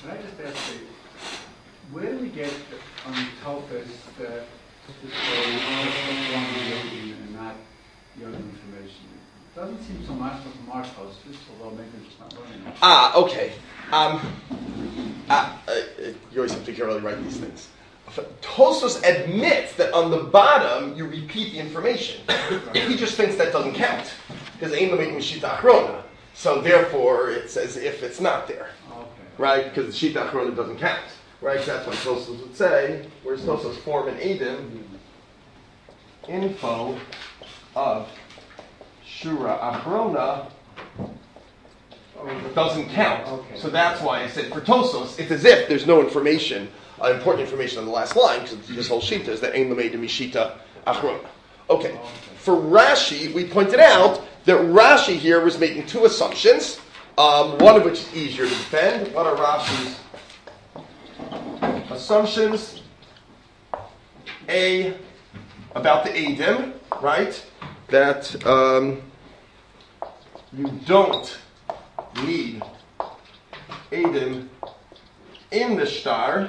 Can I just ask you, where do we get on Tofus that this way one Yodim and not Yodim information? It doesn't seem so much from our Tosfos, although maybe it's just not learning it. Okay. You always have to carefully write these things. Tosfos admits that on the bottom you repeat the information. He just thinks that doesn't count because Ein Lamed Mishita Achrona. So therefore, it's as if it's not there, right? Because the Shita Achrona doesn't count, right? So that's why Tosfos would say, where's Tosfos form in Eidim? Info of Shura Achrona doesn't count. Okay. So that's why I said for Tosfos, it's as if there's no information, important information on the last line, because this whole Shita is that Ein Lamed Mishita Achrona. Okay. For Rashi, we pointed out that Rashi here was making two assumptions, one of which is easier to defend. What are Rashi's assumptions? A, about the Eidim, right? That you don't need Eidim in the shtar,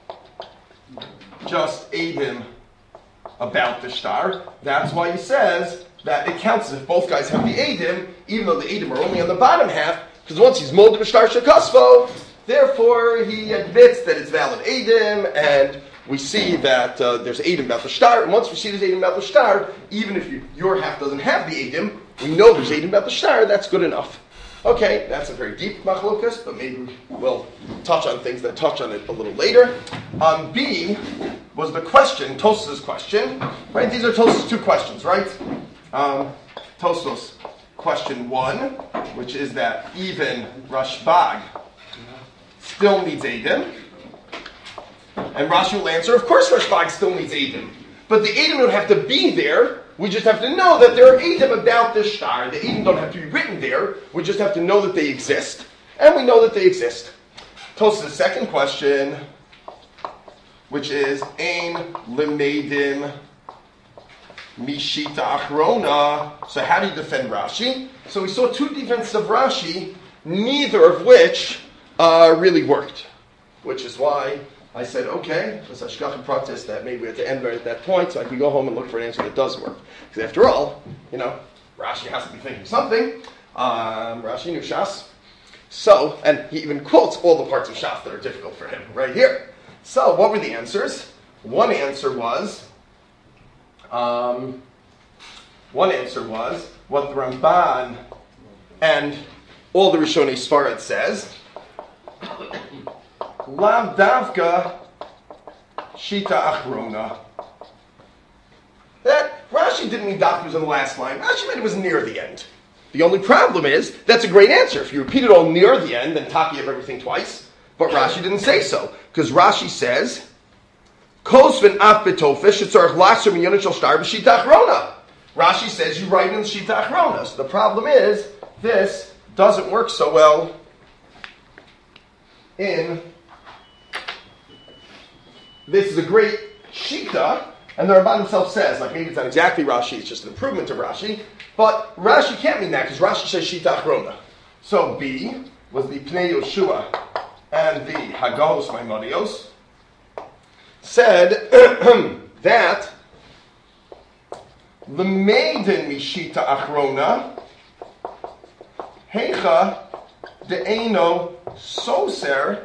just Eidim about the shtar. That's why he says that it counts as if both guys have the Eidim, even though the Eidim are only on the bottom half, because once he's molded a shtar shekasvo, therefore he admits that it's valid Eidim, and we see that there's Eidim about the shtar, and once we see there's Eidim about the shtar, even if your half doesn't have the Eidim, we know there's Eidim about the shtar, that's good enough. Okay, that's a very deep machlokas, but maybe we'll touch on things that touch on it a little later. B was the question, Tosfos' question, right? These are Tosfos' two questions, right? Tosfos question 1, which is that even Rashbag still needs Eidim. And Rashi will answer, of course Rashbag still needs Eidim. But the Eidim don't have to be there. We just have to know that there are Eidim about this shtar. The Eidim don't have to be written there. We just have to know that they exist. And we know that they exist. Tosfos' second question, which is Ein Lamedim Mishita Achrona. So how do you defend Rashi? So we saw two defenses of Rashi, neither of which really worked. Which is why I said, okay, let's hashgacha practice that maybe we have to end right at that point so I can go home and look for an answer that does work. Because after all, Rashi has to be thinking something. Rashi knew Shas. So, and he even quotes all the parts of Shas that are difficult for him right here. So, what were the answers? One answer was what the Ramban and all the Rishonei Sfarad says. Lav davka shita achrona. That Rashi didn't mean davka was on the last line. Rashi meant it was near the end. The only problem is, that's a great answer. If you repeat it all near the end, then Taki have everything twice. But Rashi didn't say so. Because Rashi says, Kosvin af betofish, etzarech laser miyonit shel shtar b'shita achrona. Rashi says you write in the shita achrona. So the problem is, this doesn't work so well in... This is a great shita, and the Ramban himself says, like maybe it's not exactly Rashi, it's just an improvement of Rashi, but Rashi can't mean that because Rashi says shita achrona. So B was the Pnei Yoshua and the Hagahos Maimonios said that the maiden mishita achrona hecha de'eno soser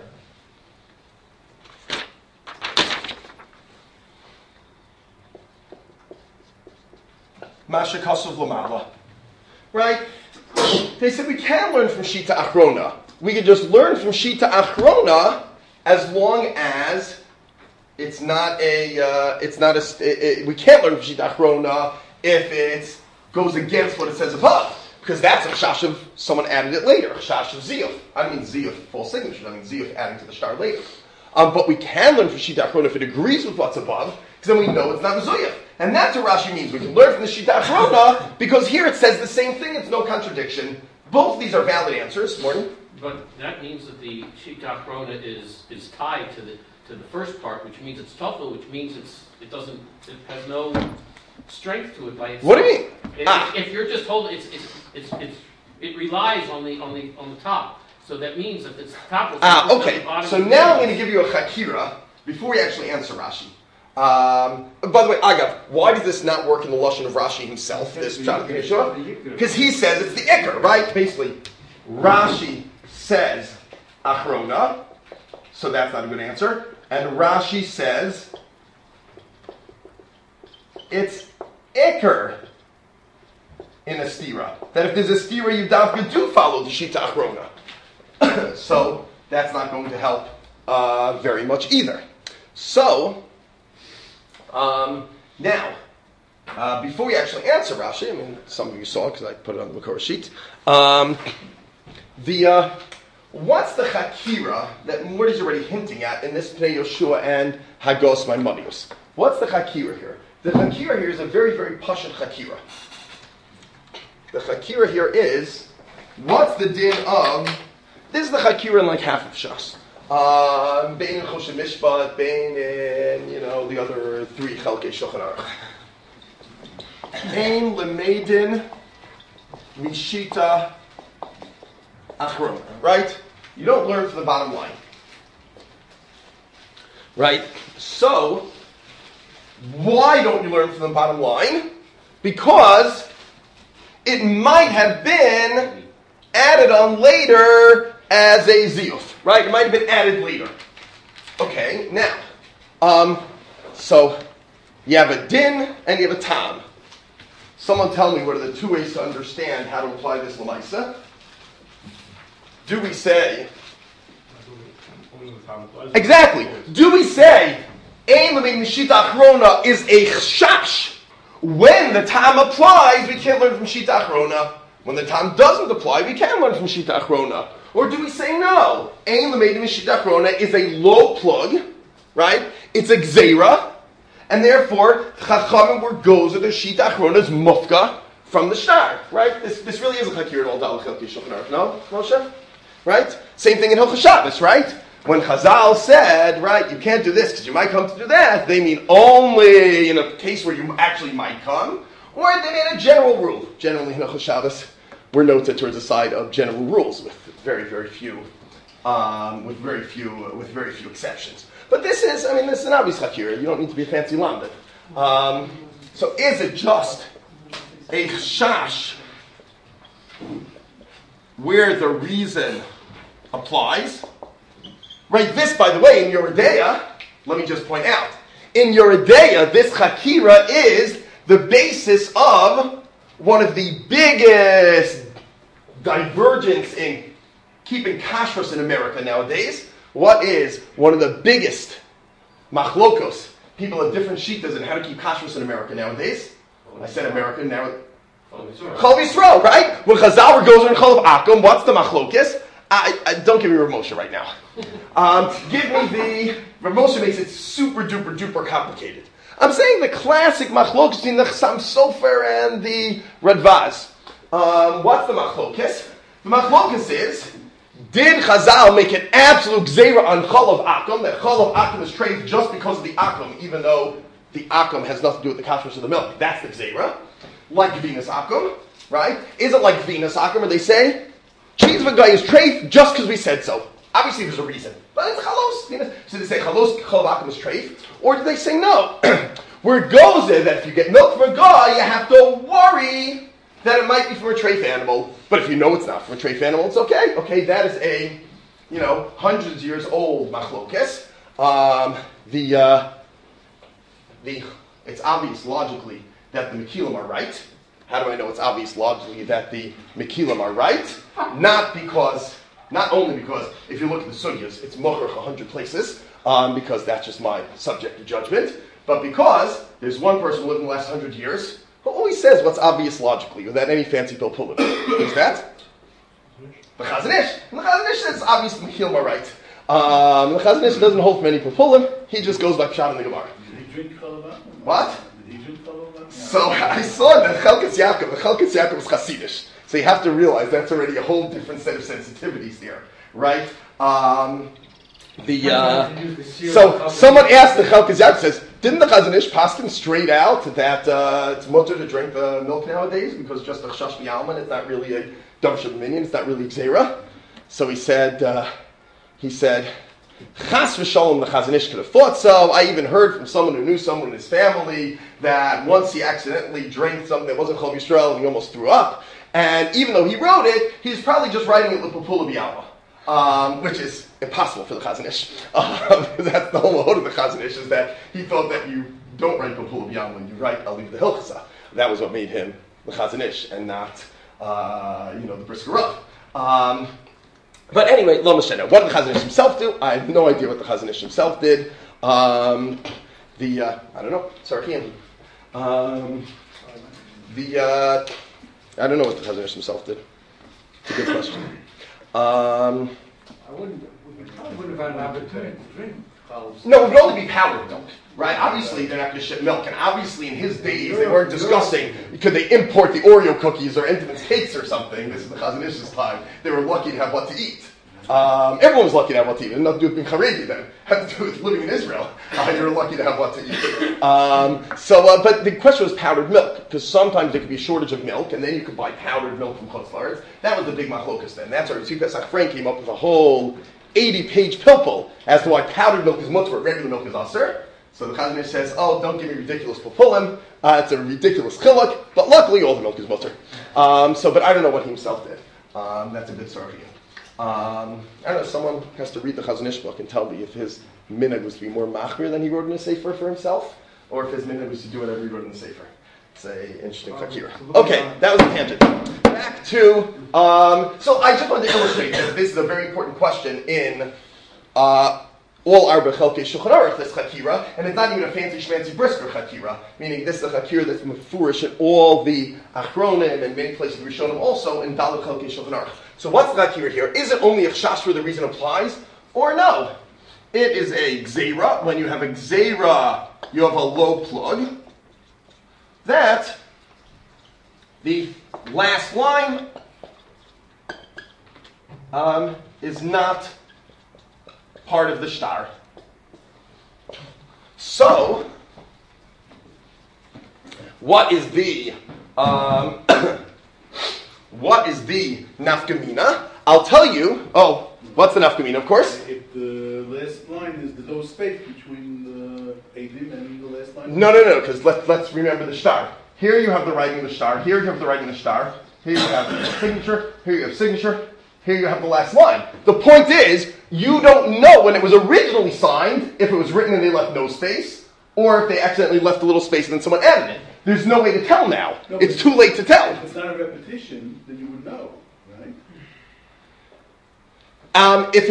Masha Kasav Lamala. Right? They said we can learn from Shita Achrona. We can just learn from Shita Achrona as long as it's not we can't learn from Shita Achrona if it goes against what it says above. Because that's a Shashav, someone added it later. Shashav Ziyuf. I don't mean Ziyuf full signature, I mean Ziyuf adding to the star later. But we can learn from Shita Achrona if it agrees with what's above, because then we know it's not Ziyuf. And that's what Rashi means. We can learn from the Shita Achrona, because here it says the same thing, it's no contradiction. Both these are valid answers. Morning? But that means that the Shita Achrona is tied to the first part, which means it's tougher, which means it has no strength to it by itself. What do you mean? If you're just holding, it relies on the top. So that means that it's topless. Okay. So now I'm going to give you a chakira before we actually answer Rashi. By the way, Agav, why does this not work in the lashon of Rashi himself? This because he says it's the ikar, right? Basically, Rashi says achrona, so that's not a good answer, and Rashi says it's ikar in a stira. That if there's a stira, you dafka do follow the shita achrona. So that's not going to help very much either. So now, before we actually answer Rashi, I mean, some of you saw because I put it on the Makor sheet. What's the chakira that Morty's already hinting at in this Pnei Yoshua and Hagos Maimonios? What's the chakira here? The chakira here is a very, very pashut chakira. The chakira here is, what's the din of? This is the chakira in like half of Shas. Bein in Choshen Mishpat, Bein in, the other three Chalkei Shulchan Aruch. Ein lemeidin mishita achron. Right? You don't learn from the bottom line. Right? So, why don't you learn from the bottom line? Because it might have been added on later as a ziyuf, right? It might have been added later. Okay, now, so you have a din and you have a tam. Someone tell me what are the two ways to understand how to apply this lemaisa. Do we say exactly? Do we say ein l'mein mishita achrona is a chashash? When the tam applies, we can't learn from shita achrona. When the tam doesn't apply, we can learn from shita achrona. Or do we say no? Ein l'mein mishita achrona is a low plug, right? It's a gzeira, and therefore chachamim were goes the shita achrona's mufka from the shtar, right? This really is a chakir at all dalach Chalkei Shulchan Aruch, no, Moshe? Right? Same thing in Hilchos Shabbos, right? When Chazal said, right, you can't do this because you might come to do that, they mean only in a case where you actually might come, or they made a general rule. Generally in Hilchos Shabbos, we're noted towards the side of general rules with very, very few, with very few exceptions. But this is an obvious chakira. You don't need to be a fancy lamdan. So is it just a chash where the reason applies? Right, this, by the way, in Yoredeya, let me just point out, in Yoredeya, this chakira is the basis of one of the biggest divergence in keeping kashrus in America nowadays. What is one of the biggest machlokos? People have different shittas in how to keep kashrus in America nowadays. I said America, now Chol Yisrael, right? When Chazal goes in Chol of Akum, what's the machlokis? Don't give me Rav Moshe right now. Give me the... Rav Moshe makes it super duper duper complicated. I'm saying the classic machlokis between the Chassam Sofer and the Radvaz. What's the machlokis? The machlokis is, did Chazal make an absolute gzeira on Chol of Akum, that Chol of Akum is treif just because of the Akum, even though the Akum has nothing to do with the kashrus of the milk? That's the gzeira. Like Venus Akum, right? Is it like Venus Akum where they say, cheese of a guy is treif just because we said so? Obviously there's a reason. But it's chalos. So they say chalos Chol of Akum is treif? Or do they say no? Where it goes is that if you get milk from a guy, you have to worry that it might be from a treif animal. But if you know it's not from a treif animal, it's okay. Okay, that is a, hundreds of years old machlokes. It's obvious logically that the Mekilim are right. How do I know it's obvious logically that the Mekilim are right? Not only because if you look at the sugyas, it's mocher 100 places, because that's just my subject of judgment, but because there's one person who lived in the last 100 years who always says what's obvious logically without any fancy pilpulim. Who's that? The Chazon Ish. And the Chazon Ish says obvious the Mekilim are right. The Chazon Ish doesn't hold for many pilpulim. He just goes by Pshat in the Gemara. Did he drink Chalabat? What? Did he drink Chalabat? So I saw that Chelkas Yaakov. The Chelkas Yaakov is Hasidish. So you have to realize that's already a whole different set of sensitivities there, right? So someone asked the Chelkas Yaakov, says, didn't the Chazon Ish paskin straight out that it's mutter to drink the milk nowadays because just a chash v'alman, it's not really a damshav minion, it's not really gzeira? So he said, Chas v'shalom, the Chazon Ish could have thought so. I even heard from someone who knew someone in his family that once he accidentally drank something that wasn't Chol Yisrael and he almost threw up. And even though he wrote it, he's probably just writing it L'Papula B'Yalma, which is impossible for the Chazon Ish. That's the whole mode of the Chazon Ish, is that he thought that you don't write Papula B'Yalma, you write Aliv the Hilchasa. That was what made him the Chazon Ish and not, the Brisker Rav. But anyway, Lo Mashena. What did the Chazon Ish himself do? I have no idea what the Chazon Ish himself did. I don't know. Sarkian. I don't know what the Chazon Ish himself did. It's a good question. We probably wouldn't have had an opportunity to drink. No, it would only be powdered milk, right? Obviously, they're not going to ship milk, and obviously, in his days, they weren't discussing could they import the Oreo cookies or Entenmann's cakes or something. This is the Chazon Ish's time. They were lucky to have what to eat. Everyone was lucky to have what to eat. It had nothing to do with being Haredi then. It had to do with living in Israel. You were lucky to have what to eat. But the question was powdered milk, because sometimes there could be a shortage of milk, and then you could buy powdered milk from Chutz La'aretz. That was the big machlokas then. That's where Tzvi Pesach Frank came up with a whole 80-page pilpul as to why powdered milk is mutter, regular milk is aser. So the Chazon Ish says, don't give me ridiculous pilpulim. It's a ridiculous chiluk, but luckily all the milk is mutter. But I don't know what he himself did. That's a good story. I don't know, someone has to read the Chazon Ish book and tell me if his minhag was to be more machmir than he wrote in the Sefer for himself, or if his minhag was to do whatever he wrote in the Sefer. It's an interesting fakir. Okay, that was a tangent. Back to, so I just wanted to illustrate that this is a very important question in all Arba Chelkei Shulchan Aruch, this Chakira, and it's not even a fancy schmancy brisker Chakira, meaning this is a Chakira that's mefurish in all the Achronim and many places we show them also in Dalet Chelkei Shulchan Aruch. So what's the Chakira here? Is it only a Chash where the reason applies, or no? It is a Gzeira. When you have a Gzeira, you have a low plug. That the last line is not part of the shtar. So, what is the nafkamina? I'll tell you. Oh, what's the nafkamina? Of course. If the last line is the no space between the Eidim and the last line. No, because let's remember the shtar. Here you have the writing of the shtar. Here you have the writing of the shtar. Here you have signature. Here you have signature. Here you have the last line. The point is, you don't know when it was originally signed, if it was written and they left no space, or if they accidentally left a little space and then someone added it. There's no way to tell now. No, it's too late to tell. If it's not a repetition, then you would know, right? If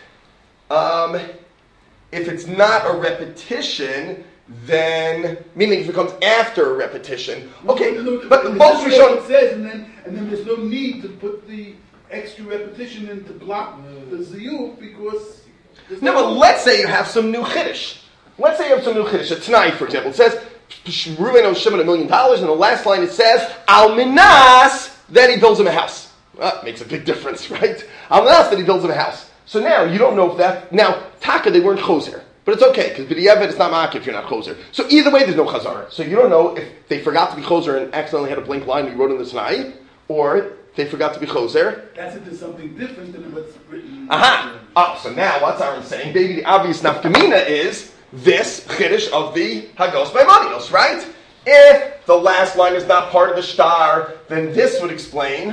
it's not a repetition, then meaning if it comes after a repetition. Okay, but most Rishonim says, and then there's no need to put the extra repetition in to block the ziyuk because. No, but let's say you have some new chiddush. Let's say you have some new chiddush. A Tanai, for example, it says Reuven owes Shimon $1 million, and the last line it says Al Minas, then he builds him a house. Makes a big difference, right? Al Minas, then he builds him a house. So now you don't know if that. Now Taka, they weren't choser. But it's okay, because b'diavad it's not ma'ak if you're not choser. So either way, there's no chazara. So you don't know if they forgot to be choser and accidentally had a blank line and you wrote in the Tanai, or they forgot to be choser. That's if there's something different than what's written. Aha! So now what's Aaron saying? Maybe the obvious nafkamina is this chiddush of the Hagos Maimonios, right? If the last line is not part of the shtar, then this would explain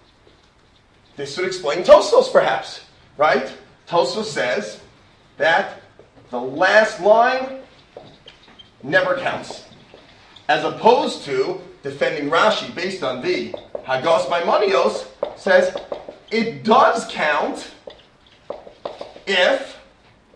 Tosfos perhaps, right? Tosfos says that the last line never counts. As opposed to defending Rashi based on the Hagos Maimonios says it does count if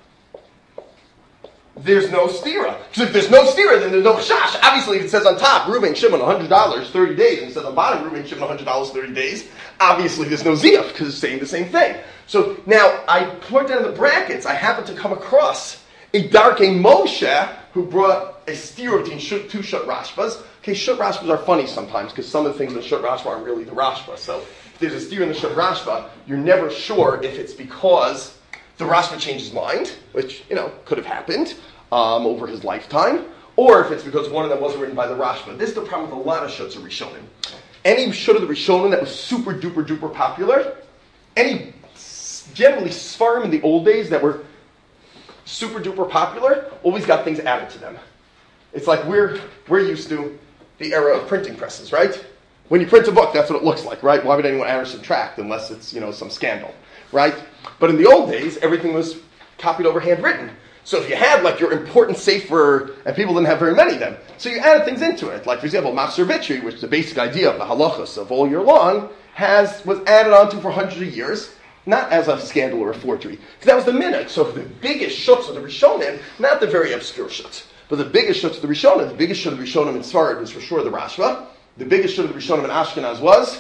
there's no stira. Because if there's no stira, then there's no chash. Obviously, if it says on top, Reuven Shimon $100, 30 days, and it says on bottom, Reuven Shimon $100, 30 days, obviously there's no ziyaf, because it's saying the same thing. So now, I put down in the brackets, I happen to come across a Darkei Moshe who brought a stira between two Shut Rashbas. Okay, Shut Rashbas are funny sometimes, because some of the things in the Shut Rashba aren't really the Rashba. So if there's a stira in the Shut Rashba, you're never sure if it's because the Rashba changed his mind, which, could have happened over his lifetime, or if it's because one of them wasn't written by the Rashba. This is the problem with a lot of Shuts of Rishonim. Any Shut of the Rishonim that was super duper duper popular, any generally Sfarim in the old days that were super duper popular always got things added to them. It's like we're used to the era of printing presses, right? When you print a book, that's what it looks like, right? Why would anyone add or subtract unless it's, some scandal, right? But in the old days, everything was copied over handwritten. So if you had like your important sefer, and people didn't have very many of them, so you added things into it. Like for example, Machzor Vitri, which is the basic idea of the halachos of all year long, was added onto for hundreds of years, not as a scandal or a forgery. Because that was the minhag. So the biggest shutz of the Rishonim, not the very obscure shutz, but the biggest shutz of the Rishonim, the biggest shut of the Rishonim in Sfarad was for sure the Rashba. The biggest shut of the Rishonim in Ashkenaz was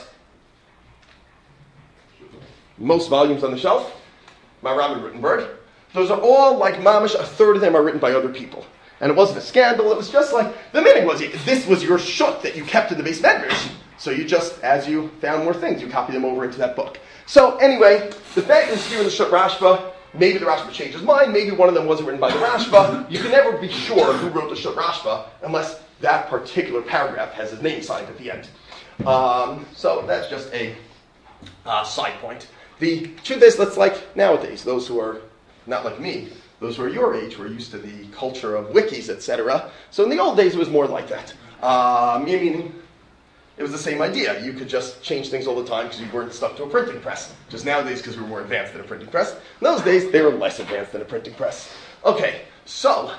most volumes on the shelf, Maharam and Rittenberg. Those are all like mamish, a third of them are written by other people. And it wasn't a scandal, it was just like, the minhag was, this was your shut that you kept in the base medrash. So you just, as you found more things, you copy them over into that book. So anyway, the fact is here in the Shut Rashba, maybe the Rashba changed his mind, maybe one of them wasn't written by the Rashba. You can never be sure who wrote the Shut Rashba unless that particular paragraph has his name signed at the end. So that's just a side point. The truth is, that's like nowadays, those who are not like me, those who are your age, were used to the culture of wikis, etc. So in the old days, it was more like that. It was the same idea. You could just change things all the time because you weren't stuck to a printing press. Just nowadays, because we were more advanced than a printing press. In those days, they were less advanced than a printing press. Okay, so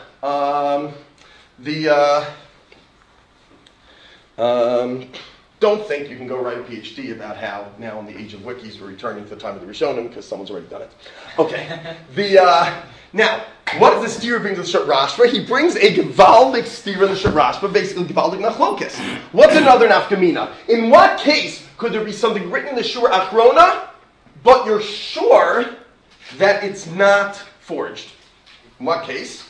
don't think you can go write a PhD about how now in the age of wikis we're returning to the time of the Rishonim because someone's already done it. Okay, now, what does the steer bring to the Shut Rashba? He brings a Gevaldik steer in the Shut Rashba, basically Gevaldik Nachlokas. What's another nafkamina? In what case could there be something written in the Shur Achrona, but you're sure that it's not forged? In what case?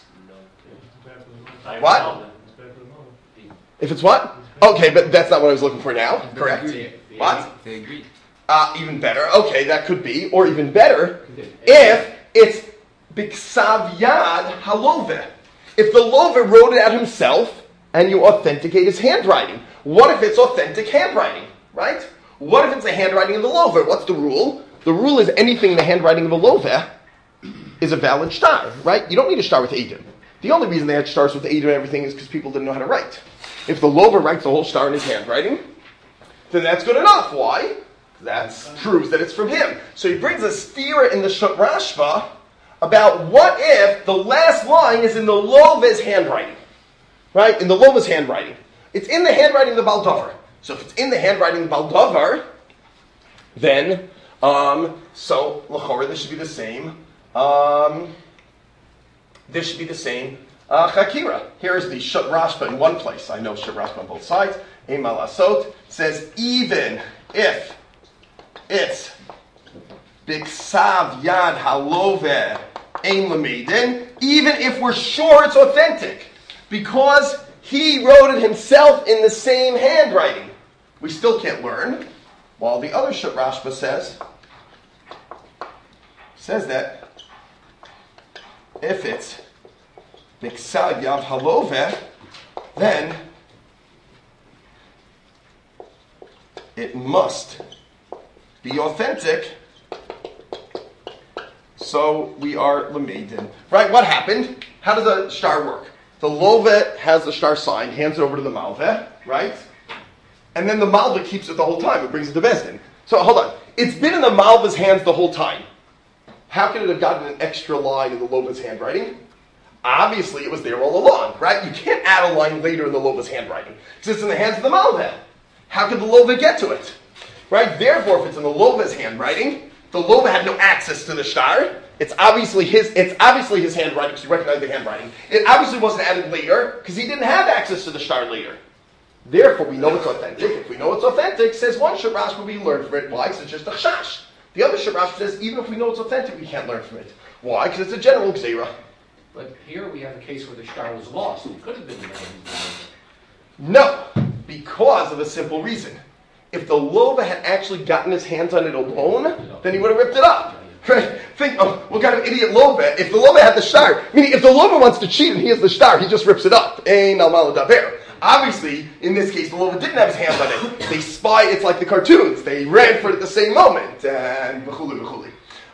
What? If it's what? Okay, but that's not what I was looking for now. Correct. What? They agreed. Even better. Okay, that could be. Or even better, if it's Biksav Yad Halove. If the Love wrote it out himself and you authenticate his handwriting. What if it's authentic handwriting? Right? What if it's the handwriting of the Love? What's the rule? The rule is anything in the handwriting of a Love is a valid shtar, right? You don't need a shtar with Eidim. The only reason they had stars with Eidim and everything is because people didn't know how to write. If the Lover writes the whole star in his handwriting, then that's good enough. Why? That proves that it's from him. So he brings a stira in the Shut Rashba about what if the last line is in the Lova's handwriting. Right? In the Lova's handwriting. It's in the handwriting of the Baldavar. So if it's in the handwriting of the Baldavar, then, so, l'chorah, this should be the same. This should be the same. Chakira. Here is the Shut Rashba in one place. I know Shut Rashba on both sides. Eimal Asot says even if it's Biksav Yad Halove Ein Lamedin, even if we're sure it's authentic, because he wrote it himself in the same handwriting, we still can't learn. While the other Shut Rashba says that if it's Biksav Yad Halove, then it must be authentic. So we are Lamedin. Right? What happened? How does a shtar work? The Love has the shtar signed, hands it over to the Malveh, right? And then the Malveh keeps it the whole time. It brings it to Bezdin. So hold on. It's been in the Malveh's hands the whole time. How could it have gotten an extra line in the Lova's handwriting? Obviously, it was there all along, right? You can't add a line later in the Lova's handwriting because it's in the hands of the Malveh. How could the Lova get to it? Right? Therefore, if it's in the Lova's handwriting, the Lova had no access to the shtar. It's obviously his handwriting because you recognize the handwriting. It obviously wasn't added later because he didn't have access to the shtar later. Therefore, we know it's authentic. If we know it's authentic, says one Shut Rashba, we learn from it. Why? Because it's just a chash. The other Shut Rashba says even if we know it's authentic, we can't learn from it. Why? Because it's a general gzeira. But here we have a case where the shtar was lost. It could have been the No, because of a simple reason. If the Lova had actually gotten his hands on it alone, then he would have ripped it up. Right? Think, what kind of idiot Lova? If the Lova had the shtar, meaning if the Lova wants to cheat and he has the shtar, he just rips it up. Ein al maladaber. Obviously, in this case, the Lova didn't have his hands on it. They spy, it's like the cartoons. They ran for it at the same moment. And v'chuli v'chuli.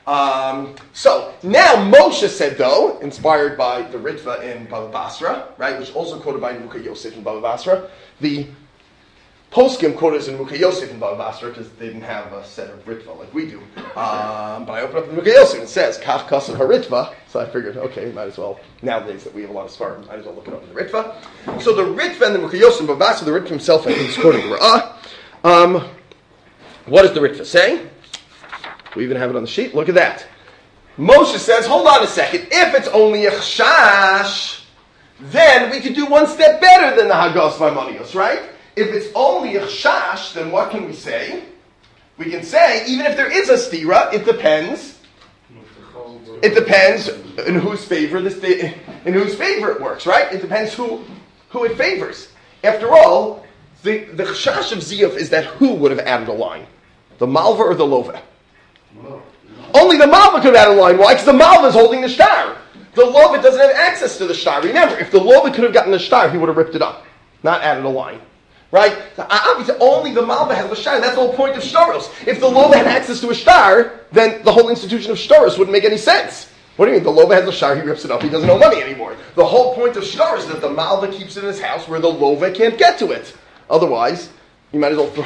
So now Moshe said, though, inspired by the Ritva in Bava Basra, right, which is also quoted by Mukha Yosef in Bava Basra, the Poskim quoted as in Mukha Yosef in Bava Basra because they didn't have a set of Ritva like we do. But I opened up the Mukha Yosef and it says Kach Kasav HaRitva, so I figured, okay, might as well, nowadays that we have a lot of Sfarim, might as well look it up in the Ritva. So the Ritva and the Mukha Yosef in Bava Basra, the Ritva himself, I think, is quoting Ra'ah. What does the Ritva say? We even have it on the sheet. Look at that. Moshe says, hold on a second. If it's only a chashash, then we could do one step better than the Hagos Maimonios, right? If it's only a chashash, then what can we say? We can say, even if there is a stira, it depends. It depends in whose favor it works, right? It depends who it favors. After all, the chashash of Ziyuf is that who would have added a line? The Malva or the Lova? Only the Malva could have added a line. Why? Because the Malva is holding the star. The Lova doesn't have access to the star. Remember, if the Lova could have gotten the star, he would have ripped it up, not added a line. Right? So obviously, only the Malva has the star. That's the whole point of Shtaros. If the Lova had access to a star, then the whole institution of Shtaros wouldn't make any sense. What do you mean? The Lova has the star, he rips it up, he doesn't owe money anymore. The whole point of Shtaros is that the Malva keeps it in his house where the Lova can't get to it. Otherwise, you might as well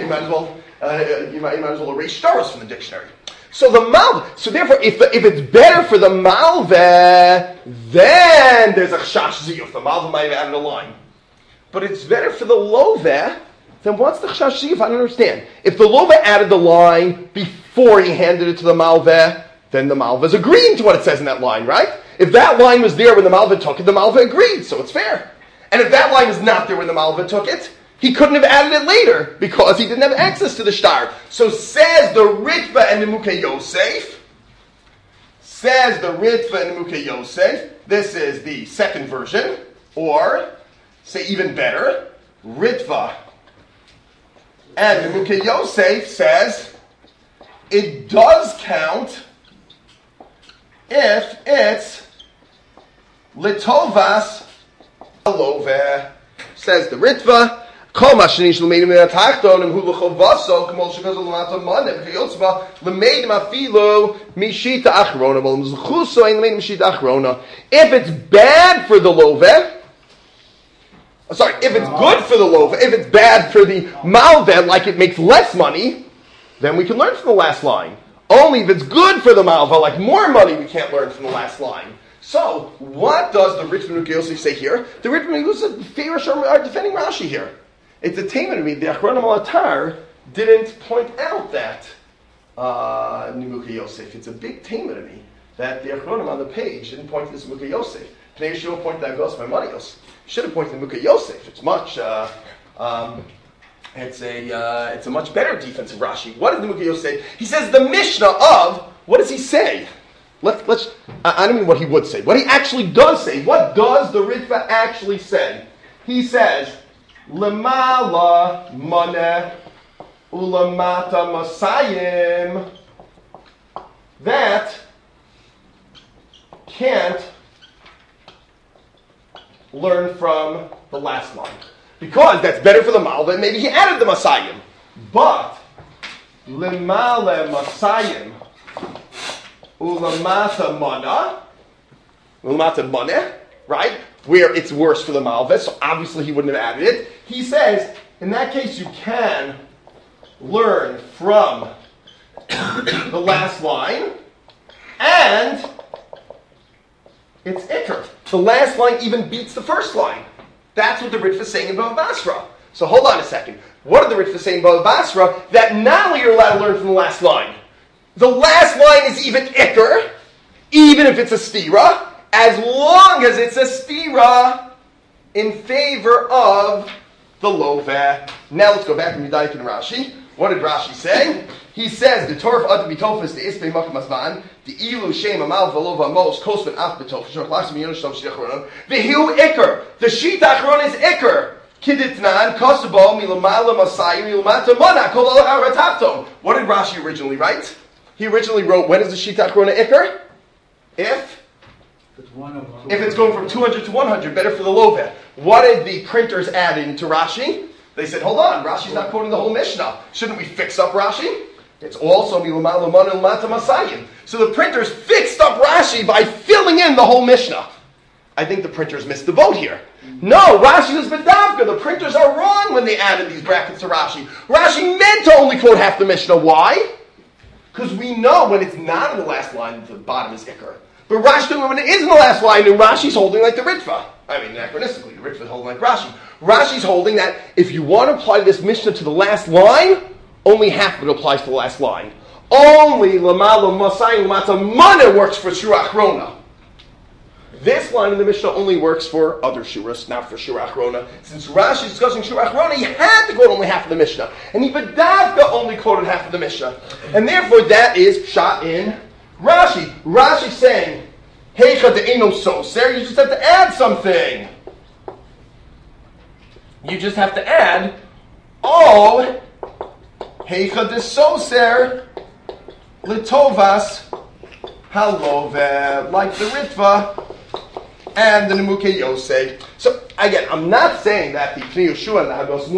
erase Shtaros from the dictionary. So the Malva, so therefore, if it's better for the Malva, then there's a Chash Ziyuf. The Malva might have added a line. But it's better for the Lova, then what's the Chash Ziyuf? I don't understand. If the Lova added the line before he handed it to the Malva, then the Malva is agreeing to what it says in that line, right? If that line was there when the Malva took it, the Malva agreed, so it's fair. And if that line is not there when the Malva took it, he couldn't have added it later because he didn't have access to the star. So says the Ritva and the Mukha Yosef. Says the Ritva and the Mukha Yosef. This is the second version. Or, say even better, Ritva and the Mukha Yosef says it does count if it's Litovas Alove. Says the Ritva. Kol mashanish l'meidim le'atachton and hu l'chovaso k'mol shekazol l'mata manem v'yotzva l'meidim afilu mishita achrona v'lam z'chuso ein l'meidim mishita achrona. If it's bad for the love, if it's good for the love, if it's bad for the malveh, like it makes less money, then we can learn from the last line. Only if it's good for the malveh, like more money, we can't learn from the last line. So, what does the Ritva Mukha Yosef say here? The Ritva Mukha Yosef are defending Rashi here. It's a tamer to me. The Achronim Alatar didn't point out that Mukha Yosef. It's a big tamer to me that the Achronim on the page didn't point to this Mukha Yosef. Pnei Yeshua pointed to Agos Maimonios. Should have pointed to Mukha Yosef. It's much. It's a much better defense of Rashi. What does the Mukha Yosef say? He says the Mishnah of. What does he say? Let's. I don't mean what he would say. What he actually does say. What does the Ritva actually say? He says, Lemala Maneh Ulamata Masayim. That can't learn from the last line. Because that's better for the Malva, maybe he added the Masayim. But Lemala Masayim Ulamata Maneh, right? Where it's worse for the Malva, so obviously he wouldn't have added it. He says, in that case you can learn from the last line, and it's Iker. The last line even beats the first line. That's what the Ritva is saying in Bava Basra. So hold on a second. What are the Ritva saying in Bava Basra? That not only you're allowed to learn from the last line, the last line is even Iker, even if it's a stira, as long as it's a stira in favor of the loveh. Now let's go back to Yudayik and Rashi. What did Rashi say? He says, the Torah of Adam Bitofis, the Ispei Makam Asman, the Ilu Shem Amal Velova Mos, Kosman Af Bitofis, Shochlasim Yonosham Shechronon, the Hiu Iker, the Shita Achron is Iker. Kiditnan, Kosabo, Milamala Masai, Milamata Mana, Kol Ratafton. What did Rashi originally write? He originally wrote, when is the Shita Achrona Iker? If it's going from 200 to 100, better for the Loveh. What did the printers add into Rashi? They said, hold on, Rashi's not quoting the whole Mishnah. Shouldn't we fix up Rashi? It's also milamala mana umata masayim. So the printers fixed up Rashi by filling in the whole Mishnah. I think the printers missed the boat here. No, Rashi was bedavka. The printers are wrong when they added these brackets to Rashi. Rashi meant to only quote half the Mishnah. Why? Because we know when it's not in the last line, the bottom is Iker. But Rashi, when it is in the last line, and Rashi's holding like the Ritva. I mean, anachronistically, the Ritva is holding like Rashi. Rashi's holding that if you want to apply this Mishnah to the last line, only half of it applies to the last line. Only Lamala Masai Mata Mana works for Shura Achrona. This line in the Mishnah only works for other Shuras, not for Shura Achrona. Since Rashi is discussing Shura Achrona, he had to quote only half of the Mishnah. And he Badavka only quoted half of the Mishnah. And therefore that is shot in Rashi. Rashi's saying, Heicha de'eno soser, you just have to add something. You just have to add, oh, Heicha de soser, litovas, halove, like the Ritva, and the Nemuke Yosei. So again, I'm not saying that the Pnei Yeshua and the Hagos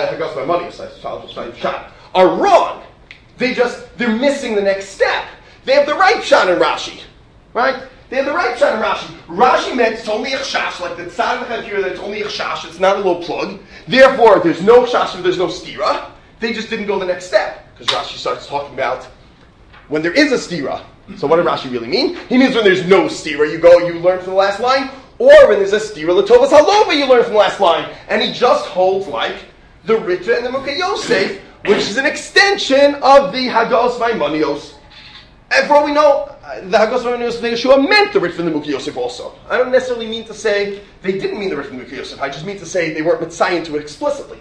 Maimonides are wrong. They're missing the next step. They have the right shot in Rashi, right? They have the right shot in Rashi. Rashi meant it's only a chash, like the tzad here that it's only a chash. It's not a little plug. Therefore, there's no chash if there's no stira. They just didn't go the next step because Rashi starts talking about when there is a stira. So what did Rashi really mean? He means when there's no stira, you learn from the last line, or when there's a stira, l'tovas halova, you learn from the last line. And he just holds like the Ritva and the Mukhe Yosef, which is an extension of the Hagos Maimonios. And for all we know, the Hagos Maimonios of Yeshua meant the Ritva and the Mukhe Yosef also. I don't necessarily mean to say they didn't mean the Ritva and the Mukhe Yosef. I just mean to say they weren't mitzayin to it explicitly.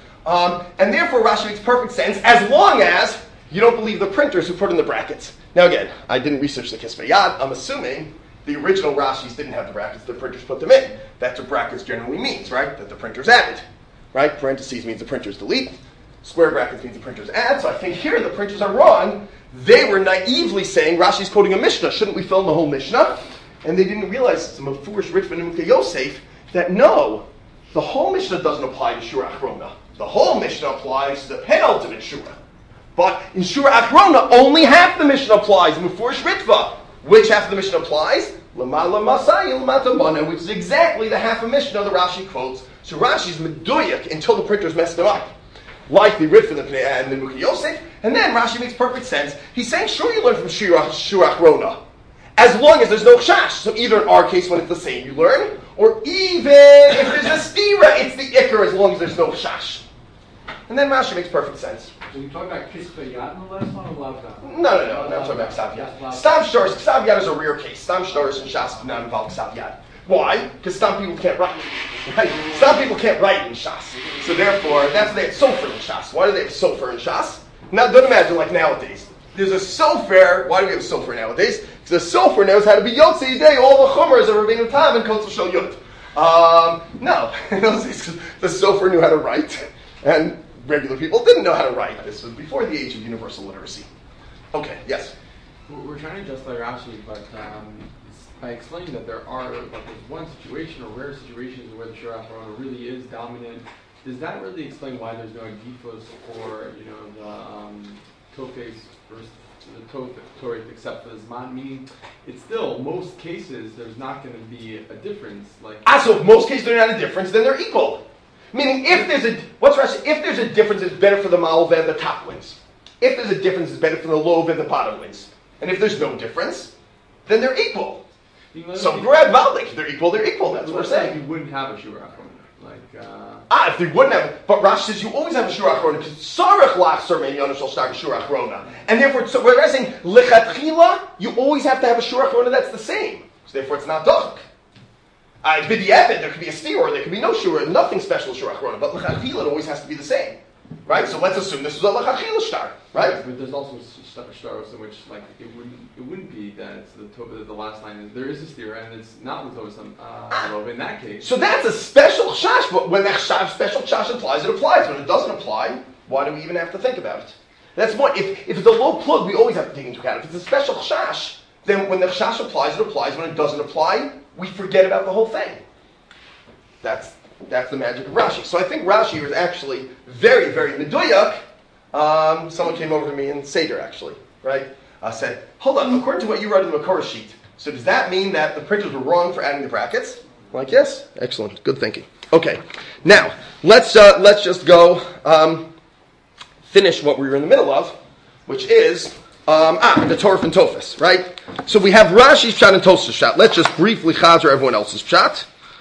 And therefore Rashi makes perfect sense as long as you don't believe the printers who put in the brackets. Now again, I didn't research the Kisvei Yad. I'm assuming the original Rashis didn't have the brackets, the printers put them in. That's what brackets generally means, right? That the printers added. Right? Parentheses means the printers delete. Square brackets means the printers add. So I think here the printers are wrong. They were naively saying, Rashi's quoting a Mishnah. Shouldn't we fill in the whole Mishnah? And they didn't realize it's a Mefurish Ritva and Mukhe Yosef that no, the whole Mishnah doesn't apply to Shura Achrona. The whole Mishnah applies to the penultimate Shura. But in Shura Achrona, only half the Mishnah applies. Mefurish Ritva. Which half of the Mishnah applies? Lamala Masai Lamata Mana, which is exactly the half of Mishnah that Rashi quotes. So Rashi's meduyak until the printers messed him up. Like the Ritva and the Mukhe Yosef. And then Rashi makes perfect sense. He's saying, sure, you learn from Shura Achrona. As long as there's no chash. So either in our case, when it's the same, you learn. Or even if there's a stira, it's the ikr as long as there's no chash. And then Rashi makes perfect sense. So you talk about Kisvei Yad in the last one or Lavda? No, I'm talking about Ksav Yad. Stam Shtaris, Ksav Yad is a rare case. Stam Shtaris and Shas do not involve Ksav Yad. Why? Because Stam people can't write. Right? Stam people can't write in Shas. So therefore, that's why they have Sofer in Shas. Why do they have Sofer in Shas? Now, don't imagine like nowadays. There's a Sofer. Why do we have Sofer nowadays? Because the Sofer knows how to be Yotzei Day, all the Chumras of Rabbeinu Tav and Kotzel Shel Yud. No. In those days, the Sofer knew how to write. And regular people didn't know how to write. This was before the age of universal literacy. Okay, yes? We're trying to justify Rashi, but by explaining that there's one situation or rare situations where the Shura Achrona really is dominant, does that really explain why there's no Gifos or the Tofes versus the Torah except for the Zman? Meaning, it's still most cases there's not going to be a difference. So if most cases they're not a difference, then they're equal. Meaning, if there's a difference, it's better for the Malv and the top wins. If there's a difference, it's better for the Lov and the bottom wins. And if there's no difference, then they're equal. So Brad Valdik, they're equal. That's what we're saying. You wouldn't have a Shura Achrona. If they wouldn't have, but Rashi says you always have a Shura Achrona because Sarach Lachser Men Yonash Shal Shtar Shura Achrona, and therefore, so we're saying Lechatchila, you always have to have a Shura Achrona that's the same. So therefore, it's not Dachak. B'di'evet, there could be a steer or there could be no Shura, nothing special Shura Achrona, but Lechatchila it always has to be the same, right? So let's assume this is a Lechatchila Shtar, right? Yes, but there's also Shtaros in which it wouldn't be that it's the last line. There is a steer and it's not with Lov in that case. So that's a special chash, but when that special chash applies, it applies. When it doesn't apply, why do we even have to think about it? That's what if it's a low plug, we always have to take into account. If it's a special chash, then when the chash applies, it applies. When it doesn't apply, we forget about the whole thing. That's the magic of Rashi. So I think Rashi was actually very, very meduyak someone came over to me in Seder, actually, right? Said, hold on, according to what you wrote in the Makor sheet, so does that mean that the printers were wrong for adding the brackets? I'm like, yes. Excellent. Good thinking. Okay. Now, let's just go finish what we were in the middle of, which is the Torah and Tofes, right? So we have Rashi's Pshat and Tosafos Pshat. Let's just briefly chazer everyone else's Pshat.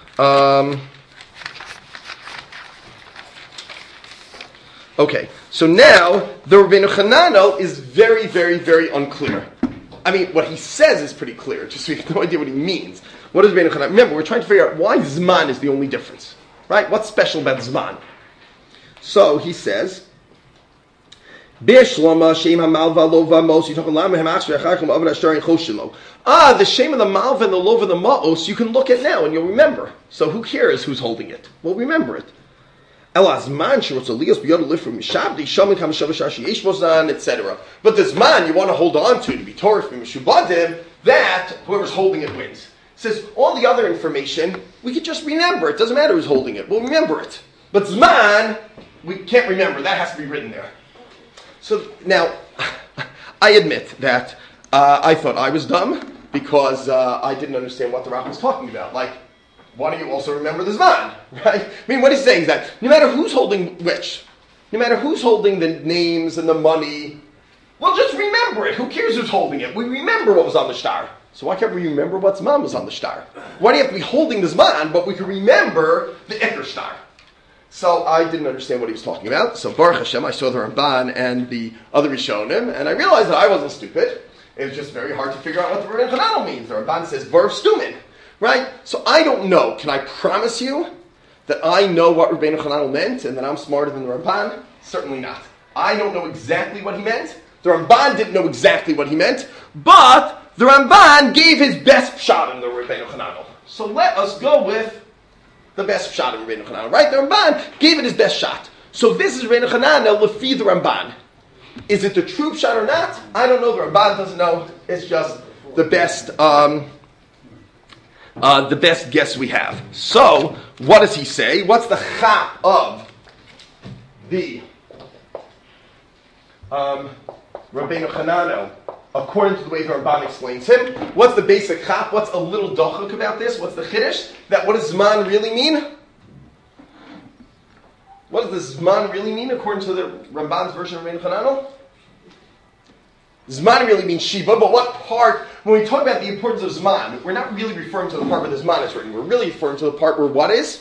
Okay, so now the Rabbeinu Hananel is very, very, very unclear. I mean, what he says is pretty clear, just so we have no idea what he means. What is Rabbeinu Hananel? Remember, we're trying to figure out why Zman is the only difference, right? What's special about Zman? So he says, the shame of the Malva and the Lova and the Ma'os you can look at now and you'll remember. So who cares who's holding it? We'll remember it. Etc. But the Zman you want to hold on to be Torah from Mishubadim, that whoever's holding it wins. It says all the other information we can just remember. It doesn't matter who's holding it. We'll remember it. But Zman we can't remember. That has to be written there. So now, I admit that I thought I was dumb because I didn't understand what the Rambam was talking about. Like, why don't you also remember the Zman, right? I mean, what he's saying is that no matter who's holding which, no matter who's holding the names and the money, well, just remember it. Who cares who's holding it? We remember what was on the shtar. So why can't we remember what Zman was on the shtar? Why do you have to be holding the Zman, but we can remember the Iker shtar? So I didn't understand what he was talking about. So Baruch Hashem, I saw the Ramban and the other Rishonim, and I realized that I wasn't stupid. It was just very hard to figure out what the Rabbeinu Hananel means. The Ramban says, Baruch Stumin, right? So I don't know. Can I promise you that I know what Rabbeinu Hananel meant and that I'm smarter than the Ramban? Certainly not. I don't know exactly what he meant. The Ramban didn't know exactly what he meant, but the Ramban gave his best pshat in the Rabbeinu Hananel. So let us go with the best shot of Rabbeinu Hananel, right? The Ramban gave it his best shot. So this is Rabbeinu Hananel lefi the Ramban. Is it the true shot or not? I don't know. The Ramban doesn't know. It's just the best guess we have. So what does he say? What's the chap of the Rabbeinu Hananel? According to the way the Ramban explains him, what's the basic chap? What's a little dochuk about this? What's the chiddush? That what does Zman really mean? What does the Zman really mean according to the Ramban's version of Rabbeinu Hananel? Zman really means Shiva, but what part, when we talk about the importance of Zman, we're not really referring to the part where the Zman is written. We're really referring to the part where what is?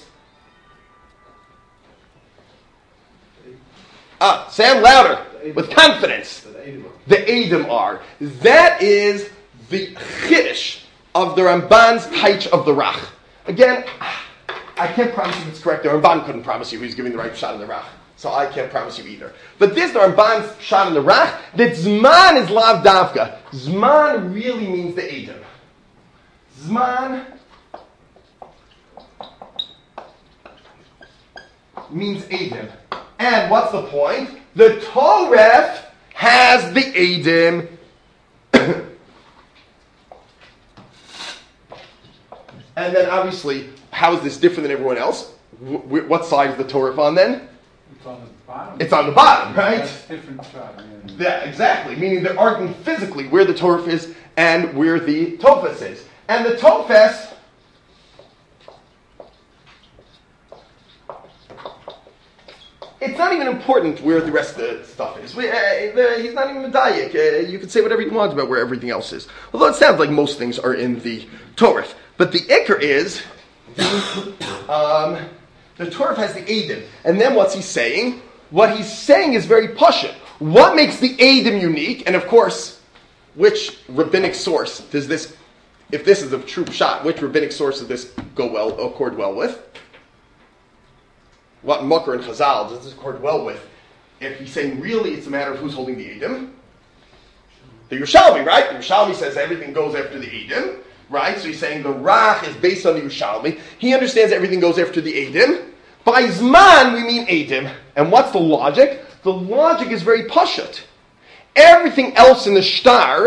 Say it louder, with confidence. The Eidim are. That is the chiddush of the Ramban's Taich of the Rach. Again, I can't promise you it's correct. The Ramban couldn't promise you he's giving the right shot in the Rach. So I can't promise you either. But this, the Ramban's shot in the Rach, that Zman is Lav Davka. Zman really means the Eidim. Zman means Eidim. And what's the point? The Torah has the Eidim. And then obviously, how is this different than everyone else? What side is the Torah on then? It's on the bottom. It's on the bottom, right? That's different shot. Yeah, exactly. Meaning they're arguing physically where the Torah is and where the Tofes is. And the Tofes, it's not even important where the rest of the stuff is. He's not even medayik. You can say whatever you want about where everything else is. Although it sounds like most things are in the Torah. But the Iker is, the Torah has the Eidim. And then what's he saying? What he's saying is very pashut. What makes the Eidim unique? And of course, which rabbinic source does this, if this is a true shot, which rabbinic source does this accord well with? What Makar and Chazal does this accord well with? If he's saying really it's a matter of who's holding the Eidim, the Yerushalmi, right? The Yerushalmi says everything goes after the Eidim, right? So he's saying the Rach is based on the Yerushalmi. He understands everything goes after the Eidim. By Zman we mean Eidim. And what's the logic? The logic is very pashut. Everything else in the shtar,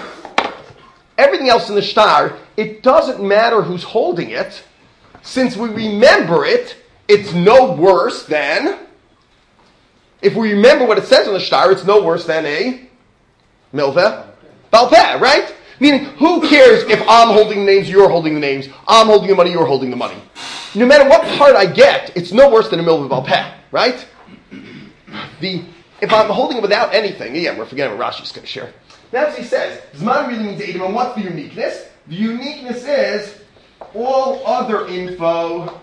it doesn't matter who's holding it. Since we remember it, it's no worse than If we remember what it says on the shtar, it's no worse than a milveh bal peh, right? Meaning, who cares if I'm holding the names, you're holding the names, I'm holding the money, you're holding the money. No matter what part I get, it's no worse than a milveh bal peh, right? If I'm holding it without anything, again, we're forgetting what Rashi's going to share. That's what he says. Zman really means Eidim, and what's the uniqueness? The uniqueness is all other info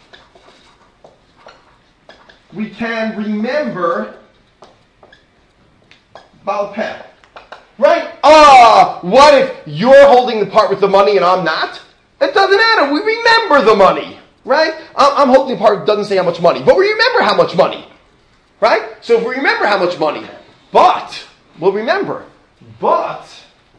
we can remember bal peh. Right? What if you're holding the part with the money and I'm not? It doesn't matter. We remember the money. Right? I'm holding the part that doesn't say how much money, but we remember how much money. Right? So if we remember how much money, we'll remember. But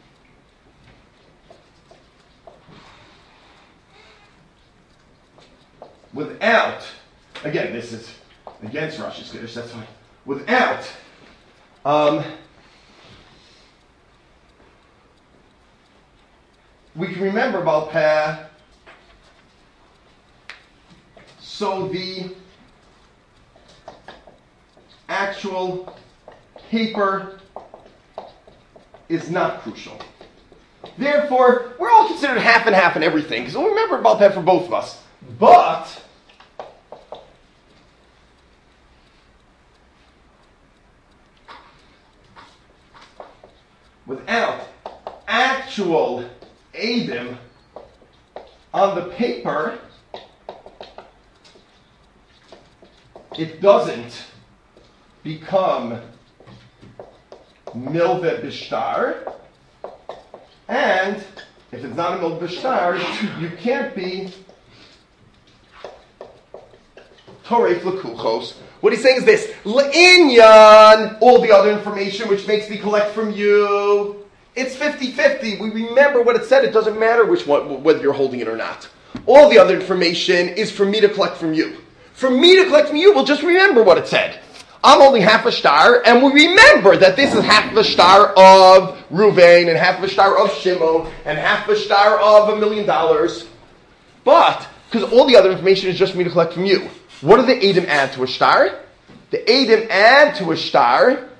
without, again, this is against Rashi's Kiddush, that's fine. Without, we can remember bal peh, so the actual paper is not crucial. Therefore, we're all considered half and half in everything, because we'll remember bal peh for both of us. But without actual Eidim on the paper, it doesn't become milveh b'shtar, and if it's not a milveh b'shtar, you can't be Toref l'kuchos. What he's saying is this: L'inyan, all the other information which makes me collect from you. It's 50-50. We remember what it said. It doesn't matter which one, whether you're holding it or not. All the other information is for me to collect from you. For me to collect from you, we'll just remember what it said. I'm holding half a star, and we remember that this is half a star of Ruvain, and half a star of Shimon, and half a star of $1 million. But, because all the other information is just for me to collect from you. What do the Eidim add to a star? The Eidim add to a star,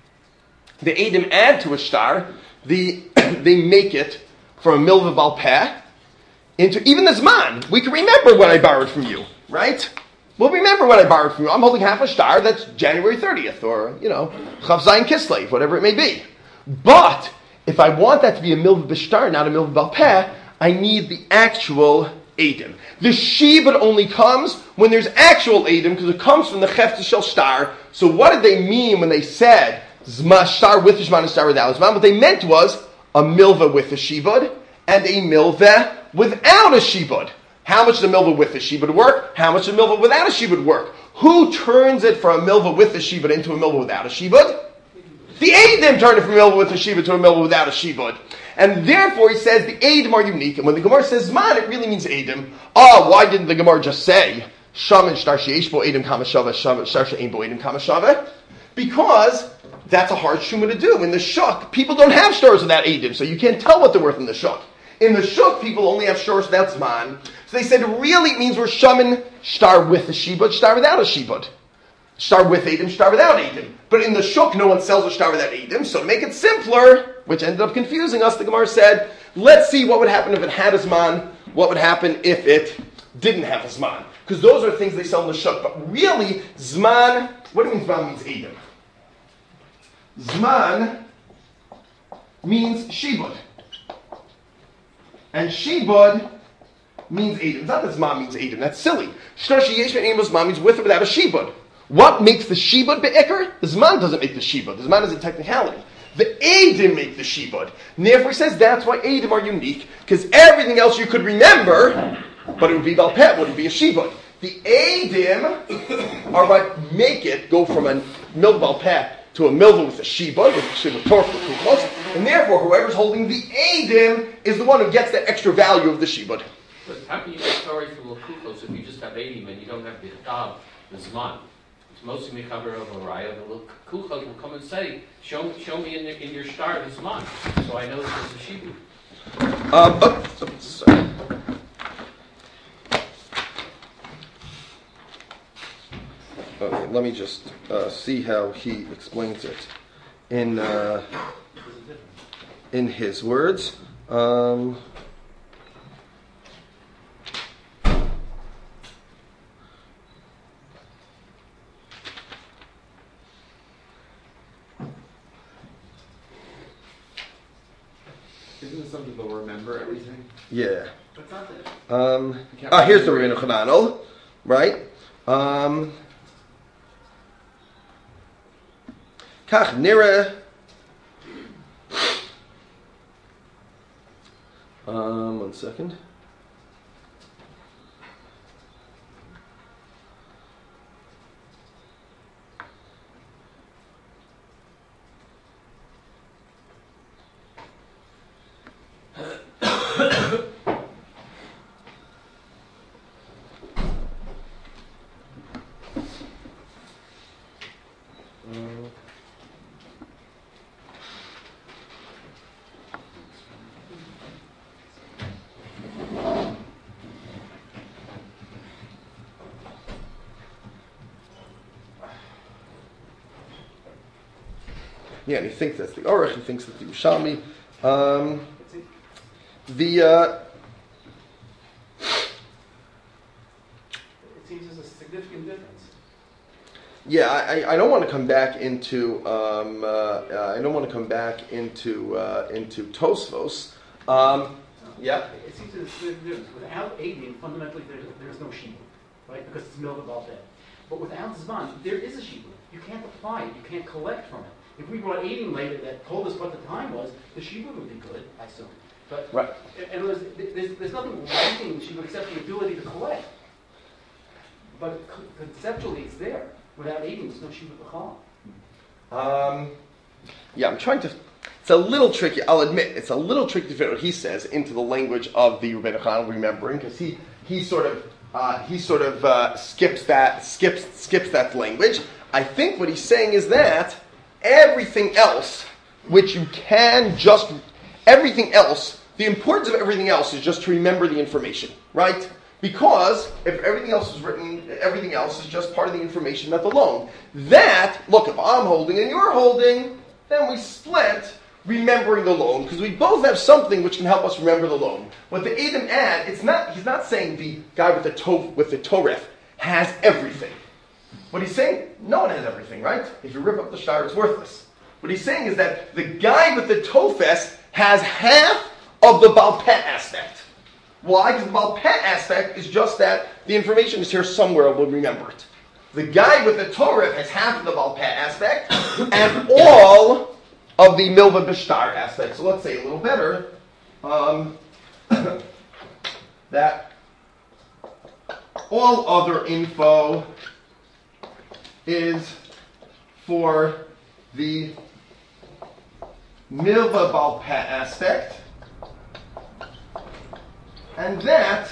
they make it from a milveh bal peh into even the Zman. We can remember what I borrowed from you, right? We'll remember what I borrowed from you. I'm holding half a star, that's January 30th, or, Chav Zayin Kislev, whatever it may be. But, if I want that to be a milveh b'shtar, not a milveh bal peh, I need the actual Eidim. The Shibud only comes when there's actual Eidim, because it comes from the Chefta Shel Star. So what did they mean when they said Zma star with a Zman and star without a Zman? What they meant was a milveh with a Shibud and a milveh without a Shibud. How much does a milveh with a Shibud work? How much does a milveh without a Shibud work? Who turns it from a milveh with a Shibud into a milveh without a Shibud? The Eidim turn it from a milveh with a Shibud to a milveh without a Shibud. And therefore, he says the Eidim are unique. And when the Gemara says Zman, it really means Eidim. Why didn't the Gemara just say Shaman shtar sheyesh bo Eidim kama shava, shtar she'ein bo Eidim kama shava? Because that's a hard shuma to do. In the shuk, people don't have stars without Eidim, so you can't tell what they're worth in the shuk. In the shuk, people only have stars without Zman. So they said really it means we're Shaman shtar with a Shibud, shtar without a Shibud. Shtar with Eidim, shtar without Eidim. But in the shuk, no one sells a shtar without Eidim, so to make it simpler, which ended up confusing us, the Gemara said, let's see what would happen if it had a Zman, what would happen if it didn't have a Zman. Because those are things they sell in the shuk. But really, Zman, what do you mean Zman means Eidim? Zman means Shibud. And Shibud means Eidim. It's not that Zman means Eidim, that's silly. Shtar sheyesh ben Eidim Zman means with or without a Shibud. What makes the Shibud be'ikr? The Zman doesn't make the Shibud. The Zman is a technicality. The Eidim make the Shibud. And therefore he says that's why Eidim are unique, because everything else you could remember, but it would be bal peh, it wouldn't be a Shibud. The Eidim are what make it go from a milveh bal peh to a milveh with a Shibud, with Shibud Torah for Kuchos, and therefore whoever's holding the Eidim is the one who gets the extra value of the Shibud. But how can you get sorry for Kuchos if you just have 80 and you don't have the Zman? It's mostly mechaber of a raya. The Kuchos will come and say, show me in your star the Zman, so I know this is a Shibud. Sorry. Okay. let me just see how he explains it in his words. Isn't it something they'll remember everything? Yeah. What's not there? Here's the Rabbeinu Chananel, right? Kach nira. One second. Yeah, and he thinks that's the Aruch, he thinks that's the Yerushalmi. It seems there's a significant difference. Yeah, I don't want to come back into Tosfos. Yeah. It seems there's a significant difference. Without Adim, fundamentally there's no Shibud, right? Because it's Milva Balpeh. But without Zman, there is a Shibud. You can't apply it. You can't collect from it. If we brought Adim later that told us what the time was, the Shibud would be good, I assume. But Right. in other words, there's nothing lacking in Shibud except the ability to collect. But conceptually, it's there. Without Adim, there's no Shibud B'chal. Yeah, I'm trying to. It's a little tricky. I'll admit it's a little tricky to fit what he says into the language of the Rabbeinu Chananel, remembering, because he sort of skips that language. I think what he's saying is that everything else, which you can just everything else, the importance of everything else is just to remember the information, right? Because if everything else is written, everything else is just part of the information that's alone. That, look, if I'm holding and you're holding, then we split remembering the loan, because we both have something which can help us remember the loan. What the Edom add, he's not saying the guy with the Toref has everything. What he's saying, no one has everything, right? If you rip up the shtar, it's worthless. What he's saying is that the guy with the Tofes has half of the Baal Peh aspect. Why? Because the Baal Peh aspect is just that the information is here somewhere, we'll remember it. The guy with the Torah has half of the Baal Peh aspect, and all of the Milva B'Shtar aspect. So let's say a little better, that all other info is for the Milva Baal Peh aspect, and that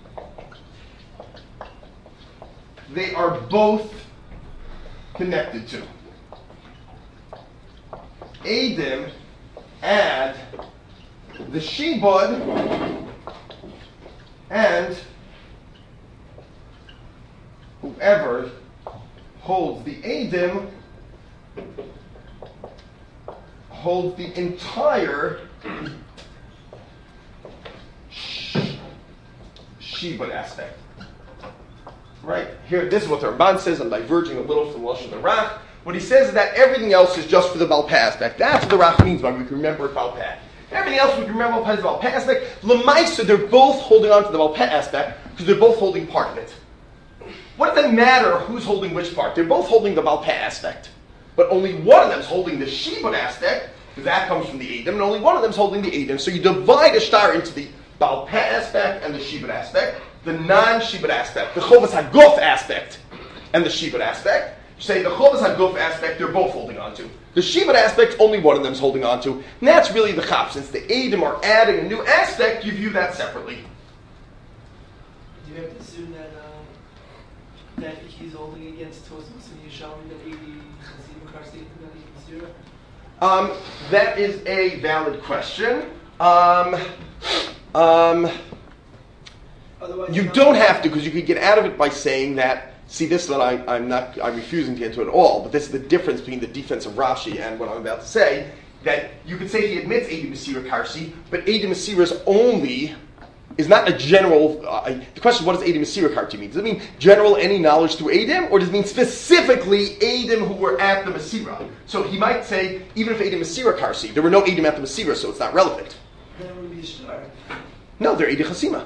they are both connected to. Adim add the Shibud and whoever holds the Adim holds the entire Shibud aspect. Right? Here, this is what the Ramban says. I'm diverging a little from Lashon Harach. What he says is that everything else is just for the Baal Peh aspect. That's what the Rach means by we can remember it Baal Peh. Everything else we can remember is Baal Peh aspect. L'maisa, they're both holding on to the Baal Peh aspect because they're both holding part of it. What does it matter who's holding which part? They're both holding the Baal Peh aspect. But only one of them is holding the Shibud aspect, because that comes from the Edom, and only one of them is holding the Edom. So you divide a shtar into the Baal Peh aspect and the Shibud aspect, the non-Shibud aspect, the Chovas HaGuf aspect, and the Shibud aspect. You say the Chovas HaGuf aspect they're both holding on to. The Shibud aspect, only one of them is holding on to. And that's really the Chap. Since the Edom are adding a new aspect, you view that separately. Do you have to assume that he's holding against Tosfos and Yerushalmi that that is a valid question. Otherwise, you don't have to, because you could get out of it by saying that see this that I'm refusing to get into at all, but this is the difference between the defense of Rashi and what I'm about to say, that you could say he admits Eidim Mesira Karsi, but Eidim Mesira is not a general, the question is, what does Eidim Mesira Karsi mean? Does it mean general any knowledge through Eidim, or does it mean specifically Eidim who were at the Mesira? So he might say, even if Eidim Mesira Karsi, there were no Eidim at the Mesira, so it's not relevant. That would be a shtar. No, they're Eidim Chasima.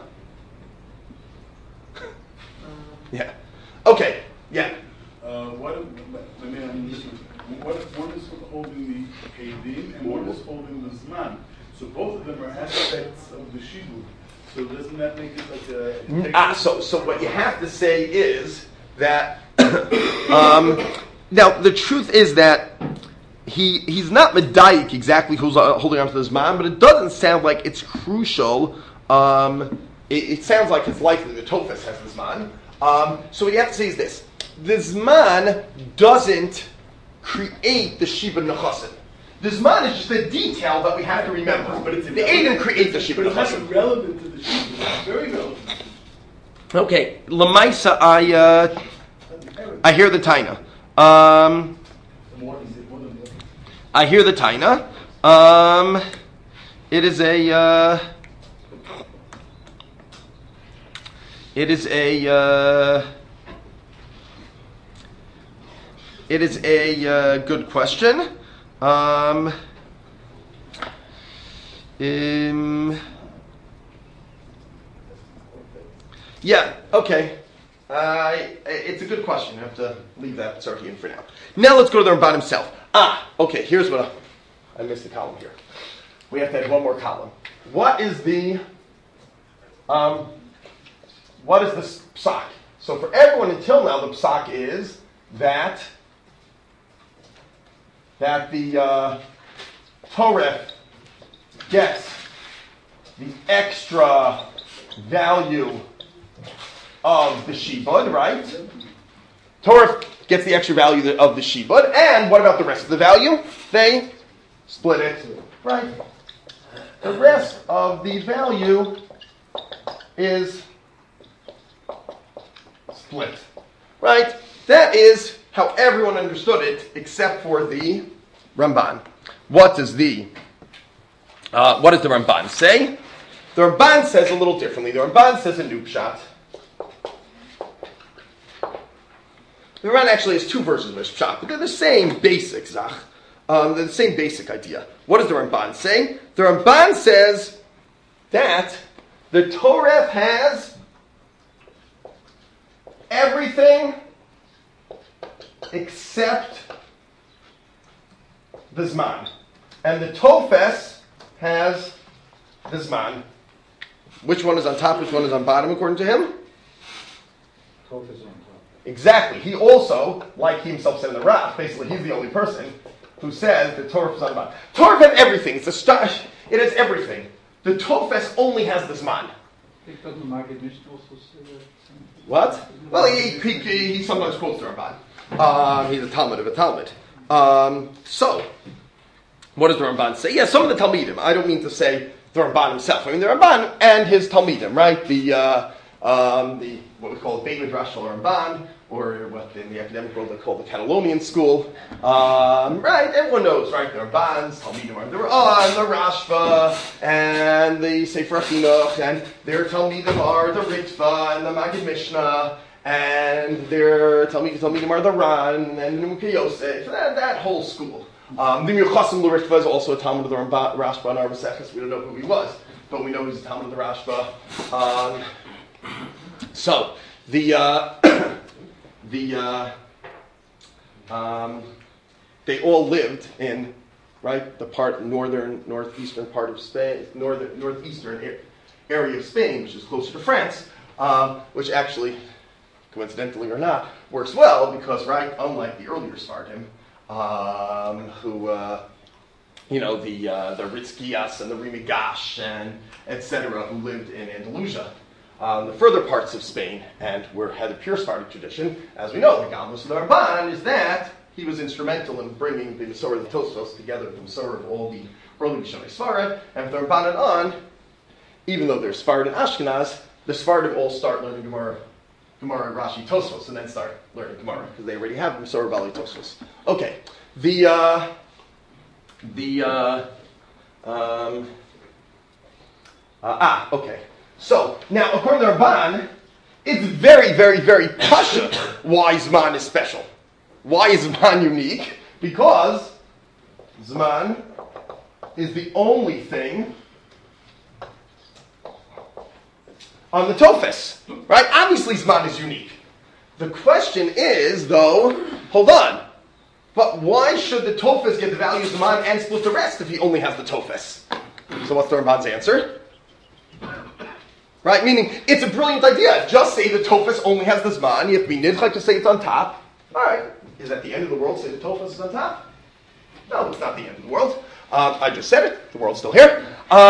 Yeah. Okay. Yeah. What if one is holding the Eidim and one is holding the Zman? So both of them are aspects of the Shibud. So doesn't that make it like a... So what you have to say is that... now, the truth is that he's not Medayik exactly who's holding on to the Zman, but it doesn't sound like it's crucial. It sounds like it's likely the Tofes has the Zman. So what you have to say is this. The Zman doesn't create the Shiba Nechasim. The Zman is just a detail that we have to remember. But the Eidim create the Shiba But it's Nechasim. not relevant to the Shibud. It's very relevant. Okay, Lamaisa, I hear the Taina. I hear the Taina. It is a good question. Yeah, okay. It's a good question. I have to leave that Tzarchi in for now. Now let's go to the Ramban himself. Okay, here's what I missed the column here. We have to add one more column. What is the psak? So for everyone until now, the psak is that the Torah gets the extra value of the shibud, right? Torah gets the extra value of the shibud, and what about the rest of the value? They split it, right? The rest of the value is split, right? That is how everyone understood it, except for the Ramban. What does the Ramban say? The Ramban says a little differently. The Ramban says a new pshat. The Ramban actually has two versions of this pshat, but they're the same basic zach. They're the same basic idea. What does the Ramban say? The Ramban says that the Torah has everything except the Zman. And the Tofes has the Zman. Which one is on top, which one is on bottom, according to him? Tofes on top. Exactly. He also, like he himself said in the Rav, basically he's the only person who says the Torah is on the bottom. Torah has everything. It's a star. It has everything. The Tofes only has the Zman. Doesn't the Maggid Mishnah also say that? What? Well, he sometimes quotes the Ramban. He's a Talmud of a Talmud. So, what does the Ramban say? Yeah, some of the Talmidim. I don't mean to say the Ramban himself. I mean the Ramban and his Talmidim, right? The what we call the Beit Midrash Shel Ramban, or what in the academic world they call the Catalonian school. Right? Everyone knows, right? The Rambans, Talmidim are the Ra'an, the Rashba, and the Sefer Chinuch, and their Talmidim are the Ritva and the Maggid Mishnah, and their Talmidim are the Ran and the Nimukei Yosef, that whole school. The Yochasim L'Ritva is also a Talmud of the Rashba and our Maseches. We don't know who he was, but we know he's a Talmud of the Rashba. So they all lived in, right, the northeastern part of Spain, northeastern area of Spain, which is closer to France, which actually, coincidentally or not, works well because, right, unlike the earlier Sephardim, the Ritzkias and the Rimigash and etc., who lived in Andalusia. The further parts of Spain, and had a pure Sephardic tradition, as we know, the Galmus of the Ramban, is that he was instrumental in bringing the Masorah of the Tosfos together with the Masorah of all the early Rishonei Sfarad, and from the Ramban on, even though they're Sfarad and Ashkenaz, the Sephardim all start learning Gemara Gemara, Rashi, Tosfos, and then start learning Gemara because they already have them. So Bali Tosfos. Okay. Okay. So now, according to Ramban, it's very, very, very pasha why Zman is special. Why is Zman unique? Because Zman is the only thing on the Tofes. Right? Obviously Zman is unique. The question is, though, hold on. But why should the Tofes get the value of Zman and split the rest if he only has the Tofes? So what's the Ramban's answer? Right? Meaning, it's a brilliant idea. Just say the Tofes only has the Zman. You have to be nidchak to say it's on top. Alright. Is that the end of the world? Say the Tofes is on top? No, it's not the end of the world. I just said it. The world's still here.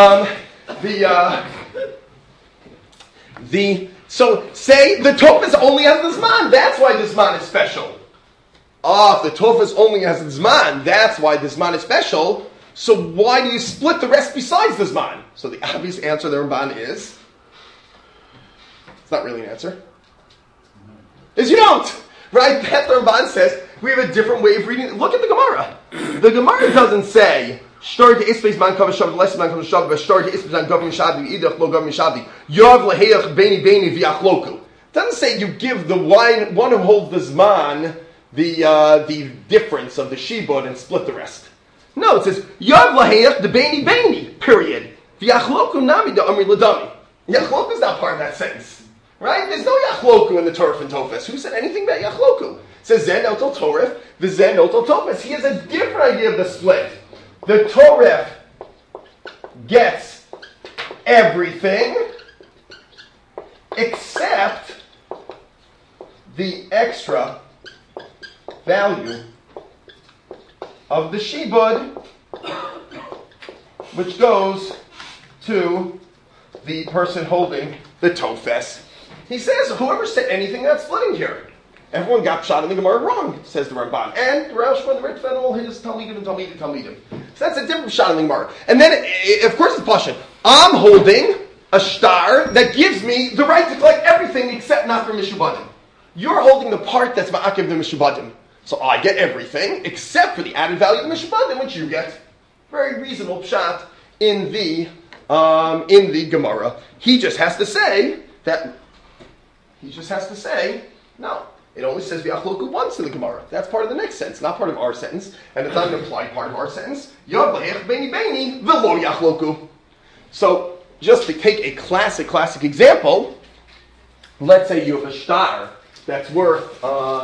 So say the Tofes only has the Zman. That's why the Zman is special. If the Tofes only has the Zman, that's why the Zman is special. So why do you split the rest besides the Zman? So the obvious answer there, Ramban, is... It's not really an answer. Is you don't! Right? That the Ramban says, we have a different way of reading it. Look at the Gemara. The Gemara doesn't say, Shtar to Ispeis man kavav shabbat, less man kavav shabbat, Shtar to Ispeis man gavim shabdi, idach lo gavim shabdi, Yav leheach beni v'achloku. It doesn't say you give the one who holds the Zman the difference of the shibud and split the rest. No, it says, Yav leheach the beni, period. V'achloku nami da amri ladami. Yachloku is not part of that sentence. Right? There's no Yachloku in the Torah and Tofes. Who said anything about Yachloku? It says Zen Otel Torah, the Zen Otel Tofes. He has a different idea of the split. The Torah gets everything except the extra value of the shibud, which goes to the person holding the Tofes. He says, whoever said anything that's splitting here. Everyone got shot in the Gemara wrong, says the Ramban. And Rosh Hashanah, the Ritva, and all his Talmidim and Talmidim. So that's a different shot in the Gemara. And then, of course, it's Pasha. I'm holding a star that gives me the right to collect everything except not for Mishubadim. You're holding the part that's Ma'akiv the Mishubadim. So I get everything except for the added value of the Mishubadim, which you get. Very reasonable shot in the Gemara. He just has to say no. It only says v'achloku once in the Gemara. That's part of the next sentence, not part of our sentence, and it's not an implied part of our sentence. Yav leheach beni v'lo yachloku. So, just to take a classic example, let's say you have a star that's worth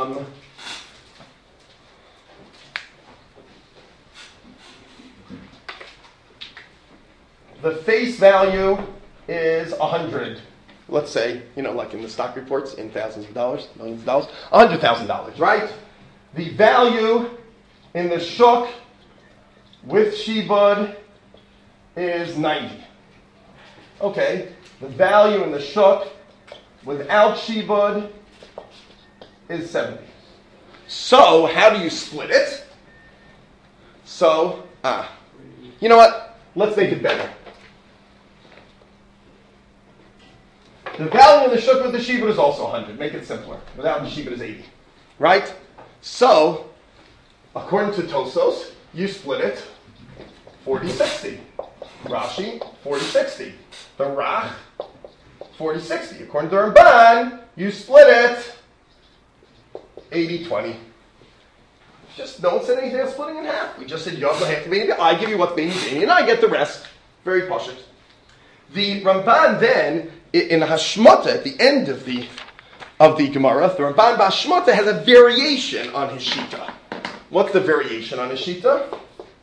the face value is 100. Let's say, like in the stock reports, in thousands of dollars, millions of dollars, $100,000, right? The value in the shuk with shibud is 90. Okay, the value in the shuk without shibud is 70. So, how do you split it? So, you know what? Let's make it better. The value in the shuk with the shibud is also 100. Make it simpler. Without the shibud is 80. Right? So, according to Tosos, you split it 40-60. Rashi, 40-60. The Rach, 40-60. According to Ramban, you split it 80-20. Just no one said anything about splitting in half. We just said, I give you what's Beni, and I get the rest. Very poshut. The Ramban then, in Hashmata, at the end of the Gemara, the Ramban B'Hashmata has a variation on his shita. What's the variation on his shita?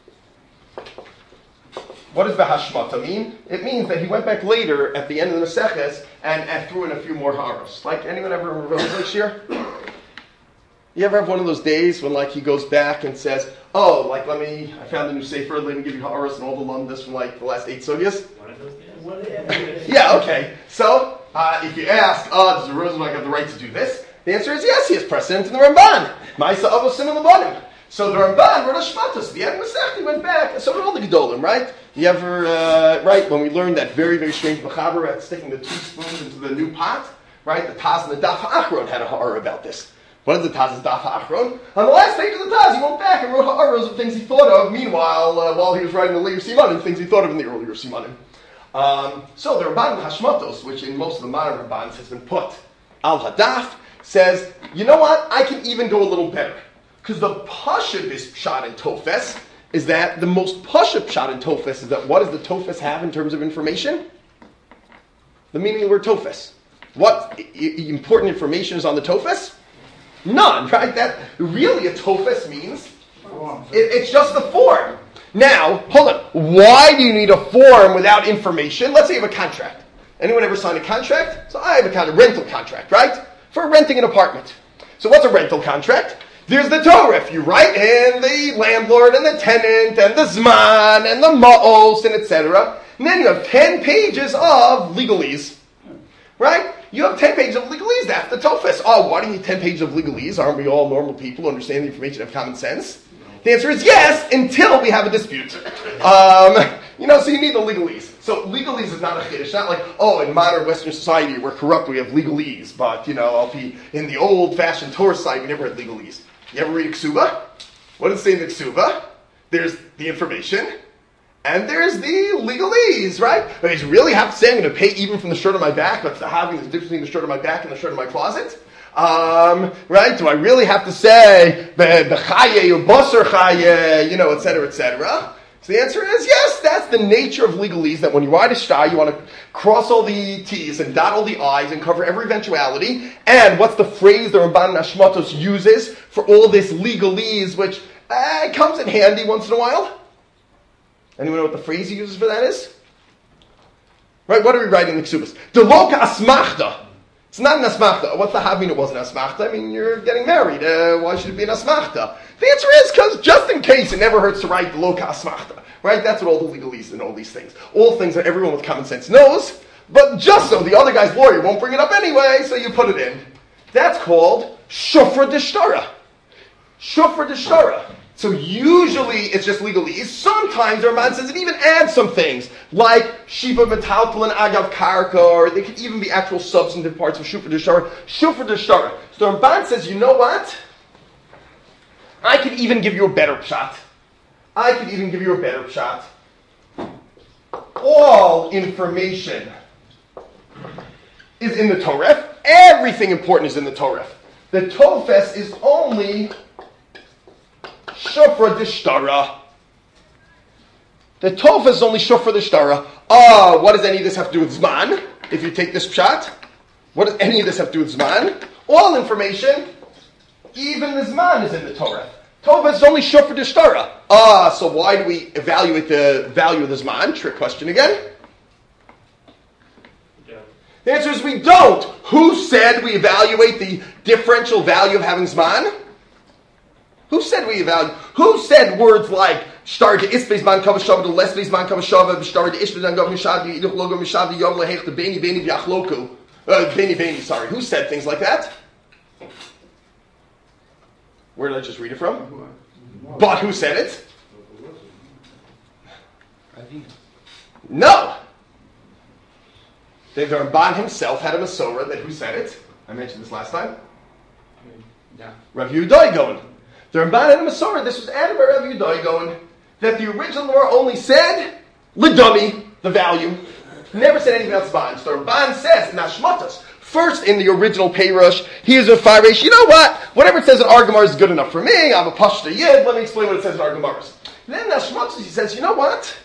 What does B'Hashmata mean? It means that he went back later at the end of the Maseches and threw in a few more haros. Like, anyone ever remember this year? You ever have one of those days when, he goes back and says, I found the new Sefer, let me give you haros and all the lumdas from, the last 8 sugyas? One of those days. Yeah, okay. So, if you ask, does the Rosenblatt have the right to do this? The answer is yes, he has precedent in the Ramban. Ma'isa avosim l'banim. So the Ramban wrote a Shmatos. The end Masech, he went back, and so did all the Gedolim, right? You ever, when we learned that very, very strange Mechaber at sticking the 2 spoons into the new pot, right? The Taz and the Daf HaAchron had a ha'ara about this. What is the Taz's Daf HaAchron? On the last page of the Taz, he went back and wrote ha'aras of things he thought of, meanwhile, while he was writing the later Simanim, things he thought of in the earlier Simanim. So the Ramban Hashmatos, which in most of the modern Rabbans has been put al hadaf, says, you know what? I can even go a little better. Because the Pasha this Pshat in Tofes is that the most Pasha Pshat in Tofes is that what does the Tofes have in terms of information? The meaning of the word Tofes. What important information is on the Tofes? None, right? That really a Tofes means it's just the form. Now, hold on. Why do you need a form without information? Let's say you have a contract. Anyone ever sign a contract? So I have a rental contract, right? For renting an apartment. So what's a rental contract? There's the Torah. You write in the landlord and the tenant and the Zman and the Ma'os and etc. And then you have 10 pages of legalese. Right? You have 10 pages of legalese. That's the Tofes. Oh, why do you need 10 pages of legalese? Aren't we all normal people who understand the information and have common sense? The answer is yes, until we have a dispute. So you need the legalese. So legalese is not a chiddush. It's not like, in modern Western society we're corrupt, we have legalese. But, in the old-fashioned Torah side, we never had legalese. You ever read a Ksuba? What does it say in the Ksuba? There's the information, and there's the legalese, right? But you really have to say I'm going to pay even from the shirt on my back. That's the having the difference between the shirt on my back and the shirt in my closet. Right? Do I really have to say b'chaye or basar chaye, etc., etc.? So the answer is yes. That's the nature of legalese. That when you write a shtar, you want to cross all the T's and dot all the I's and cover every eventuality. And what's the phrase the Ramban Hashmatos uses for all this legalese, which comes in handy once in a while? Anyone know what the phrase he uses for that is? Right? What are we writing in the Ksubas? Deloka asmachta. It's not an asmachta. What's the having? It wasn't asmachta. I mean, you're getting married. Why should it be an asmachta? The answer is because just in case, it never hurts to write deloka asmachta. Right? That's what all the legalese and all these things. All things that everyone with common sense knows. But just so the other guy's lawyer won't bring it up anyway, so you put it in. That's called shofar d'shtara. Shofar d'shtara. So usually it's just legalese. Sometimes the Ramban says it even adds some things, like shiva metaltal and agav karka, or they could even be actual substantive parts of shofar d'shtara. Shofar d'shtara. So the Ramban says, you know what? I could even give you a better pshat. All information is in the Torah. Everything important is in the Torah. The Tofes is only shofar d'shtara. The Tofes is only shofar d'shtara. What does any of this have to do with Zman? If you take this pshat, what does any of this have to do with Zman? All information, even the Zman is in the Torah. Tofes is only shofar d'shtara. So why do we evaluate the value of the Zman? Trick question again. The answer is we don't. Who said we evaluate the differential value of having Zman? Who said we evaluate? Who said words like "shtar to isbeis man kavashava to lesbeis man kavashava shtar to isbeis man kavashava yiduch logo mishava yom lehech to beni beni v'yachloku beni? Sorry, who said things like that? Where did I just read it from? But who said it? No. The Ramban himself had a Masorah that who said it? I mentioned this last time. Yeah. Rav Yehuda Gaon. The Ramban had a Masorah. This was added by Rav Yehuda Gaon. That the original Torah only said lidami, the value. Never said anything else about it. So the Ramban says in Hashmatos, first in the original Peirush, he is a Faresh. You know what? Whatever it says in our Gemara is good enough for me. I'm a Pashta Yid. Let me explain what it says in our Gemaras. Then in Hashmatos he says, you know what?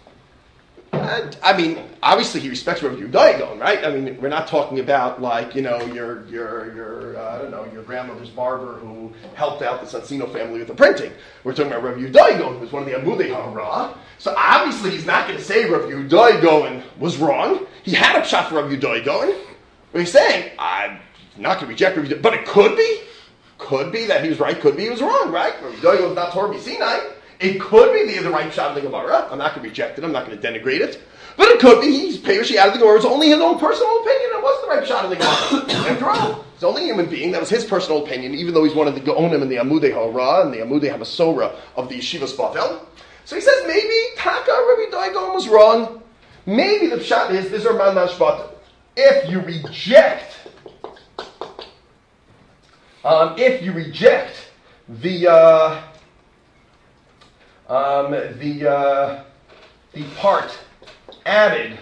Obviously he respects Rav Yehuda Gaon, right? We're not talking about your grandmother's barber who helped out the Satsino family with the printing. We're talking about Rav Yehuda Gaon, who's one of the Amudei Hara. So obviously he's not going to say Rav Yehuda Gaon was wrong. He had a pshat for Rav Yehuda Gaon. But he's saying, I'm not going to reject Rav Yehuda, but it could be. Could be that he was right, could be he was wrong, right? Rav Yehuda Gaon was not Torah B'Sinai. It could be the right shot of the Gemara. I'm not going to reject it. I'm not going to denigrate it. But it could be he's Peirush out of the Gemara. It's only his own personal opinion. It wasn't the right shot of the Gemara. After all, he's only a human being. That was his personal opinion, even though he's one of the Gaonim and the Amudei Hara and the Amudei Hamasora of the Yeshivas Bavel. So he says maybe Taka Rav Yehuda Gaon was wrong. Maybe the pshat is this Ramban Hashmatos. If you reject if you reject the part added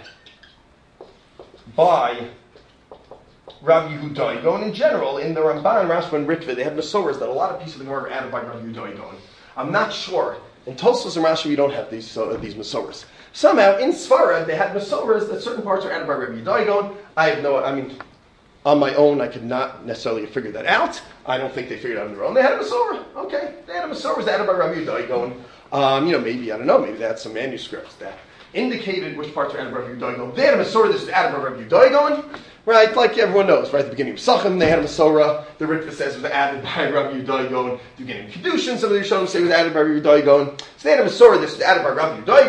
by Rabbi Yehuda Egon in general, in the Ramban, Rashba, and Ritva, they have Masoras that a lot of pieces of the Gemara are added by Rabbi Yehuda Egon. I'm not sure. In Tosfos and Rashi, we don't have these Masoras. Somehow, in Svara, they had Masoras that certain parts are added by Rabbi Yehuda Egon. On my own, I could not necessarily figure that out. I don't think they figured it out on their own. They had a Masorah. Okay. They had a Masorah added by Rabbi Yehuda Egon. Maybe, I don't know, maybe they had some manuscripts that indicated which parts were added by Rabbi Yehuda Egon. They had a Masorah that was added by Rabbi Yehuda Egon. Right, like everyone knows, right at the beginning of Pesachim, they had a Masorah. The Ritva says it was added by Rabbi Yehuda Egon. At the beginning of Kedushin, some of the Rishonim say it was added by Rabbi Yehuda Egon. So they had a Masorah that was added by Rabbi Yehuda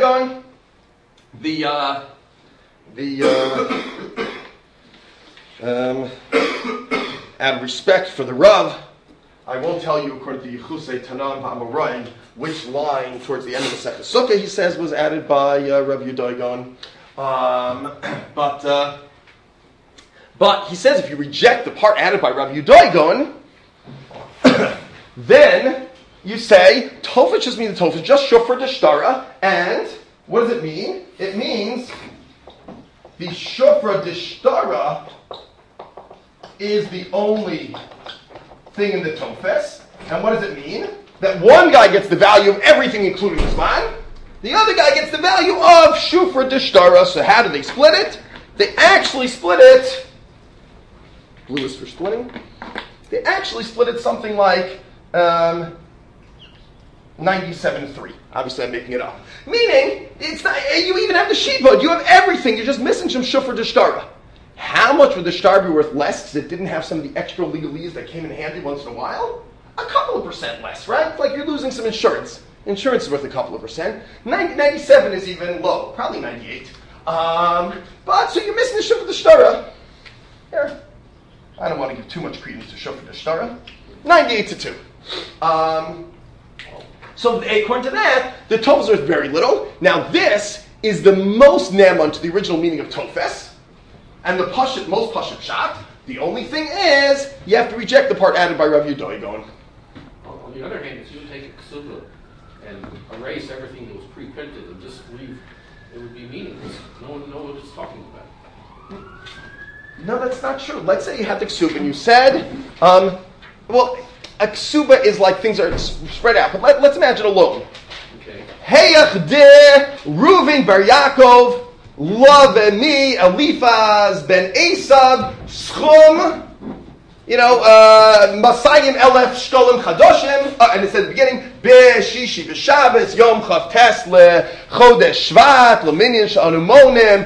Egon. Out of respect for the Rav, I won't tell you according to Yechusei Tanan V'Amoraim which line towards the end of the Second Sukkah he says was added by Rabbi Yehuda Egon. But he says if you reject the part added by Rabbi Yehuda Egon, then you say Tofes just means the Tofes, just Shofar Deshtara, and what does it mean? It means the Shofar Deshtara is the only thing in the Tofes. And what does it mean? That one guy gets the value of everything including the Zman, the other guy gets the value of Shofar Deshtara. So how do they split it? They actually split it, blue is for splitting, they actually split it something like 97-3. Obviously I'm making it up. Meaning, it's not, you even have the Shibud, you have everything, you're just missing some Shofar Deshtara. How much would the shtar be worth less because it didn't have some of the extra legalese that came in handy once in a while? A couple of percent less, right? Like you're losing some insurance. Insurance is worth a couple of percent. 97 is even low, probably 98. But so you're missing the Shofar Deshtara. Here, I don't want to give too much credence to Shofar Deshtara. 98-2. So according to that, the Tofes are worth very little. Now this is the most neman to the original meaning of Tofes. And the most Pashut shot. The only thing is, you have to reject the part added by Rabbi Yehuda Egon. On the other hand, if you take a ksuba and erase everything that was pre-printed and just leave, it would be meaningless. No one knows what it's talking about. No, that's not true. Let's say you had the ksuba and you said, a ksuba is like things are spread out. But let's imagine a loan. Okay. Heyach de Reuven bar Yaakov Lav mi Eliphaz ben Esav Schum, Masayim Elef Shkolim Chadoshim, and it says at the beginning, Be-Shishi B'Shabbos Yom Chav Tes Le-Chodesh Shvat Le-Minyan Sh'anu Monim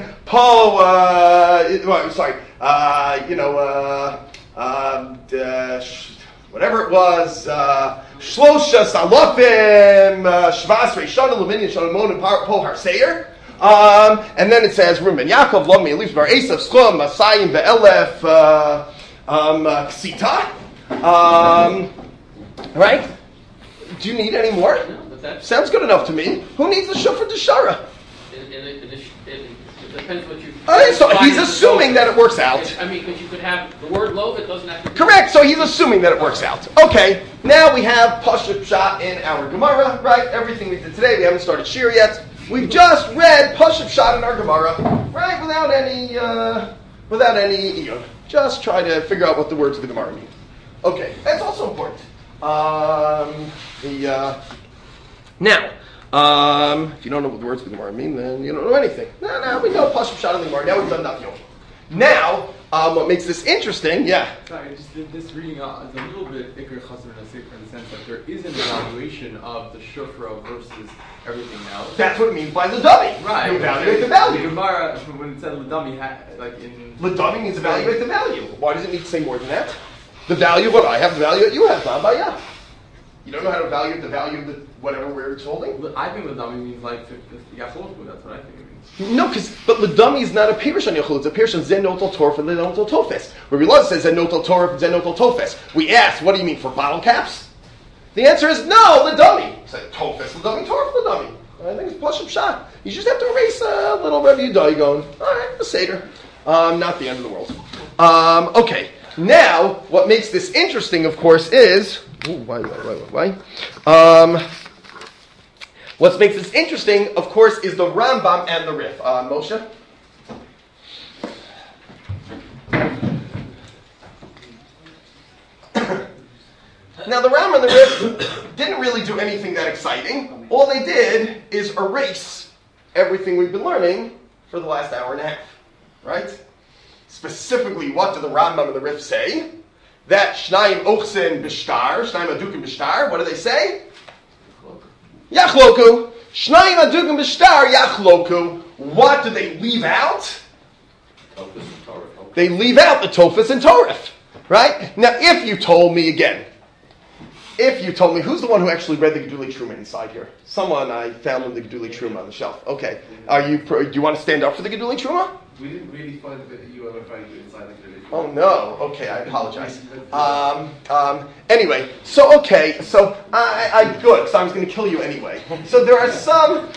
whatever it was, Shlosha Salofim Shvas Reishon Le-Minyan Sh'anu Monim Po Har Seir. And then it says, Reuben Yaakov, Lo Mi Elif Bar Esav Schum, Masayim Ve'elef Ksita. Right? Do you need any more? No, but that Sounds good enough to me. Who needs the Shofar Deshtara? it depends what you. So he's assuming that it works out. Because you could have the word loaf, it doesn't have to be. Correct, so he's assuming that it works out. Okay, now we have Pashut Pshat in our Gemara, right? Everything we did today, we haven't started Shir yet. We've just read Pashut Pshat in our Gemara, right? Without any iyun. Just try to figure out what the words of the Gemara mean. Okay, that's also important. Now, if you don't know what the words of the Gemara mean, then you don't know anything. No, we know Pashut Pshat in the Gemara. Now we've done Daf Yomi. Now, what makes this interesting, Sorry, just this reading is a little bit Iker Chasam Nasif in the sense that there is an evaluation of the Shofra versus everything else. That's what it means by the dummy. Right. You evaluate the value. The Gemara, when it said Ladami, like in... Ladami means evaluate the value. Why does it need to say more than that? The value of what I have, the value that you have. Ba'ya. You don't know how to evaluate the value of the whatever where it's holding? I think Ladami means like Yacholotu, that's what I think it means. No, but Ladami is not a Pirish on Yachol, it's a Pirish on Zenotel Torf and Zenotel Tofes. Where Rilaz says Zenotel Torf and Zenotel Tofes. We asked, what do you mean, for bottle caps? The answer is no, Ladami. It's like Tofes, Ladami, Torf, Ladami. I think it's Pashut Pshat. You just have to erase a little Rabbi Yehuda going, alright, the Seder. Not the end of the world. Okay. Now, what makes this interesting, of course, is what makes this interesting, of course, is the Rambam and the Rif. Moshe. Now, the Rambam and the Rif didn't really do anything that exciting. All they did is erase everything we've been learning for the last hour and a half, right? Specifically, what do the Rambam and the Rif say? That Shnayim Ochsen Bishtar, Shnayim Adukim Bishtar, what do they say? Yachloku. Shnayim Adukim Bishtar, Yachloku. What do they leave out? They leave out the Tophus and Torah, right? Now, if you told me, who's the one who actually read the Gedulei Truma inside here? Someone I found in the Gedulei Truma on the shelf. Okay. Do you want to stand up for the Gedulei Truma? We didn't really find that you ever find it inside the Gedulei Truma. Oh no. Okay, I apologize. Anyway, so I good, because I was going to kill you anyway. So there are some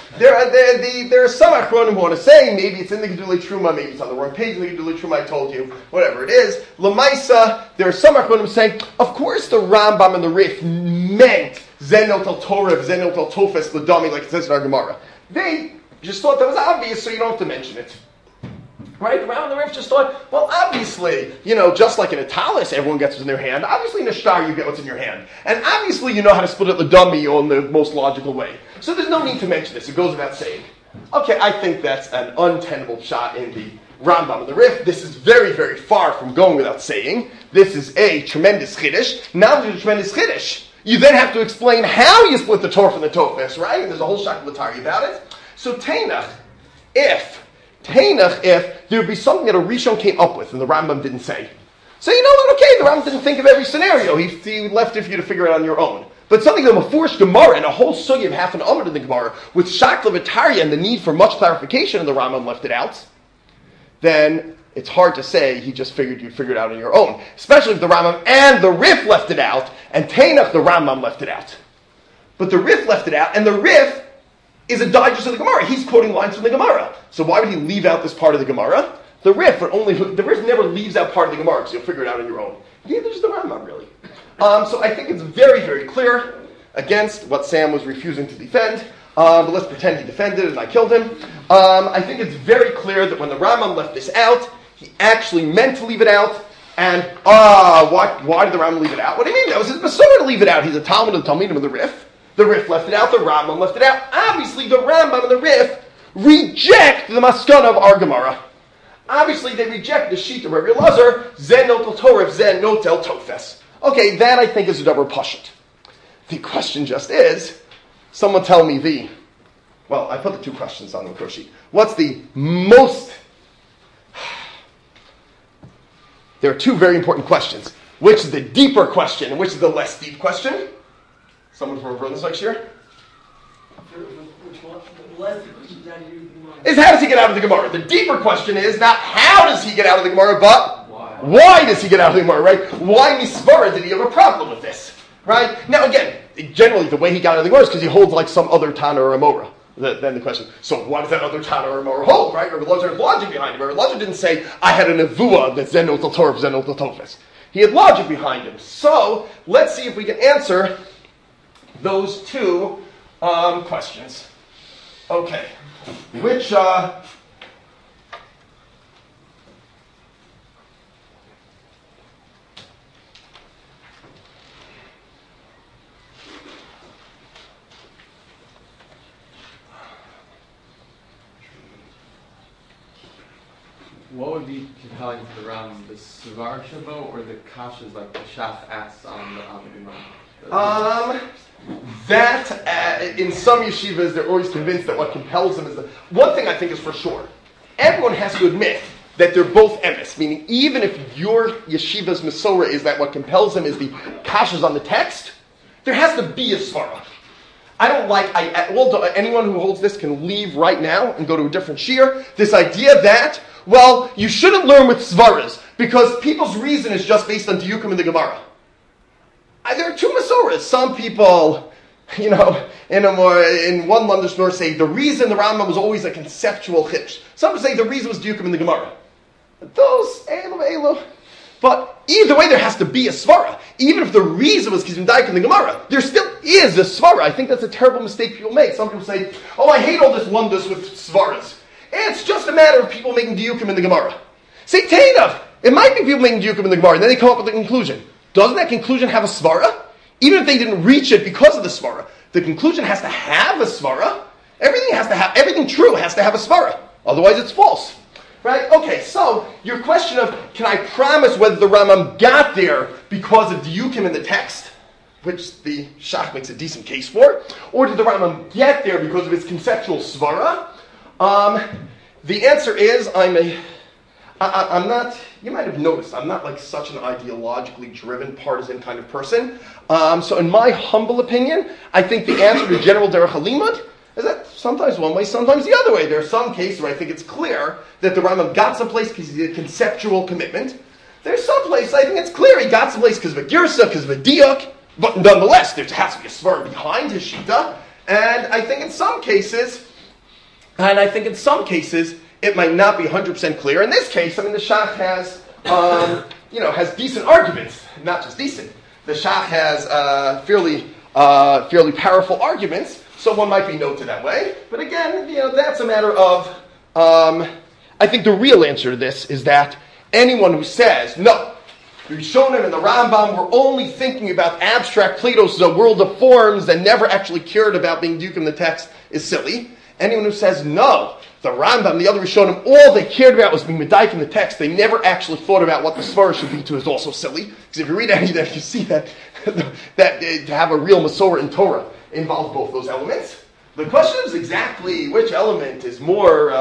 Achronim who want to say maybe it's in the Gedulei Truma, maybe it's on the wrong page in the Gedulei Truma. I told you, whatever it is. Lamaisa, there are some Achronim saying, of course, the Rambam and the Rif meant Zenot al Torah, Zenot al Tofes Ladami, like it says in our Gemara. They just thought that was obvious, so you don't have to mention it. Right? The Rambam and the Rif just thought, well, obviously, just like in a talis, everyone gets what's in their hand. Obviously, in a shtar, you get what's in your hand. And obviously, you know how to split up the dummy on the most logical way. So there's no need to mention this. It goes without saying. Okay, I think that's an untenable shot in the Rambam and the Rif. This is very, very far from going without saying. This is a tremendous chiddush. Now there's a tremendous chiddush. You then have to explain how you split the Torah from the Tofes, right? And there's a whole shaklatari about it. So Tainach, if there would be something that a Rishon came up with and the Rambam didn't say. So you know what, okay, the Rambam didn't think of every scenario. He left it for you to figure it out on your own. But something that Mefurish Gemara and a whole sugi of half an amud in the Gemara with shaklatari and the need for much clarification and the Rambam left it out, then it's hard to say he just figured you'd figure it out on your own. Especially if the Rambam and the Rif left it out, and Tainach, the Rambam, left it out. But the Rif left it out, and the Rif is a digest of the Gemara. He's quoting lines from the Gemara. So why would he leave out this part of the Gemara? The Rif never leaves out part of the Gemara, because you'll figure it out on your own. Neither does the Rambam, really. So I think it's very, very clear against what Sam was refusing to defend. But let's pretend he defended it and I killed him. I think it's very clear that when the Rambam left this out, he actually meant to leave it out. And, why did the Rambam leave it out? What do you mean? That was his Masorah to leave it out. He's a Talmud of the Talmidim of the Rif. The Rif left it out, the Rambam left it out. Obviously, the Rambam and the Rif reject the Maskana of our Gemara. Obviously, they reject the sheet of Rabbi Elazar, Zen Notel Torah, Zen Notel Tofes. Okay, that I think is a double pashut. The question just is, someone tell me I put the two questions on the Makor sheet. What's the most... There are two very important questions. Which is the deeper question and which is the less deep question? Someone from Brother next year? Which one? The last question is how does he get out of the Gemara? The deeper question is not how does he get out of the Gemara, but why does he get out of the Gemara, right? Why Misvara did he have a problem with this? Right? Now again, generally the way he got out of the Gemara is because he holds like some other Tana or Amora. Then the question, so what does that other Tana or Amora hold, right? Rabbi Elazar has logic behind him. Rabbi Elazar didn't say, I had a nevuah that Zen Notel Torah, Zen Notel Tofes. He had logic behind him. So, let's see if we can answer those two questions. Okay. Which, what would be compelling to the Rambam, the Svar Shavo or the Kashas like the Shaf asks on the Gemara? In some yeshivas, they're always convinced that what compels them is the... One thing I think is for sure, everyone has to admit that they're both emes, meaning even if your yeshiva's Masorah is that what compels them is the kashas on the text, there has to be a svara. Anyone who holds this can leave right now and go to a different shiur. This idea that, well, you shouldn't learn with svaras because people's reason is just based on diukim in the Gemara. There are two Masorahs. Some people, in one London Snor say the reason the Rambam was always a conceptual chiddush. Some say the reason was diukim in the Gemara. Those, But either way, there has to be a svara. Even if the reason was because Medayik in the Gemara, there still is a svara. I think that's a terrible mistake people make. Some people say, oh, I hate all this lumdus with svaras. It's just a matter of people making diukim in the Gemara. Say, Tainav, it might be people making diukim in the Gemara, and then they come up with a conclusion. Doesn't that conclusion have a svara? Even if they didn't reach it because of the svara, the conclusion has to have a svara. Everything true has to have a svara. Otherwise it's false. Right? Okay, so your question of, can I promise whether the Rambam got there because of diukim in the text, which the Shach makes a decent case for, or did the Rambam get there because of his conceptual svara? The answer is, I'm not, you might have noticed, I'm not like such an ideologically driven, partisan kind of person. So in my humble opinion, I think the answer to general derech halimud is that sometimes one way, sometimes the other way. There are some cases where I think it's clear that the Rambam got someplace because he did a conceptual commitment. There's some place I think it's clear he got someplace because of a girsa, because of a diuk, but nonetheless, there has to be a svara behind his shita. And I think in some cases, it might not be 100% clear. In this case, the Shach has, has decent arguments, not just decent. The Shach has fairly powerful arguments, so one might be noted that way. But again, that's a matter of, I think the real answer to this is that anyone who says, no, the Rishonim and the Rambam were only thinking about abstract Plato's world of forms and never actually cared about being diukim in the text is silly. Anyone who says, no, the Rambam, the other Rishonim, all they cared about was being medayik in the text. They never actually thought about what the svara should be to is also silly. Because if you read any of that, you see that to have a real Masorah in Torah involves both those elements. The question is exactly which element is more,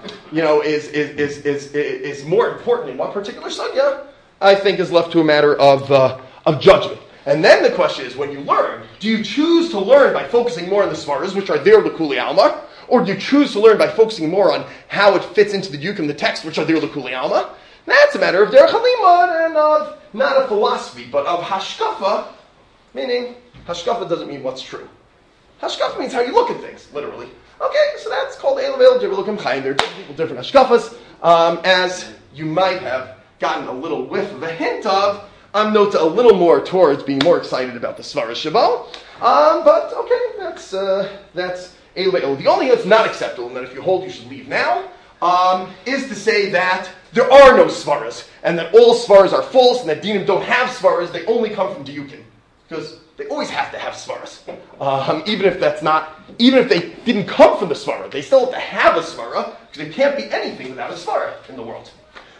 is more important in what particular sugya, I think is left to a matter of judgment. And then the question is, when you learn, do you choose to learn by focusing more on the svaras, which are there l'kuli alma, or do you choose to learn by focusing more on how it fits into the diukim, the text, which are there l'kuli alma? That's a matter of derech halimud and of not of philosophy, but of hashkafa, meaning hashkafa doesn't mean what's true. Hashkafa means how you look at things, literally. Okay, so that's called Eilavel Jivalukim Chaim. There are different hashkafas, as you might have gotten a little whiff of a hint of. I'm noted a little more towards being more excited about the Svara Shavo. But okay, that's Eilavel. The only thing that's not acceptable, and that if you hold you should leave now, is to say that there are no Svaras, and that all Svaras are false, and that Dinim don't have Svaras, they only come from Diukim. Because they always have to have svaras. Even if they didn't come from the svara, they still have to have a svara, because there can't be anything without a svara in the world.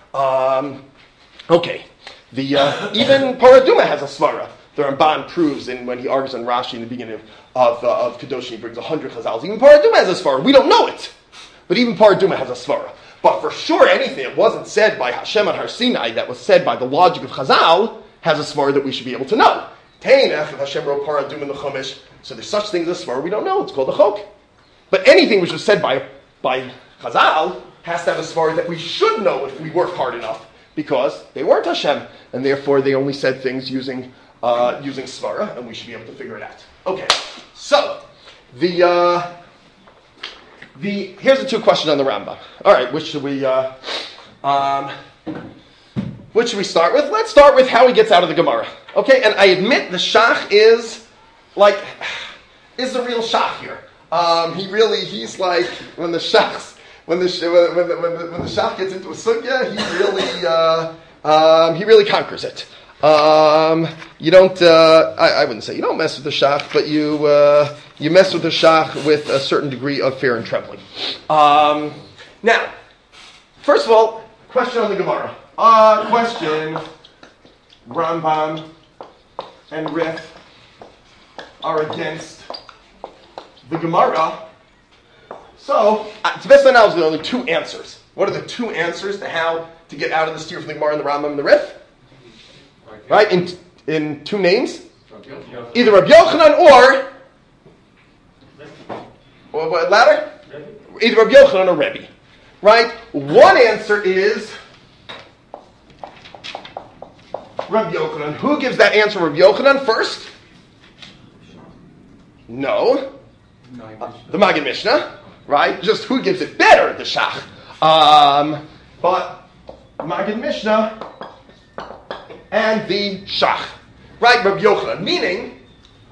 Even Paraduma has a svara. The Ramban proves when he argues on Rashi in the beginning of Kedoshim, he brings 100 chazals. Even Paraduma has a svara. We don't know it. But even Paraduma has a svara. But for sure, anything that wasn't said by Hashem at Har Sinai, that was said by the logic of Chazal, has a svara that we should be able to know. Tainach, if Hashem wrote Paradum in the Chumash, so there's such things as svara we don't know. It's called a chok. But anything which was said by Chazal has to have a svara that we should know if we work hard enough, because they weren't Hashem, and therefore they only said things using svara, and we should be able to figure it out. Okay, so here's the two questions on the Rambam. All right, which should we start with? Let's start with how he gets out of the Gemara. Okay, and I admit the Shach is the real Shach here. He's like when the Shach gets into a sugya, he really conquers it. You don't. I wouldn't say you don't mess with the Shach, but you mess with the Shach with a certain degree of fear and trembling. Now, first of all, question on the Gemara. Question: Rambam and Rif are against the Gemara. So, to best of my knowledge, there are only two answers. What are the two answers to how to get out of the steer from the Gemara and the Rambam and the Rif? Right? In two names? Either Rabbi Yochanan or what, louder? Either Rabbi Yochanan or Rebbe. Right? One answer is Rabbi Yochanan. Who gives that answer? Rabbi Yochanan first? No. The Maggid Mishnah. Right? Just who gives it better? The Shach. But Maggid Mishnah and the Shach. Right, Rabbi Yochanan. Meaning,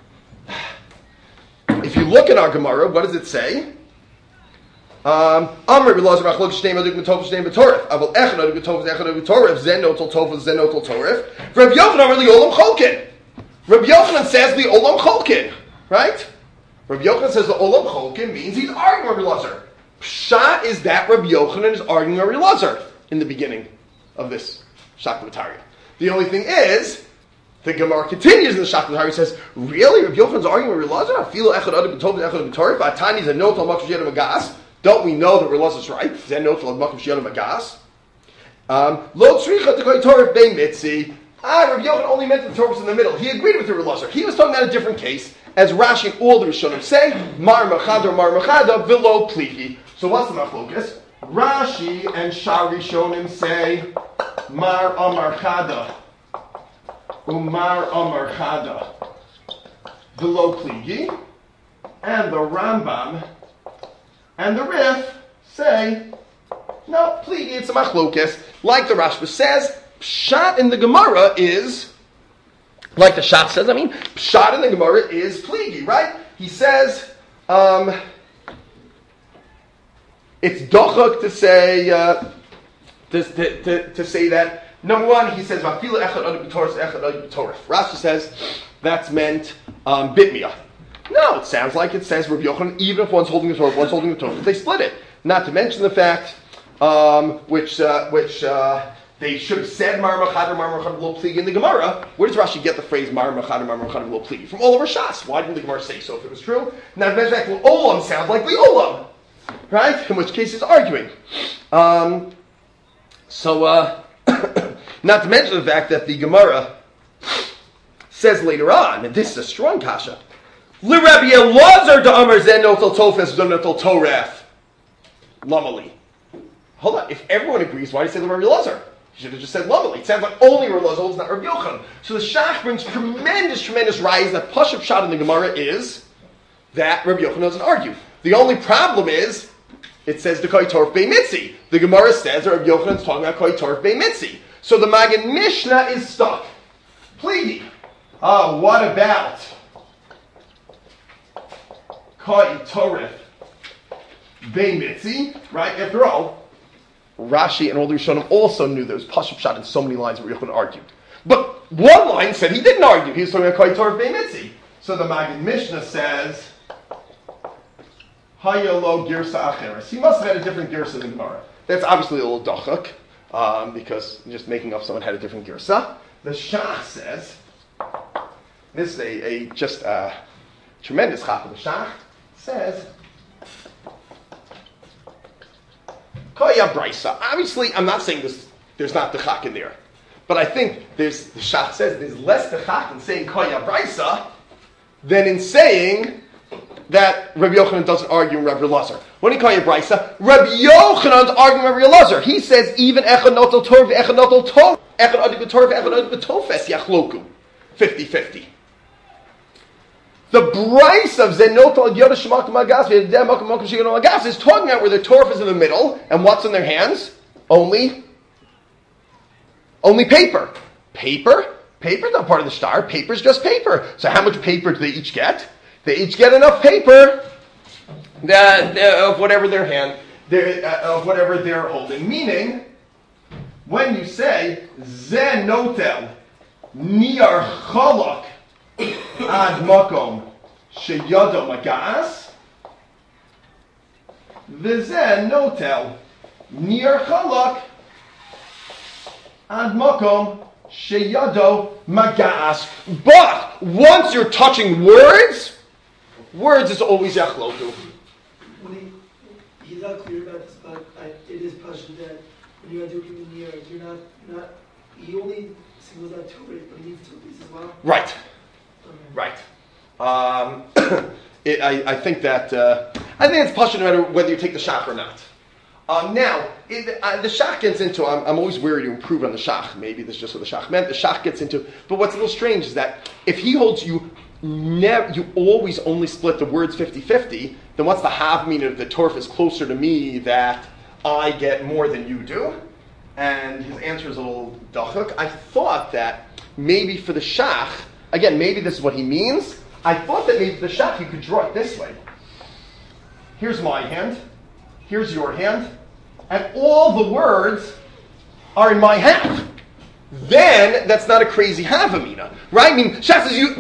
if you look at our Gemara, what does it say? Amr Rabbi Elazar machlok shnei maduk mitov shnei b'torif. Aval echad aduk mitov echad aduk b'torif. Zen notel tov zen notel torif. Rabbi Yochanan really olam cholkin. Rabbi Yochanan says the olam cholkin. Right? Rabbi Yochanan says the olam cholkin means he's arguing Rabbi Elazar. Pshat is that Rabbi Yochanan is arguing Rabbi Elazar in the beginning of this Shaklavataria. The only thing is, the Gemara continues in the Shaklavataria, says, really? Rabbi Yochanan's arguing Rabbi Elazar? Filo echad aduk mitov echad aduk b'torif. Atani zen notel makom sheyad magas. Don't we know that Rabbi Elazar's right? Zen notel makom sheyad magas. Lo tzricha dekoy torif bei mitzi. Rabbi Yochanan only meant the Torah was in the middle. He agreed with Rabbi Elazar. He was talking about a different case, as Rashi and all the Rishonim say, Mar Machada, Vilo Pligi. So what's the machlokas? Rashi and Shar Rishonim say, Mar Amar Chada, Umar Amar Chada, Vilo Pligi. And the Rambam and the Rif say, no, Pligi, it's a machlokas. Like the Rashba says, Pshat in the Gemara is, like the Shach says, Pshat in the Gemara is Pligi, right? He says, it's dochak to say, to say that, number one, he says, Vafila echad aduk b'torif, echad aduk b'torif. Rashi says, that's meant, bitmiyah. No, it sounds like it says Rabbi Yochanan, even if one's holding the Torah, one's holding the Torah, they split it. Not to mention the fact, which they should have said Mar Machad Lo Pligi in the Gemara. Where does Rashi get the phrase Mar Machad Lo Pligi? From all over Shas. Why didn't the Gemara say so if it was true? Now, the fact, well, Olam sounds like the Olam, right? In which case it's arguing. Not to mention the fact that the Gemara says later on, and this is a strong kasha, L'Rabbi Elazar da'amar zen notel tofes zen notel toref lamali. Hold on, if everyone agrees, why do you say the Rabbi Elazar? You should have just said lamali. It sounds like only Rabbi Elazar holds, not Rabbi Yochanan. So the Shach brings tremendous rise that Pashup Shot in the Gemara is that Rabbi Yochanan doesn't argue. The only problem is, it says the Koi Torf Bei Mitzi. The Gemara says that Rabbi Yochanan is talking about Koi Torf Bei Mitzi. So the Magen Mishnah is stuck. Pleading. What about Koi Torf Bei Mitzi? Right? After all, Rashi and all the Rishonim also knew there was Pashup Shot in so many lines where Yochanan argued. But one line said he didn't argue. He was talking about Koi Torf Bei Mitzi. So the Magen Mishnah says, Hayalo Girsa Acheres. He must have had a different Girsa than Gemara. That's obviously a little dochak, because just making up someone had a different Girsa. The Shach says, this is a tremendous chap of the Shach, says, Koya Brisa. Obviously, I'm not saying there's not the chak in there. But I think the Shach says there's less the chak in saying Koya Brisa than in saying that Rabbi Yochanan doesn't argue in Rabbi Elazar. When he call you Brisa, Rabbi Yochanan's arguing Rabbi Elazar. He says even Echad Notel Torah, Echad Notel Torah, Echad Aduk B'Torah, Echad Aduk B'Tofes Yachloku, 50-50. The Brisa of Zenotel Yoda Shemak Magas Magas is talking about where the Torah is in the middle, and what's in their hands? Only paper. Paper's not part of the star. Paper's just paper. So how much paper do they each get? They each get enough paper of whatever their hand, of whatever they're holding. Meaning, when you say Zen Notel Niar Chalak Ad Makom Sheyado Magas, the Zen Notel Niar Chalak Ad Makom Sheyado Magas. But once you're touching words is always yachloku. He's not clear about this, but it is Pasha that when you are doing the year, you're not. He only singles out 2 rays, but he needs 2 pieces as well. Right. I think it's Pasha no matter whether you take the shach or not. Now, the shach gets into, I'm always weary to improve on the shach. Maybe this is just what the shach meant. The shach gets into, but what's a little strange is that if he holds you always only split the words 50-50, then what's the half meaning of the Torah is closer to me that I get more than you do? and his answer is a little dachuk. I thought that maybe for the shach, again, maybe this is what he means. I thought that maybe for the shach you could draw it this way. Here's my hand, here's your hand, and all the words are in my half. Then that's not a crazy havamina, right? I mean, shach says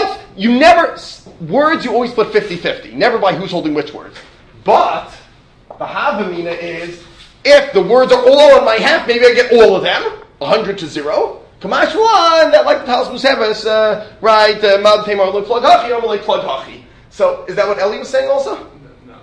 words you always split 50-50, never by who's holding which words. But the havamina is, if the words are all in my half, maybe I get all of them, 100 to 0. Kamash one, that like the Talis Musevis, right? Mad Tamar look plug hachi, I'm like plug hachi. So is that what Eli was saying also? No.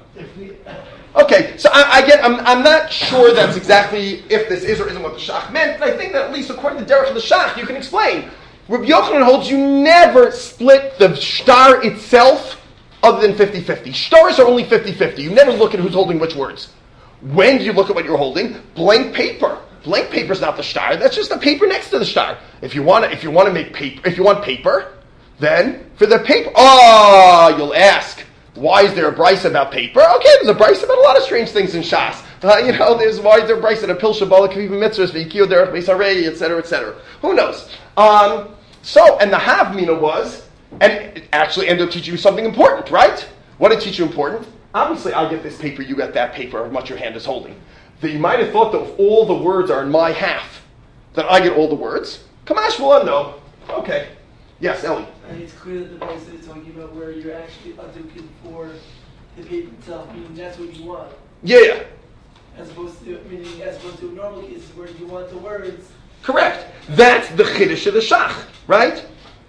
Okay, so I'm not sure that's exactly if this is or isn't what the shach meant, but I think that at least according to Derech of the shach, you can explain. Rabbi Yochanan holds you never split the shtar itself other than 50-50. Stars are only 50-50. You never look at who's holding which words. When do you look at what you're holding? Blank paper. Blank paper is not the shtar. That's just the paper next to the shtar. If you want to make paper, if you want paper, then for the paper, you'll ask, why is there a brisa about paper? Okay, there's a brisa about a lot of strange things in Shas. There's why is there a brisa about pil shabala kaviv mitzvahs v'ikio derech beisarei, etc., etc. Who knows? And the havmina was, and it actually ended up teaching you something important, right? What did it teach you important? Obviously, I get this paper, you get that paper, how much your hand is holding. That you might have thought that if all the words are in my half, that I get all the words. Kamash will no. Okay. Yes, Ellie. It's clear that the place is talking about where you're actually looking for the paper itself, meaning that's what you want. Yeah. As opposed to normal cases where you want the words. Correct. That's the chiddush of the shach, right?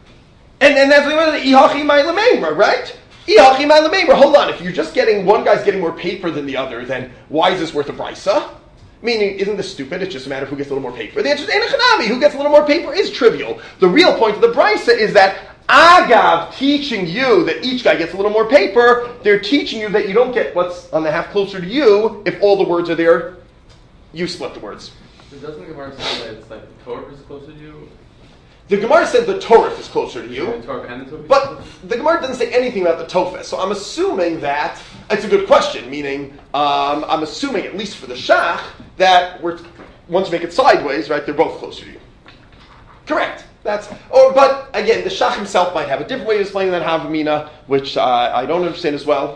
And that's the ihachi ma'ila, right? Ihachi ma'ila. Hold on, if you're just getting, one guy's getting more paper than the other, then why is this worth a brisa? Meaning, isn't this stupid? It's just a matter of who gets a little more paper. The answer is enochanami. Who gets a little more paper is trivial. The real point of the brisa is that Agav teaching you that each guy gets a little more paper, they're teaching you that you don't get what's on the half closer to you if all the words are there. You split the words. So doesn't the Gemara say that it's like the Torah is closer to you? The Gemara says the Torah is closer to you, The Torah and the Torah? but the Gemara doesn't say anything about the Tofes. So I'm assuming that, it's a good question, meaning I'm assuming, at least for the Shach, that once you make it sideways, right, they're both closer to you. Correct. But again, the Shach himself might have a different way of explaining that Havamina, which I don't understand as well.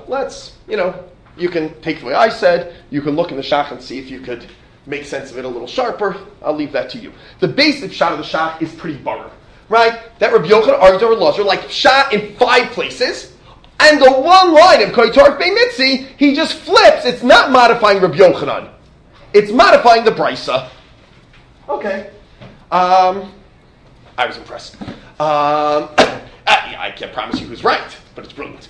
You can take the way I said, you can look in the Shach and see if you could make sense of it a little sharper. I'll leave that to you. The basic shot of the Shach is pretty bummer, right? That Rabbi Yochanan argued over Lazar, like shot in 5 places, and the one line of Koitark Bei Mitzi, he just flips. It's not modifying Rabbi Yochanan. It's modifying the Brisa. Okay. I was impressed. I can't promise you who's right, but it's brilliant.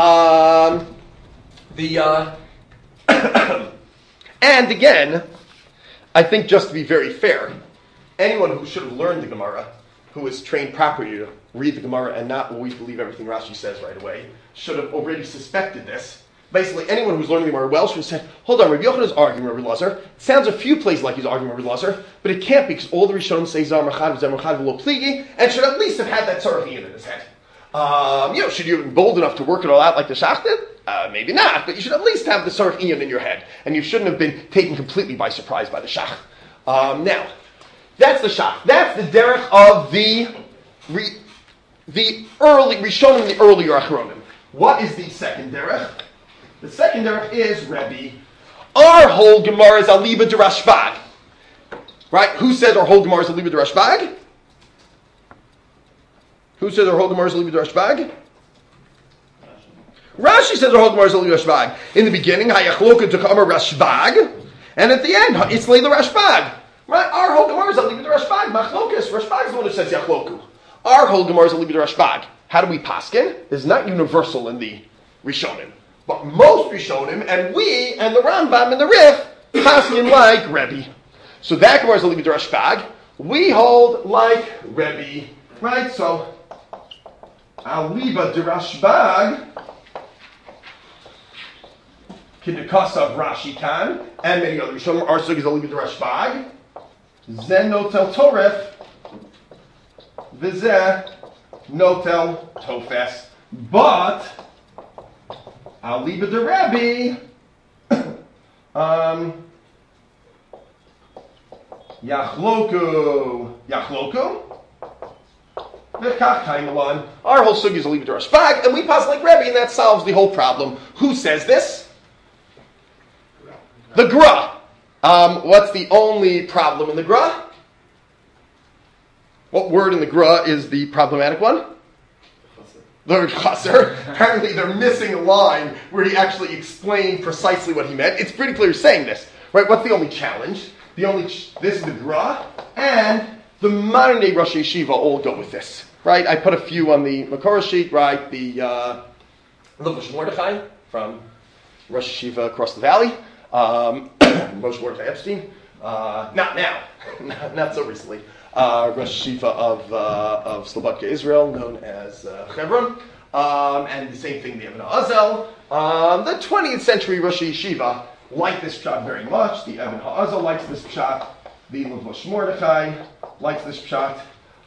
And again, I think just to be very fair, anyone who should have learned the Gemara, who is trained properly to read the Gemara and not always believe everything Rashi says right away, should have already suspected this. Basically, anyone who's learning the Gemara well should have said, hold on, Rabbi Yochanan is arguing Rabbi Lazar. It sounds a few places like he's arguing Rabbi Lazar, but it can't be because all the Rishonim say Zar Machad v'lo pligi, and should at least have had that sort of in his head. Should you have been bold enough to work it all out like the Shach did? Maybe not, but you should at least have the sort of Ian in your head, and you shouldn't have been taken completely by surprise by the Shach. Now, that's the Shach. That's the derech of the early Rishonim, the earlier Achronim. What is the second derech? The second derech is Rebbe. Our whole Gemara is Aliba de Rashbag. Right? Who says our whole Gemara is Aliba de Rashbag? Who says our whole Gemara is Aliba de Rashbag? Rashi says our whole Gemara is Aliba de Rashbag. In the beginning, Hayachloka Tukama Rashbag, and at the end, it's Leila Rashbag. Right? Our whole Gemara is Aliba de Rashbag. Machlokas. Rashbag is the one who says Yachloku. Our whole Gemara is Aliba de Rashbag. How do we paskin? It's not universal in the Rishonim. But most Rishonim, and we, and the Rambam, and the Rif, paskin like Rebbe. So that Gemara is Aliba de Rashbag. We hold like Rebbe. Right? So, Aliba de Rashbag, Kiddukasav Rashi Kan, and many other Rishonim, our sug is Aliba de Rashbag. Zen notel Toref, Vizeh notel Tofes. But, Aliba de Rebbe, Yachloku. Our whole sugi is a leave it to Rashbag, and we pass like Rebbe, and that solves the whole problem. Who says this? The Gra. What's the only problem in the Gra? What word in the Gra is the problematic one? The Chaser. Apparently they're missing a line where he actually explained precisely what he meant. It's pretty clear saying this. Right? What's the only challenge? This is the Gra, and the modern day Rosh Yeshiva all go with this. Right? I put a few on the Makora sheet, right? The Levush Mordechai from Rosh Yeshiva across the valley. Rosh Mordechai Epstein. Not now. Not so recently. Rosh Yeshiva of Slobodka Israel, known as Hebron. And the same thing, the Evan Ha'azel. The 20th century Rosh Yeshiva liked this pshat very much. The Evan Ha'azel likes this pshat. The Levush Mordechai likes this pshat.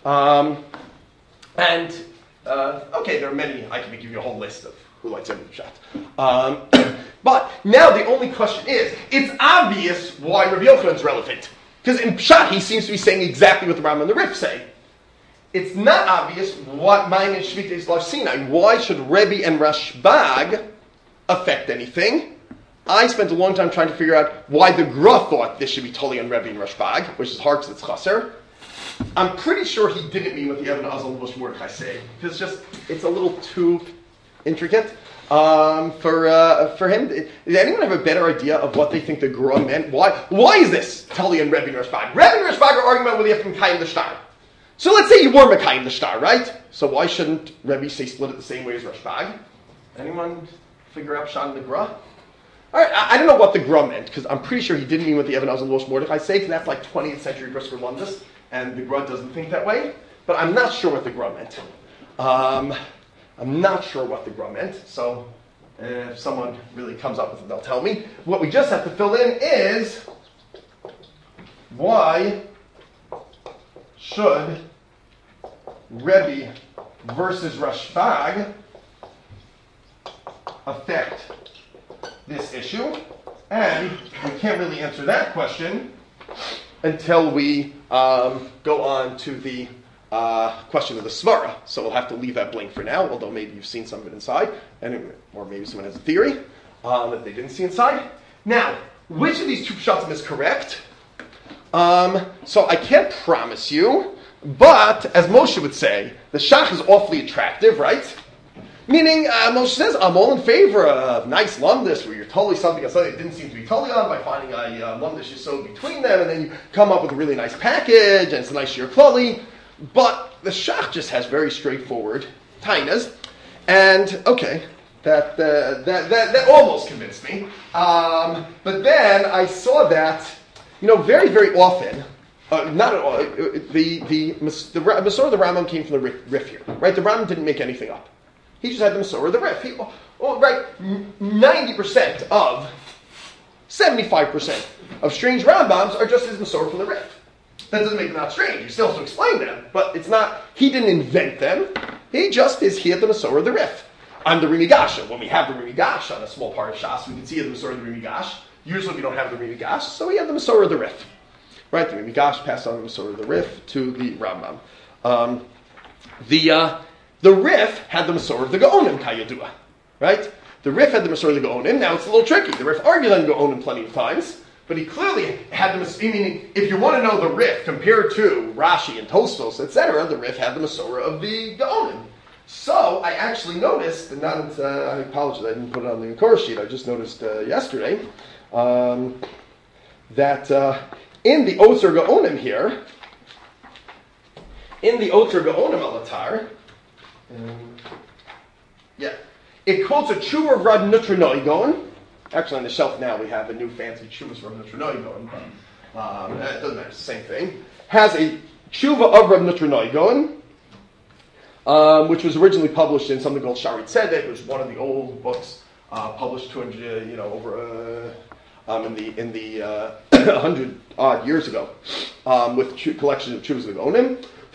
Okay, there are many. I can give you a whole list of who likes every pshat. But now the only question is, it's obvious why Rabbi Yochanan's relevant. Because in pshat, he seems to be saying exactly what the Rambam and the Rif say. It's not obvious what Maimon Shvita is Lav Sinai. Why should Rebbe and Rashbag affect anything? I spent a long time trying to figure out why the Gra thought this should be totally on Rebbe and Rashbag, which is hard because it's chaser. I'm pretty sure he didn't mean what the Evan Ha'azel and Levush Mordechai say, because it's a little too intricate for him. Does anyone have a better idea of what they think the Gra meant? Why is this totally on Rebbe and Rashbag? Rebbe and Rashbag are arguing about whether you have to Mekayim the Shtar. So let's say you were Mekayim the Shtar, right? So why shouldn't Rebbe say split it the same way as Rashbag? Anyone figure out Shan the Gra? All right, I don't know what the Gra meant, because I'm pretty sure he didn't mean what the Evan Ha'azel and Levush Mordechai say, because that's like 20th century Brisker Lundus, and the Gra doesn't think that way. But I'm not sure what the Gra meant. I'm not sure what the Gra meant, so if someone really comes up with it, they'll tell me. What we just have to fill in is, why should Rebbe versus Rashbag affect this issue? And we can't really answer that question until we go on to the question of the Svara. So we'll have to leave that blank for now, although maybe you've seen some of it inside, or maybe someone has a theory that they didn't see inside. Now, which of these two pshatim is correct? So I can't promise you, but as Moshe would say, the shach is awfully attractive, right? Meaning, Moshe says, I'm all in favor of nice lumdish, where you're totally something on something that didn't seem to be totally on by finding a lumdish yisod between them, and then you come up with a really nice package, and it's a nice shir klali. But the shach just has very straightforward tainas, and okay, that almost convinced me. But then I saw that, very, very often, not at all, the Masorah of the Rambam came from the Rif here, right? The Rambam didn't make anything up. He just had the Masorah of the Rif. 90% of, 75% of strange Rambams are just his Masorah from the Rif. That doesn't make them not strange. You still have to explain them, but it's not, he didn't invent them. He had the Masorah of the Rif. On the Rimigash, when we have the Rimigash on a small part of Shas, we can see the Masorah of the Rimigash. Usually we don't have the Rimigash, so we have the Masorah of the Rif. Right, the Rimigash passed on the Masorah of the Rif to the Rambam. The Rif had the Masorah of the Gaonim, Kayadua. Right? The Rif had the Masorah of the Gaonim. Now it's a little tricky. The Rif argued on Gaonim plenty of times, but he clearly had the Masorah. Meaning, if you want to know the Rif compared to Rashi and Tosfos, etc., the Rif had the Masorah of the Gaonim. So I actually noticed, and I apologize, I didn't put it on the Korah sheet. I just noticed yesterday that in the Ozer Gaonim here, in the Ozer Gaonim Alatar, it quotes a tshuva of Rav Nutranoi Gaon. Actually, on the shelf now we have a new fancy tshuva of Rav Nutranoi Gaon. It doesn't matter, it's the same thing. Has a tshuva of Rav Nutranoi Gaon, which was originally published in something called Shari Tzedek, which was one of the old books published 200, in the 100 odd years ago, with collection of tshuvas of Gaonim.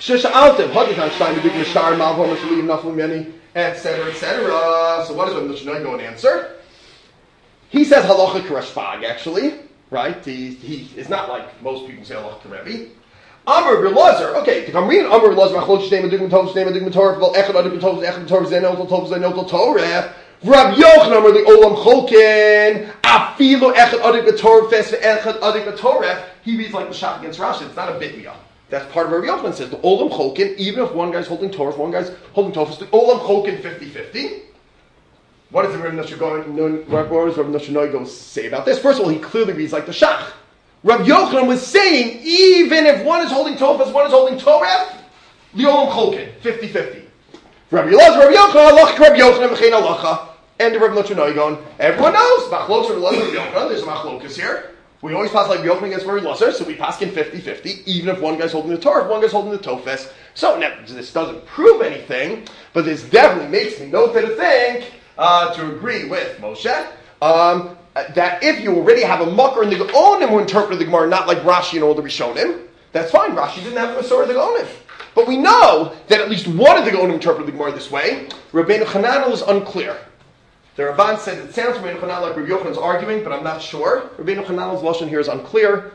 Etc., etc. So what does Rav Nutranoi Gaon answer? He says halacha Rashbag, actually. right? He is not like most people say Allah to Rebbe. Amr Belazar, okay, I'm reading Amr Belazar, Machlok Shnei Medugim Tov, Shnei Medugim Torah, Vel Echad Adik Tov, Echad Torah, Zenotel Tov, Zenotel Torah. Rab Yochanan Amr the Olam Cholken, Afilo Echad Adik Torah, Fes Echad Adik Torah. He reads like the Shach against Rashi. It's not a bitmiyah. That's part of what Rabbi Yochanan says. The Olam Cholken, even if one guy's holding Torah, one guy's holding Tofas, the Olam Cholken 50-50. What does the Rabbi Nosher say about this? First of all, he clearly reads like the Shach. Rabbi Yochanan was saying, even if one is holding Tofas, one is holding Torah, the Olam Cholken 50-50. Rabbi Elazar, Rabbi Yochanan, Allah, Rabbi Yochanan, V'chein Halacha, and the Rabbi Nosher everyone knows. Machlokes Rabbi Elazar, Rabbi Yochanan. There's a Machlokas here. We always pass like Yochanan against Rabbi Elazar, so we pass in 50-50, even if one guy's holding the Torah, if one guy's holding the Tofes. So now, this doesn't prove anything, but this definitely makes me note to think, to agree with Moshe, that if you already have a Makar in the Gaonim who interpret the Gemara, not like Rashi and all the Rishonim, that's fine. Rashi didn't have a Masorah of the Gaonim. But we know that at least one of the Gaonim interpreted the Gemara this way. Rabbeinu Chananel is unclear. The Ramban said it sounds Rabbeinu Chananel like Rabbi Yochanan's arguing, but I'm not sure. Rabbeinu Chananel's lashon here is unclear.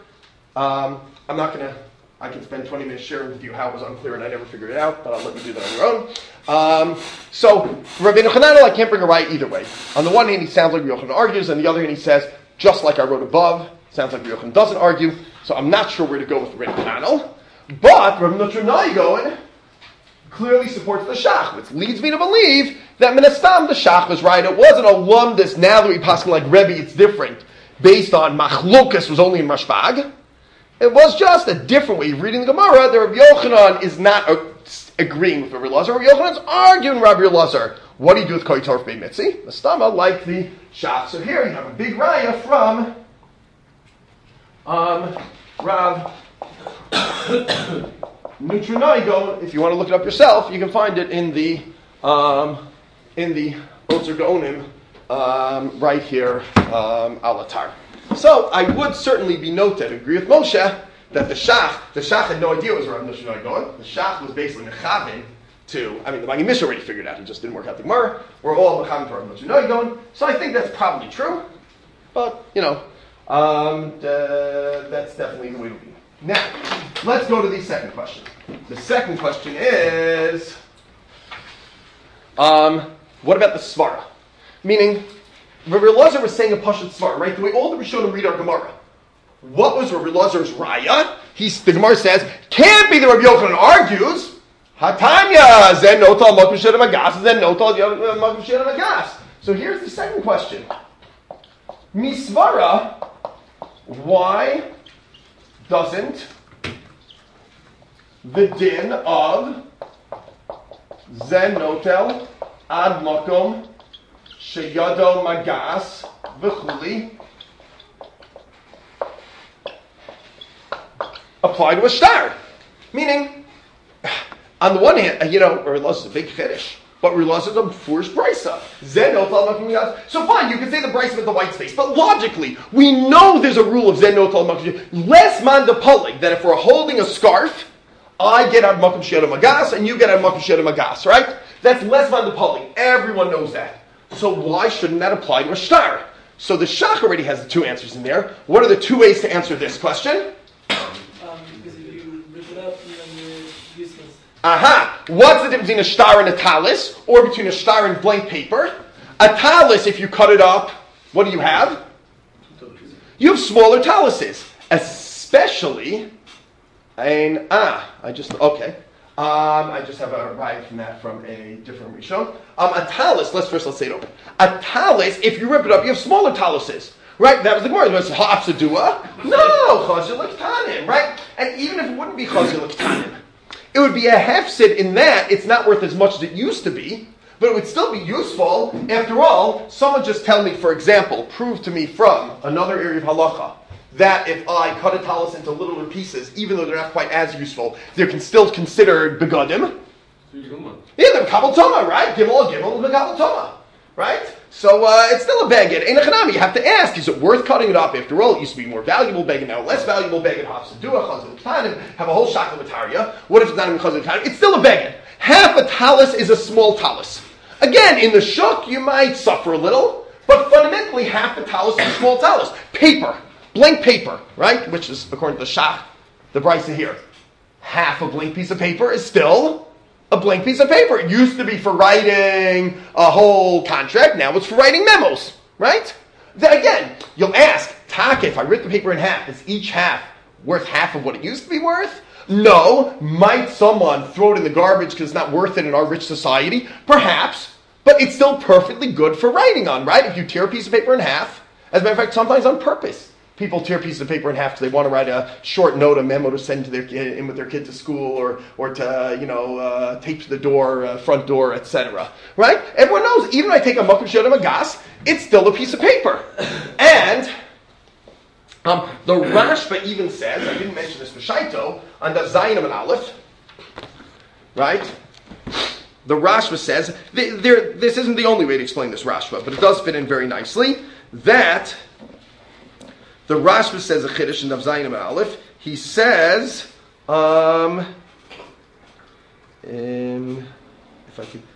I can spend 20 minutes sharing with you how it was unclear and I never figured it out, but I'll let you do that on your own. So, Rabbeinu Chananel, I can't bring a right either way. On the one hand, he sounds like Rabbi Yochanan argues, and the other hand, he says, just like I wrote above, sounds like Rabbi Yochanan doesn't argue, so I'm not sure where to go with Rabbeinu Chananel. But Rabbi Nosher clearly supports the Shach, which leads me to believe that Minastam the Shach was right. It wasn't a lumdus, now that we pass like Rebbe, it's different, based on Machlokas was only in Rashbag. It was just a different way of reading the Gemara. The Rabbi Yochanan is not agreeing with Rabbi Elazar. Rabbi Yochanan's arguing with Rabbi Elazar. What do you do with Koi Torf Bei Mitzi? The Stama, like the Shach. So here you have a big raya from Rav Nutranaigo. If you want to look it up yourself, you can find it in the Ozer Gaonim right here, Alatar. So I would certainly be noted, agree with Moshe, that the Shach had no idea it was Rav Nutranaigo. The Shach was basically Nechavin to, the Magi Mishnah already figured out, he just didn't work out the Gemara. We're all Nechavin to Rav Nutranaigo. So I think that's probably true, but, that's definitely the way to be. Now, let's go to the second question. The second question is, what about the Svara? Meaning, Rabbi Elazar was saying a Pashat Svara, right? The way all the Rishonim read our Gemara. What was Rabbi Elazar's Raya? The Gemara says, can't be that Rabbi Yochanan argues, Hatanya, Zen Notal Makom Shedem Agas, Zen Notal Makom Shedem Agas. So here's the second question. Misvara, why doesn't the din of Zen Notel Ad Makom Sheyado Magas V'chuli apply to a star? Meaning, on the one hand, Rabbi Elazar is a big chiddush, but Rabbi Elazar is a first brisa. Zen Notel Makom Magas. So fine, you can say the brisa with the white space, but logically, we know there's a rule of Zen Notel Makom less man de pulig, that if we're holding a scarf, I get Ad Makom Sheyado Magas, and you get Ad Makom Sheyado Magas, right? That's less man de pulig. Everyone knows that. So why shouldn't that apply to a star? So the Shach already has the two answers in there. What are the two ways to answer this question? Because if you rip it up, then it's useless. Aha! What's the difference between a star and a talis? Or between a star and blank paper? A talis, if you cut it up, what do you have? You have smaller talises. Especially I just have a ride from that from a different Rishon. A talis, let's say it open. A talis, if you rip it up, you have smaller talises. Right? That was the Gemara. Was ha'apsadua? No, chazir l'ktanim, right? And even if it wouldn't be chazir l'ktanim, it would be a hefsid in that it's not worth as much as it used to be, but it would still be useful. After all, someone just tell me, for example, prove to me from another area of halacha, that if I cut a talis into littler pieces, even though they're not quite as useful, they can still considered begadim. Yeah, they're kabel toma, right? Gimel, kabel toma, right? So it's still a beged. In a chanami, you have to ask: is it worth cutting it up? After all, it used to be more valuable beged, now less valuable beged. Hafsadua, chazal ktanim, have a whole shakla bataria. What if it's not even chazal ktanim? It's still a beged. Half a talis is a small talis. Again, in the shuk, you might suffer a little, but fundamentally, half a talis is a small talis. Paper. blank paper, right? Which is, according to the Shach, the Brisa here. Half a blank piece of paper is still a blank piece of paper. It used to be for writing a whole contract. Now it's for writing memos, right? Then again, you'll ask, Taka, if I rip the paper in half, is each half worth half of what it used to be worth? No. Might someone throw it in the garbage because it's not worth it in our rich society? Perhaps. But it's still perfectly good for writing on, right? If you tear a piece of paper in half, as a matter of fact, sometimes on purpose. People tear pieces of paper in half because they want to write a short note, a memo to send to their kid, in with their kid to school, or to tape to the door, front door, etc. Right? Everyone knows. Even if I take a makom she'odam agas, it's still a piece of paper. And the Rashba even says, I didn't mention this for Shaito, on the Zayinim and Aleph, right? The Rashba says, this isn't the only way to explain this Rashba, but it does fit in very nicely, that the Rashba says a Chiddush in Daf Zayin and Aleph. He says, if I could,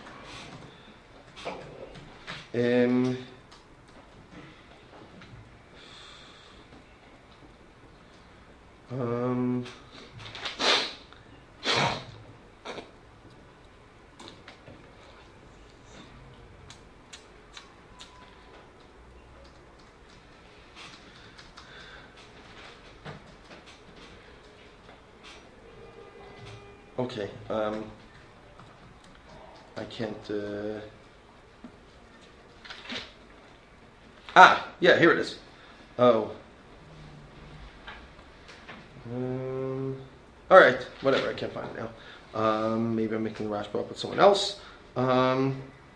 okay, I can't, yeah, here it is. Oh. All right, whatever, I can't find it now. Maybe I'm making the Rashba up with someone else. Okay,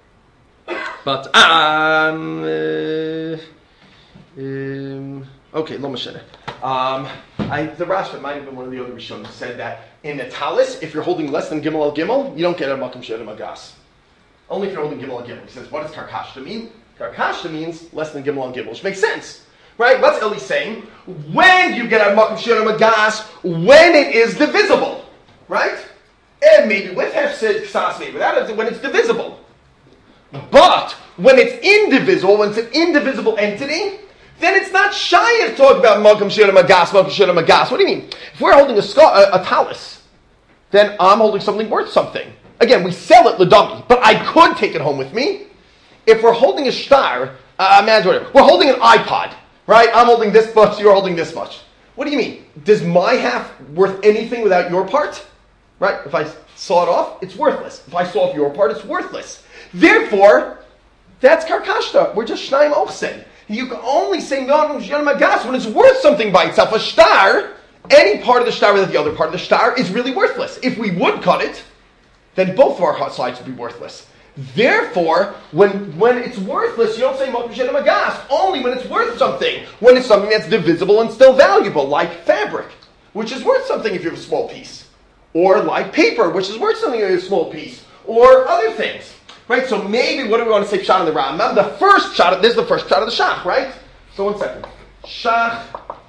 lo mashene. The Rashba might have been one of the other Rishonim who said that in the talis, if you're holding less than Gimel al Gimel, you don't get a makom she'odam agas. Only if you're holding Gimel al Gimel. He says, what does Karkashta mean? Karkashta means less than Gimel al Gimel, which makes sense. Right? What's Eli saying? When you get a makom she'odam agas, when it is divisible. Right? And maybe with hefsid, ksas, maybe without it, when it's divisible. But when it's indivisible, when it's an indivisible entity, then it's not shy to talk about makom she'odam agas, makom she'odam agas. What do you mean? If we're holding a talis, then I'm holding something worth something. Again, we sell it ledummy, but I could take it home with me. If we're holding a shtar, imagine whatever. We're holding an iPod, right? I'm holding this much, you're holding this much. What do you mean? Does my half worth anything without your part? Right? If I saw it off, it's worthless. If I saw off your part, it's worthless. Therefore, that's karkashta. We're just shnayim ochsen. You can only say makom she'odam agas when it's worth something by itself. A shtar, any part of the shtar without the other part of the shtar is really worthless. If we would cut it, then both of our hot sides would be worthless. Therefore, when it's worthless, you don't say makom she'odam agas, only when it's worth something. When it's something that's divisible and still valuable, like fabric, which is worth something if you have a small piece. Or like paper, which is worth something if you have a small piece. Or other things. Right? So maybe, what do we want to say pshat in the Rambam? The first pshat, this is the first pshat of the Shach, right? So 1 second. Shach,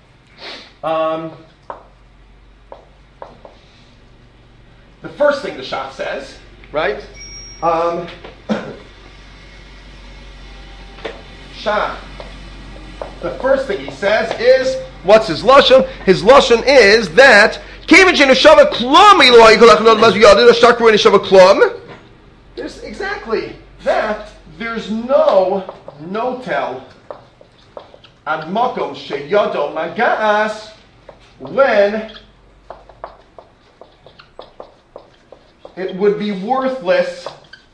the first thing the Shach says, right? Shach, the first thing he says is, what's his lashon? His lashon is that, there's exactly that. There's no notel ad makom she'odam agas when it would be worthless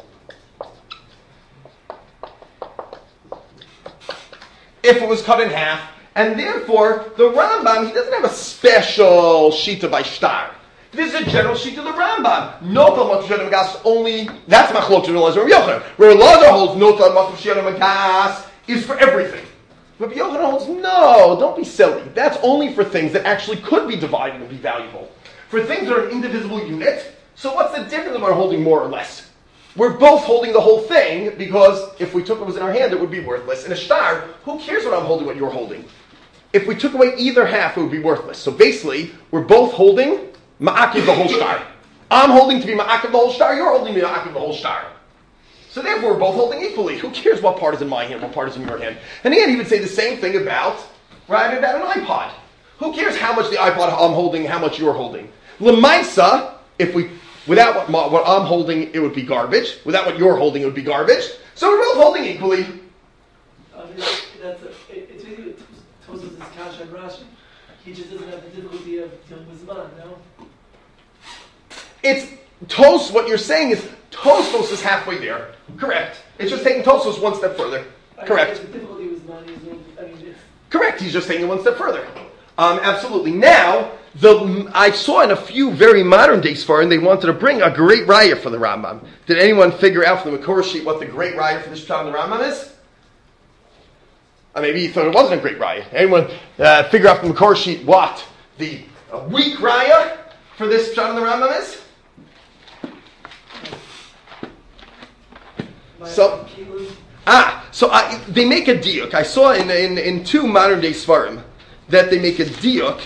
if it was cut in half. And therefore, the Rambam, he doesn't have a special shita by shtar. This is a general sheet of the Rambam. Notal makom she'odam agas only, that's machlok to Rabbi Yochanan. Rabbi Elazar holds notal makom she'odam agas is for everything. Rabbi Yochanan holds, no, don't be silly. That's only for things that actually could be divided and be valuable. For things that are an indivisible unit, so what's the difference about holding more or less? We're both holding the whole thing, because if we took what was in our hand, it would be worthless. In a shtar, who cares what I'm holding, what you're holding? If we took away either half, it would be worthless. So basically, we're both holding ma'akiv the whole shtar. I'm holding to be ma'akiv the whole shtar, you're holding to be ma'akiv the whole shtar. So therefore, we're both holding equally. Who cares what part is in my hand, what part is in your hand? And again, he would say the same thing about right? About an iPod. Who cares how much the iPod I'm holding, how much you're holding? Lemaisa, without what I'm holding, it would be garbage. Without what you're holding, it would be garbage. So we're both holding equally. It's really Tosfos is Kasha and Rashi. He just doesn't have the difficulty of dealing with Zman, no? It's what you're saying is Tosfos is halfway there. Correct. It's just taking Tosfos one step further. Correct. The difficulty with Zman is, Correct. He's just taking it one step further. Absolutely. Now, I saw in a few very modern day Sfarim, they wanted to bring a great raya for the Rambam. Did anyone figure out from the Makor sheet what the great raya for this pshat in the Rambam is? Maybe you thought it wasn't a great raya. Anyone figure out from the Makor sheet what the weak raya for this pshat in the Rambam is? They make a diuk. I saw in two modern day Sfarim that they make a diuk.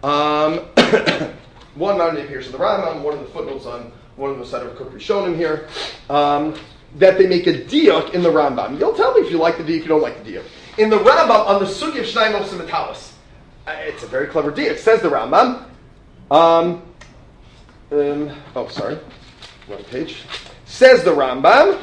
One modern day appears in the Rambam, one of the footnotes on one of the side of Kuk Rishonim here, that they make a diuk in the Rambam. You'll tell me if you like the diuk, if you don't like the diuk. In the Rambam, on the Sugi of Shnai Mosim Metalis, it's a very clever diuk. Says the Rambam. Wrong page. Says the Rambam.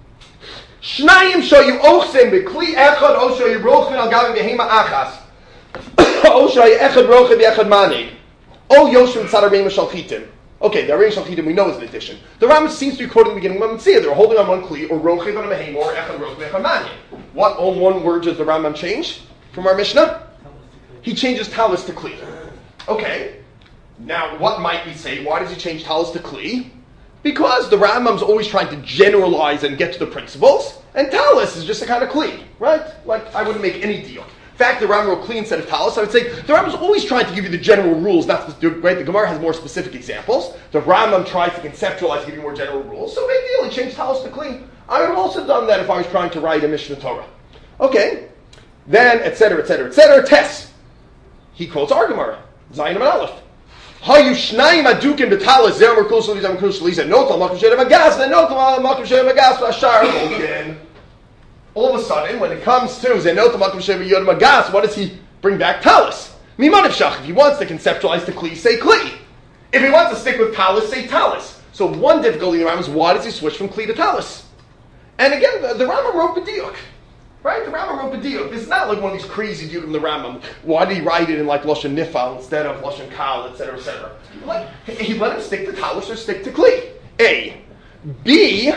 Shnayim shoyu ochsem bekli echad o shoyu rochmin al gavim behema achas o shoyu echad rochim echad manig o yoshim tzad areim shalchitim. Okay, the areim shalchitim we know is an addition. The Rambam seems to be quoting the beginning of Matzia. They're holding on one kli or rochim on a behema or echad rochim echad manig. What on one word does the Rambam change from our Mishnah? He changes talis to kli. Okay, now what might we say? Why does he change talis to kli? Because the Rambam's always trying to generalize and get to the principles, and talis is just a kind of kli, right? Like, I wouldn't make any deal. In fact, the Rambam wrote kli instead of talis. I would say the Rambam's always trying to give you the general rules, not right? The Gemara has more specific examples. The Rambam tries to conceptualize, give you more general rules. So big deal, he changed talis to kli. I would have also done that if I was trying to write a Mishnah Torah. Okay, then, etc., etc., etc., Tess. He quotes our Gemara, Zayin and Aleph. Hayu shnayim adukim betalis zer merkul shli zer merkul shli zer notal makom she'er magas then notal makom she'er magas v'ashar again. All of a sudden, when it comes to zer notal makom she'er magas, what does he bring back? Talis. Miman ifshach. If he wants to conceptualize the kli, say kli. If he wants to stick with talis, say talis. So one difficulty in the Rambam is why does he switch from kli to talis? And again, the Rambam wrote b'diuk. Right? The Rambam wrote b'diuk. This is not like one of these crazy diuk in the Rambam. Why did he write it in like Lashon Nifal instead of Lashon Kal, etc., etc.? Like, he let him stick to Talis or stick to Kli. A. B.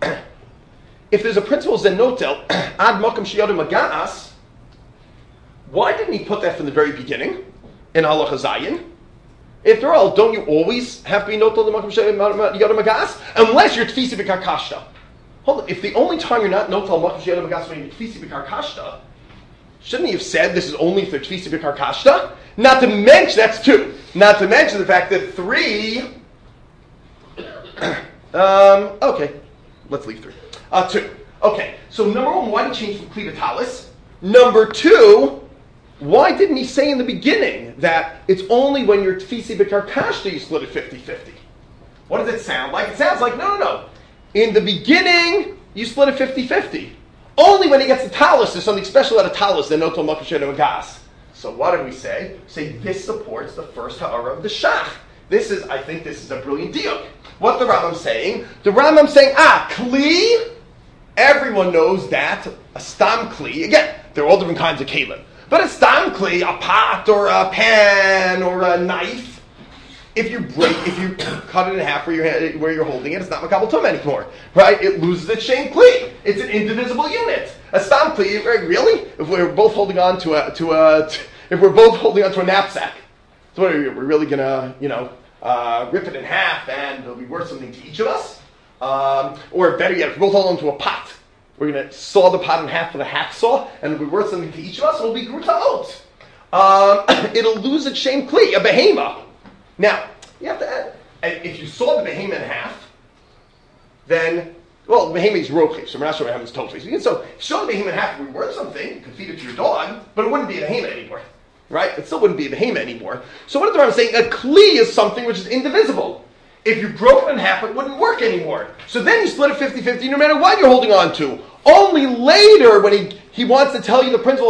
If there's a principle Zenotel, Ad Makam Shiyodim Magas, why didn't he put that from the very beginning in Halacha Zayin? After all, don't you always have to be Notel the Makam Shiyodim Magas? Unless you're Tfisi B'Karkashta. Hold on, if the only time you're not notal makam she'er magas when you're tfisi b'karkashta, shouldn't he have said this is only if they're tfisi b'karkashta? Not to mention, that's two. Not to mention the fact that three. Okay, let's leave three. Two. Okay, so number one, why did he change from kli to talis? Number two, why didn't he say in the beginning that it's only when you're tfisi b'karkashta you split it 50-50? What does it sound like? It sounds like no. In the beginning, you split it 50-50. Only when he gets the talis, there's something special about a talis, then notal makam she'er magas. So what do we say? Say this supports the first ha'ara of the shach. I think this is a brilliant diuk. What the Rambam's saying? The Rambam's saying, kli, everyone knows that, a stam kli, again, there are all different kinds of kalim. But a stam kli, a pot or a pan or a knife, if you cut it in half where you're holding it, it's not makabel tum anymore, right? It loses its shem kli. It's an indivisible unit. A stam kli, really? If we're both holding on to a knapsack, so what are we really gonna, rip it in half and it'll be worth something to each of us? Or better yet, if we're both holding on to a pot, we're gonna saw the pot in half with a hacksaw and it'll be worth something to each of us. It'll be grutaot. It'll lose its shem kli, a behema. Now, you have to add, if you saw the behema in half, then, the behema is rochi, so we're not sure what happens totally. So if you saw the behema in half, it would be worth something, you could feed it to your dog, but it wouldn't be a behema anymore, right? It still wouldn't be a behema anymore. So what is the Rambam saying? A kli is something which is indivisible. If you broke it in half, it wouldn't work anymore. So then you split it 50-50 no matter what you're holding on to. Only later, when he wants to tell you the principle,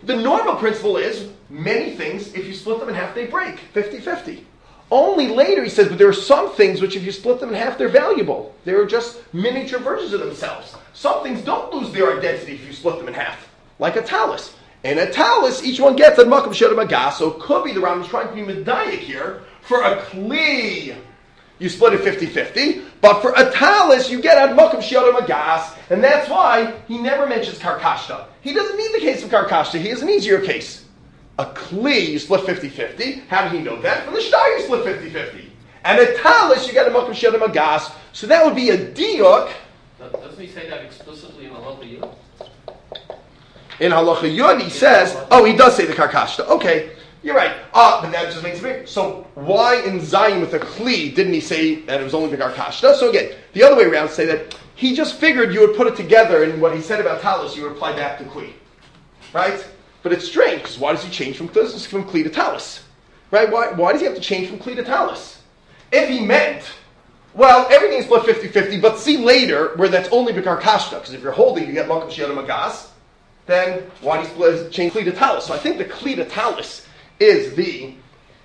The normal principle is many things, if you split them in half, they break 50-50. Only later he says, but there are some things which if you split them in half, they're valuable. They're just miniature versions of themselves. Some things don't lose their identity if you split them in half, like a talus. In a talus, each one gets a makam shadam agas, so it could be the Rambam is trying to be medayik here. For a kli, you split it 50-50, but for a talus, you get a makam shadam agas, and that's why he never mentions karkashta. He doesn't need the case of karkashta, he has an easier case. A kli, you split 50-50. How did he know that? From the shtar, you split 50-50. And a talus, you get a makam shadam agas, so that would be a diuk. Doesn't he say that explicitly in Halacha Yud? In Halacha Yud, he says, oh, he does say the karkashta. Okay, you're right. But that just makes it big. So why in Zion with a kli didn't he say that it was only the karkashta? So again, the other way around, say that he just figured you would put it together, and what he said about talus, you would apply that to kli. Right? But it's strange, because why does he change from kli to talus? Right? Why does he have to change from kli to talus? If he meant, well, everything's split 50-50, but see later where that's only karkashta, because if you're holding, you get makam shadam agas, then why do you change kli to talus? So I think the kli to talus is the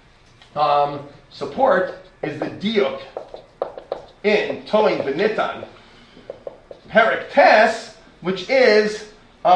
support, is the diuk in Toin V'Nitan Perek Tes, which is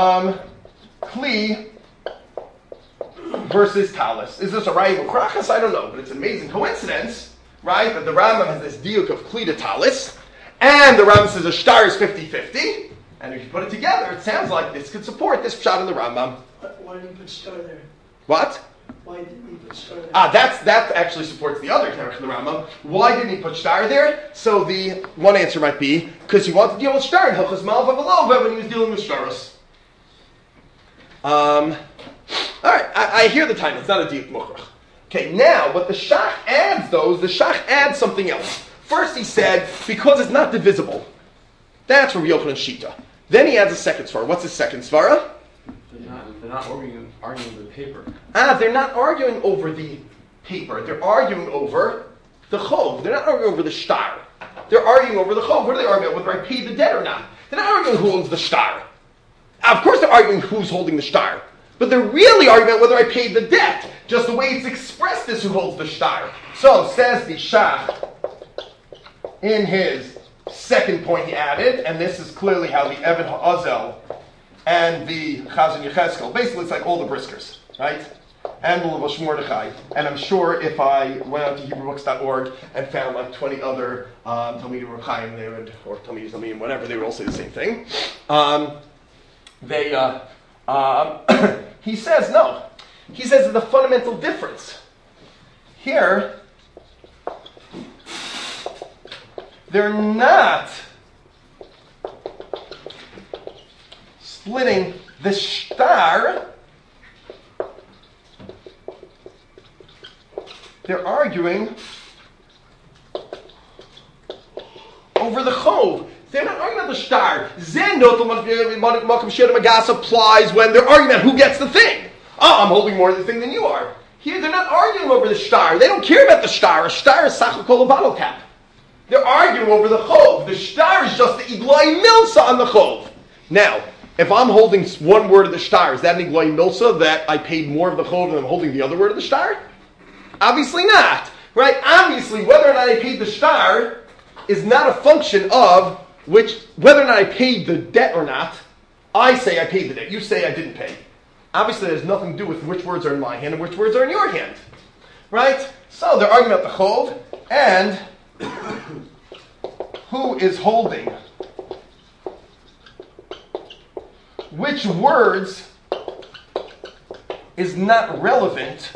kli versus talus. Is this a raya b'krachas? I don't know, but it's an amazing coincidence, right? That the Rambam has this diuk of kli to talus, and the Rambam says a shtar is 50-50. And if you put it together, it sounds like this could support this pshat in the Rambam. Why didn't you put shtar there? What? Why didn't you put shtar there? That actually supports the other terech in the Rambam. Why didn't he put shtar there? So the one answer might be because he wanted to deal with shtar in Hilchos Malva V'Lova when he was dealing with shtaros. All right, I hear the time. It's not a diuk mukhrach. Okay, now, but the Shach adds those. The Shach adds something else. First, he said because it's not divisible. That's from Yochanan Shita. Then he adds a second svara. What's his second svara? They're not arguing over the paper. They're not arguing over the paper. They're arguing over the chov. They're not arguing over the shtar. They're arguing over the chov. What are they arguing about? Whether I paid the debt or not. They're not arguing who owns the shtar. Of course they're arguing who's holding the shtar. But they're really arguing about whether I paid the debt. Just the way it's expressed is who holds the shtar. So, says the Shach in his second point he added, and this is clearly how the Eved Ha'azel and the Chazon Yechezkel, basically it's like all the Briskers, right? And the Levush Mordechai. And I'm sure if I went out to HebrewBooks.org and found like 20 other Talmidim Rechaim there, or Talmidim Talmidim, whatever, they would all say the same thing. He says no. He says there's a fundamental difference. Here, they're not splitting the shtar. They're arguing over the chov. They're not arguing about the shtar. Zen applies when they're arguing about who gets the thing. Oh, I'm holding more of the thing than you are. Here, they're not arguing over the shtar. They don't care about the shtar. A shtar is sachakol a bottle cap. They're arguing over the chov. The shtar is just the iglai milsa on the chov. Now, if I'm holding one word of the shtar, is that an iglai milsa that I paid more of the chov than I'm holding the other word of the shtar? Obviously not. Right? Obviously, whether or not I paid the shtar is not a function of whether or not I paid the debt or not. I say I paid the debt. You say I didn't pay. Obviously, there's nothing to do with which words are in my hand and which words are in your hand. Right? So, they're arguing about the chov and who is holding which words is not relevant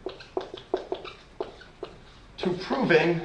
to proving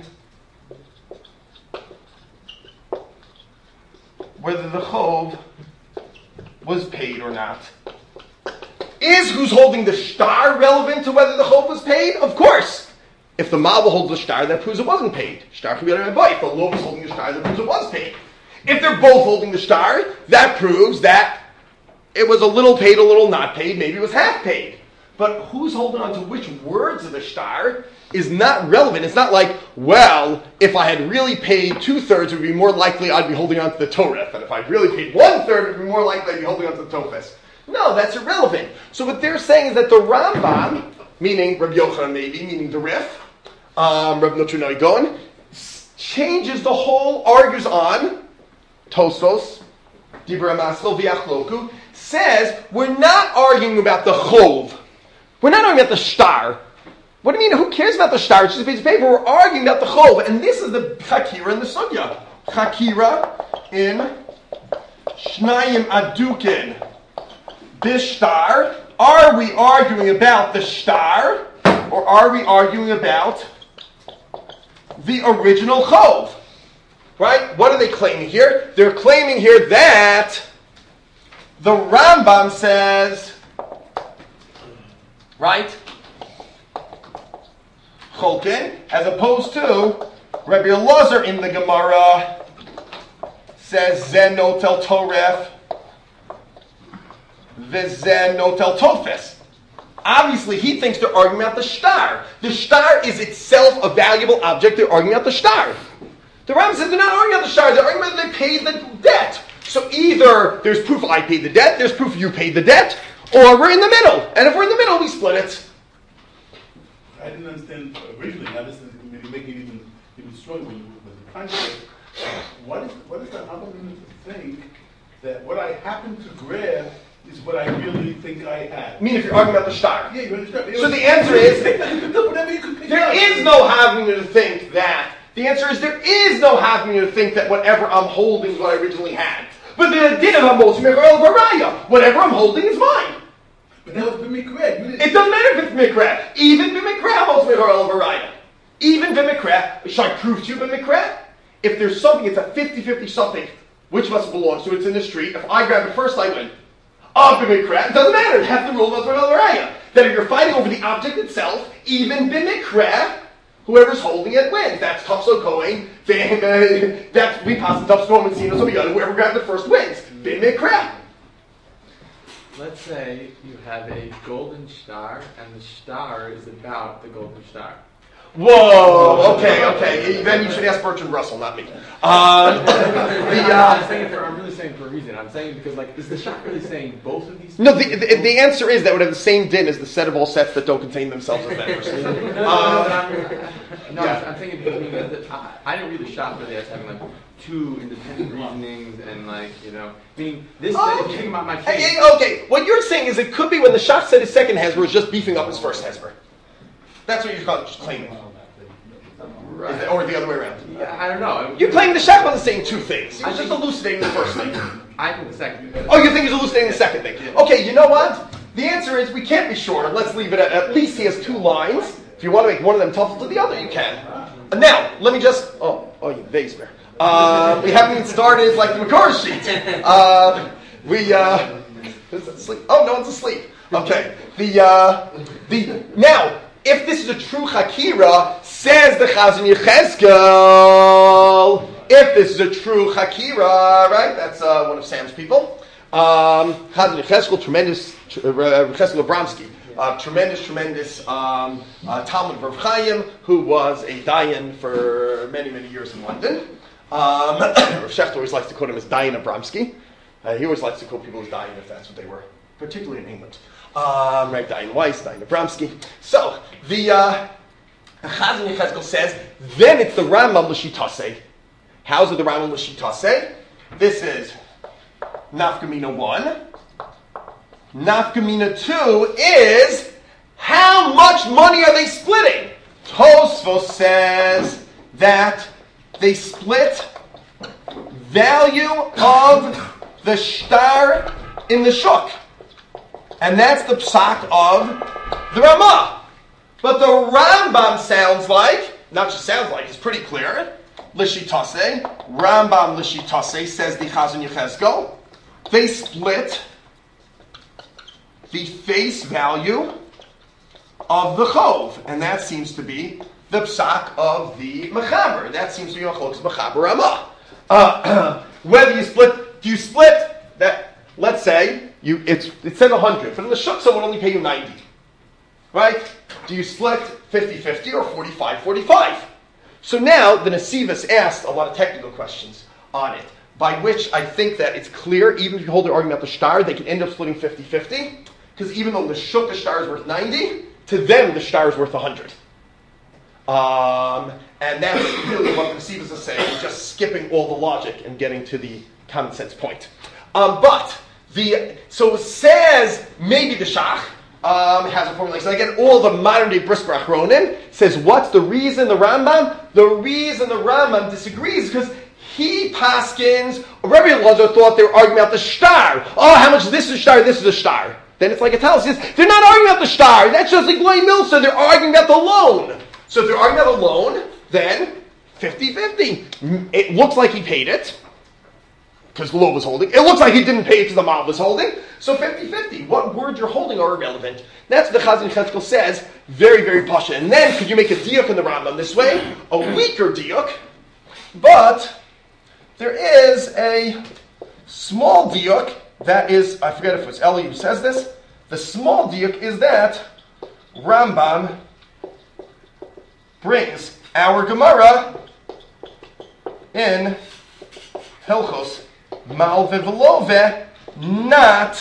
whether the chov was paid or not. Is who's holding the shtar relevant to whether the chov was paid? Of course. If the Malva holds the shtar, that proves it wasn't paid. Shtar could be on my bite. If the Lov is holding the shtar, that proves it was paid. If they're both holding the shtar, that proves that it was a little paid, a little not paid. Maybe it was half paid. But who's holding on to which words of the shtar is not relevant. It's not like, well, if I had really paid 2/3, it would be more likely I'd be holding on to the Torah. And if I'd really paid 1/3, it would be more likely I'd be holding on to the Tofes. No, that's irrelevant. So what they're saying is that the Rambam, meaning Rabbi Yochanan maybe, meaning the Rif, Rabbi Notrunai Gon, changes the whole, argues on Tosfos, Dibra Maskal V'Achloku, says we're not arguing about the Chov. We're not arguing about the Shtar. What do you mean? Who cares about the Shtar? It's just a piece of paper. We're arguing about the Chov. And this is the Chakira in the Sugya. Chakira in Shnayim Adukin. Bishtar. Are we arguing about the Shtar? Or are we arguing about the original Chov? Right? What are they claiming here? They're claiming here that the Rambam says, right? Cholkin, as opposed to Rabbi Elazar in the Gemara says Zen notel toref, v'zen notel tofes. Obviously, he thinks they're arguing about the shtar. The shtar is itself a valuable object. They're arguing about the shtar. The Rambam says they're not arguing about the shtar. They're arguing about they paid the debt. So either there's proof I paid the debt, there's proof you paid the debt, or we're in the middle. And if we're in the middle, we split it. I didn't understand originally. Now this is maybe making it even stronger with the concept. What is the opportunity to think that what I happen to grab is what I really think I have? I mean, if you're arguing about the shtar. Yeah, you understand. So the answer is, whatever you could pick there up. is no having to think that. The answer is there is no having to think that whatever I'm holding is what I originally had. But the din of Amos Mechorel Varaya, whatever I'm holding is mine. But that was b'mikra. It doesn't matter if it's Mikra. Even b'mikra Amos Mechorel Varaya. Even b'mikra, shall I prove to you b'mikra? If there's something, it's a 50-50 something, which of us belongs to, it's in the street. If I grab it first, I win. B'mikra, it doesn't matter. It has the rule of Amos Mechorel Varaya. That if you're fighting over the object itself, even b'mikra, whoever's holding it wins. That's Tufso Kohen. That's we pass the Tufso Kohen and so we got whoever grabbed it first wins. B'mikra. Let's say you have a golden star, and the star is about the golden star. Whoa! Okay. Then you should ask Bertrand Russell, not me. I'm really saying for a reason. I'm saying because, like, is the shot really saying both of these? No, the answer is that would have the same din as the set of all sets that don't contain themselves as members. I'm thinking because I didn't read the shot really as having like two independent reasonings and meaning this. If you think about my case, okay, what you're saying is it could be when the shot said his second hezber was just beefing up his first hezber. That's what you're just claiming. right? Or the other way around. Yeah, I don't know. You claim the Shachman is saying two things. He was just elucidating the first thing. I think the second. Oh, you think he's elucidating the second thing? Okay, you know what? The answer is we can't be sure. Let's leave it at least he has two lines. If you want to make one of them tough to the other, you can. Now, let me just... Oh, you Weismer. We haven't even started like the Makor sheet. Who's asleep? Oh, no one's asleep. Okay. Now, if this is a true Chakira, says the Chazon Yechezkel, if this is a true Chakira, right? That's one of Sam's people. Chazon Yechezkel, tremendous, Yechezkel Abramsky, tremendous Talmud of Rav Chaim, who was a Dayan for many, many years in London. Rav Shechter always likes to quote him as Dayan Abramsky. He always likes to quote people as Dayan if that's what they were, particularly in England. Right, Dayan Weiss, Dayan Abramsky. So, the Chazon Yechezkel says, then it's the Rambam L'Shitase. How's it the Rambam L'Shitase? This is Nafkamina 1. Nafkamina 2 is, how much money are they splitting? Tosfos says that they split value of the shtar in the shuk. And that's the psak of the Ramah. But the Rambam sounds like, not just sounds like, it's pretty clear. L'shitase, Rambam L'shitase, says the Chazon Yechezkel. They split the face value of the chov. And that seems to be the psak of the Mechaber. That seems to be Machlokes Mechaber Ramah. Whether you split, do you split that, let's say, it says 100, but in the shuk someone only pay you 90. Right? Do you split 50-50 or 45-45? So now the Nesivos asked a lot of technical questions on it. by which I think that it's clear, even if you hold their argument about the star, they can end up splitting 50-50, because even though the star is worth 90, to them the star is worth 100. And that's really what the Nesivos is saying, just skipping all the logic and getting to the common sense point. So it says maybe the Shach has a formula. So again, all the modern day Brisker Achronim says, what's the reason the Rambam? The reason the Rambam disagrees is because he paskins, Rabbi Elazar thought they were arguing about the star. Oh, how much this is a star, this is a star. Then it's like a tell. Says they're not arguing about the star. That's just like Loy Milsa. They're arguing about the loan. So if they're arguing about the loan, then 50-50. It looks like he paid it, because the law was holding. It looks like he didn't pay it because the Maal was holding. So 50-50. What words you're holding are irrelevant. That's what the Chazon Cheskel says. Very, very pasha. And then, could you make a diuk in the Rambam this way? A weaker diuk. But there is a small diuk that is, I forget if it's Eli who says this. The small diuk is that Rambam brings our Gemara in Hilchos Malve Velove, not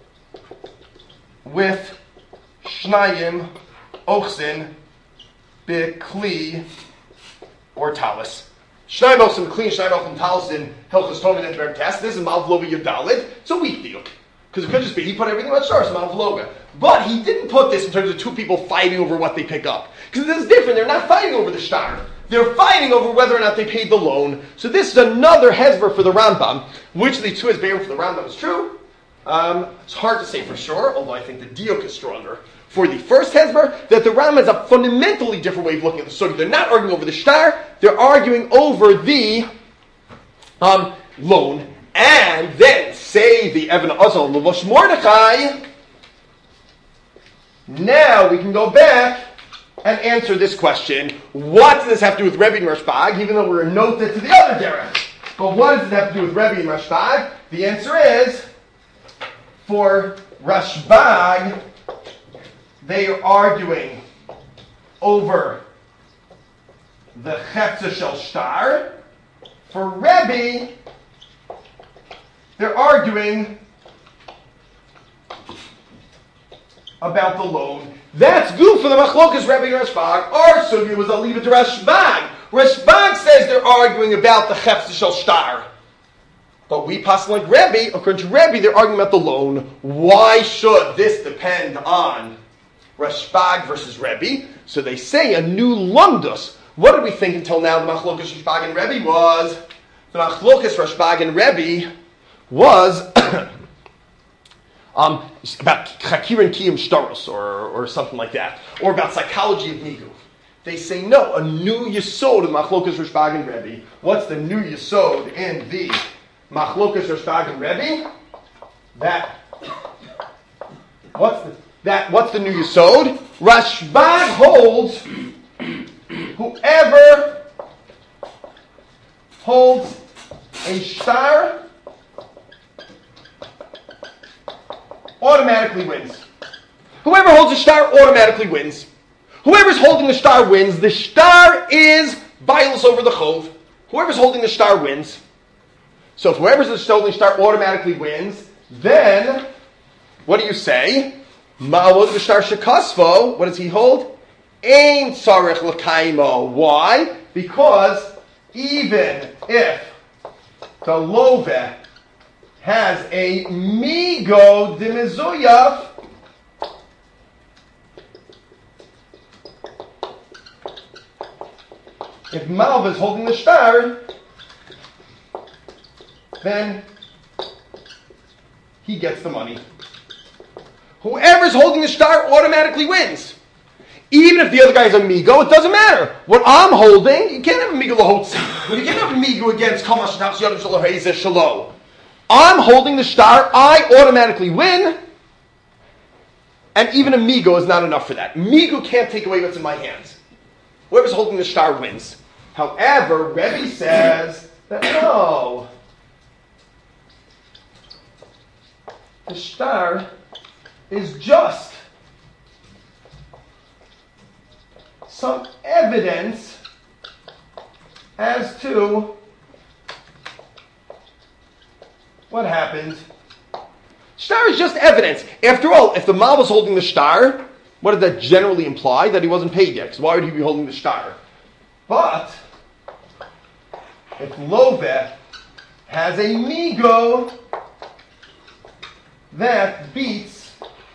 with Shnayim Ochsin Bikli or Talis. Shnayim Ochsin Bikli and Shnayim Ochsin Talis in Hilchos Tovin and Tver Test. This is Malve Velove Yudalid. It's a weak deal. Because it could just be, he put everything on stars, Malve Velove. But he didn't put this in terms of two people fighting over what they pick up. Because this is different. They're not fighting over the star. They're fighting over whether or not they paid the loan. So this is another hezber for the Rambam. Which of the two hezberim for the Rambam is true? It's hard to say for sure, although I think the diuk is stronger. For the first hezber, that the Rambam has a fundamentally different way of looking at the sugi. They're not arguing over the star. They're arguing over the loan. And then say the Evan Azal Levush Mordechai. Now we can go back and answer this question. What does this have to do with Rebbe and Rashbag, even though we're noted to the other derech? But what does it have to do with Rebbe and Rashbag? The answer is, for Rashbag, they are arguing over the Chetza Shel Shtar. For Rebbe, they're arguing about the loan. That's good for the Machlokas Rebbe and Rashbag. Our sugi was, I'll leave it to Rashbag. Rashbag says they're arguing about the Chefza Shel Shtar. But we pass like Rebbe, according to Rebbe, they're arguing about the loan. Why should this depend on Rashbag versus Rebbe? So they say a new lumdus. What did we think until now the Machlokas Rashbag and Rebbe was? The Machlokas Rashbag and Rebbe was about Chakir and Kiyum Shtaros or something like that, or about psychology of Nigu. They say no, a new Yesod in Machlokas Rashbag and Rebbe. What's the new Yesod in the Machlokas Rashbag and Rebbe? What's the new Yesod? Rashbag holds whoever holds a shtar automatically wins. Whoever holds a star automatically wins. Whoever's holding the star wins. The star is bias over the chov. Whoever's holding the star wins. So if whoever's holding the star automatically wins, then what do you say? Ma'alod v'shtar shekasvo. What does he hold? Ein tzarech l'kaimo. Why? Because even if the loveh has a migo de mezuyaf, if Malva is holding the star, then he gets the money. Whoever's holding the star automatically wins. Even if the other guy is a migo, it doesn't matter. What I'm holding, you can't have a migo lahotzi. You can't have a migo against kamash nafs yadam shalom heizeh shalom. I'm holding the star, I automatically win, and even a migo is not enough for that. Migo can't take away what's in my hands. Whoever's holding the star wins. However, Rebbe says that no, the star is just some evidence as to what happened? Shtar is just evidence. After all, if the Mal was holding the shtar, what did that generally imply? That he wasn't paid yet. Because why would he be holding the shtar? But if Loveh has a migo that beats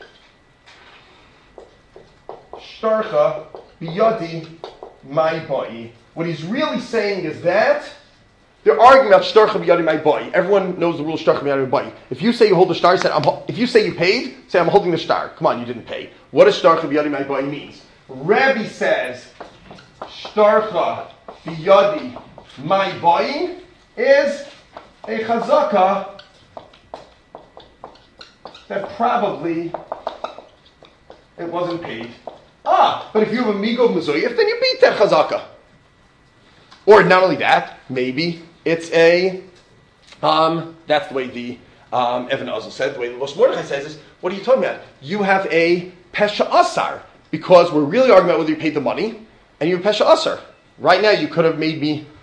shtarcha biyadi my boy, what he's really saying is that they're arguing about shtarcha biyadi my boy. Everyone knows the rule shtarcha biyadi my boy. If you say you hold the shtar, if you say you paid, say I'm holding the shtar. Come on, you didn't pay. What does shtarcha biyadi my boy means? Rabbi says shtarcha biyadi my boy is a chazaka that probably it wasn't paid. But if you have a migo mezuyif, then you beat that chazaka. Or not only that, maybe it's a, that's the way the Evan Azul said, the way the Rosh Mordechai says is, what are you talking about? You have a pesha asar, because we're really arguing about whether you paid the money, and you have pesha asar. Right now you could have made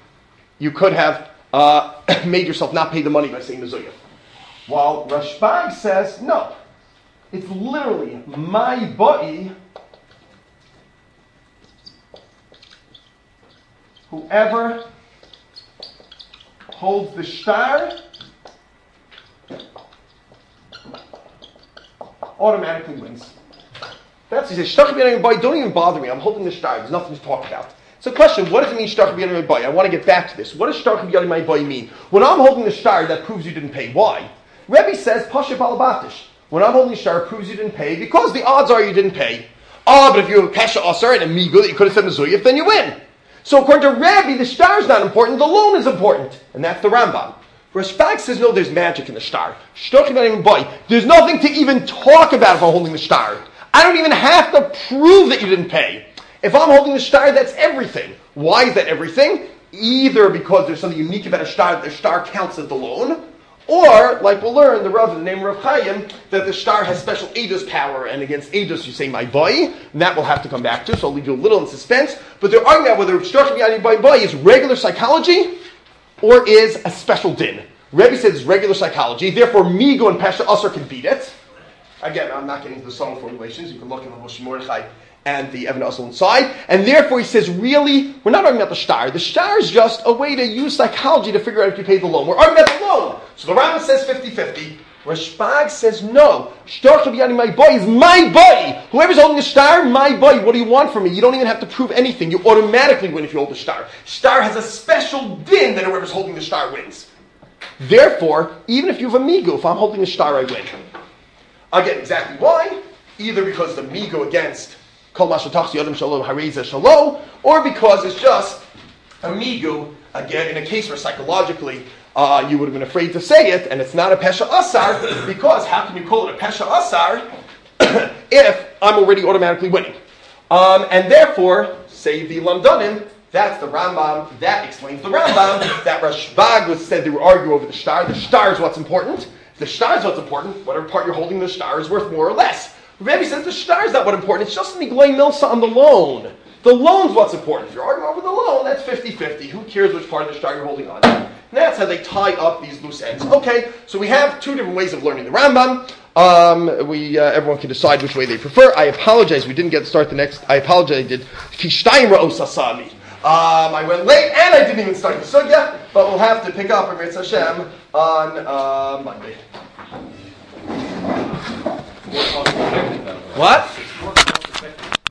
yourself not pay the money by saying mezuyif. While Rashbag says, no, it's literally my ba'i, whoever holds the shtar automatically wins. That's he says, shtar b'yadei my ba'i, don't even bother me, I'm holding the shtar, there's nothing to talk about. So question, what does it mean shtar b'yadei my ba'i? I want to get back to this. What does shtar b'yadei my ba'i mean? When I'm holding the shtar, that proves you didn't pay. Why? Rebbe says, Pasha Balabatish. When I'm holding the shtar, it proves you didn't pay because the odds are you didn't pay. But if you have a Pesha Asar and a Migo that you could have said Mezuyif, then you win. So according to Rebbe, the shtar is not important, the loan is important. And that's the Rambam. Rashbag says, no, there's magic in the shtar. There's nothing to even talk about if I'm holding the shtar. I don't even have to prove that you didn't pay. If I'm holding the shtar, that's everything. Why is that everything? Either because there's something unique about a shtar, that the shtar counts as the loan, or, like we'll learn, the Rav, in the name of Rav Chaim, that the shtar has special Eidos power, and against Eidos you say my boy, and that we'll have to come back to, so I'll leave you a little in suspense. But they're arguing about whether shtar b'yadei boy is regular psychology, or is a special din. Rebbe says it's regular psychology, therefore Migo and Pesha Asar can beat it. Again, I'm not getting into the subtle formulations, you can look at the Rosh Mordechai and the Evan Asel inside, and therefore he says, really, we're not arguing about the shtar. The shtar is just a way to use psychology to figure out if you paid the loan. We're arguing about the loan. So the Rambam says 50-50. Rashbag says no. Shtar b'yadei my boy is my boy. Whoever's holding the shtar, my boy. What do you want from me? You don't even have to prove anything. You automatically win if you hold the shtar. Shtar has a special din that whoever's holding the shtar wins. Therefore, even if you have a migo, if I'm holding the shtar, I win. Again, exactly why? Either because the migo against Kol Mashatachsi Adam Shalom Hareza Shalom, or because it's just a migu, again, in a case where psychologically you would have been afraid to say it, and it's not a Pesha Asar, because how can you call it a Pesha Asar if I'm already automatically winning? And therefore, say the Lamdanim, that's the Rambam, that explains the Rambam, that Rashbag was said they were arguing over the shtar. The shtar is what's important. If the shtar is what's important, whatever part you're holding the shtar is worth more or less. Rebbe says the shtar is not what's important, it's just the Nigloi Milsa on the loan. The loan's what's important. If you're arguing over the loan, that's 50-50. Who cares which part of the shtar you're holding on? And that's how they tie up these loose ends. Okay, so we have two different ways of learning the Rambam. Everyone can decide which way they prefer. I apologize, we didn't get to start the next. I apologize, I did. Kishtayim Ra'os Asami. I went late and I didn't even start the sugya, but we'll have to pick up Eretz Hashem on Monday. What?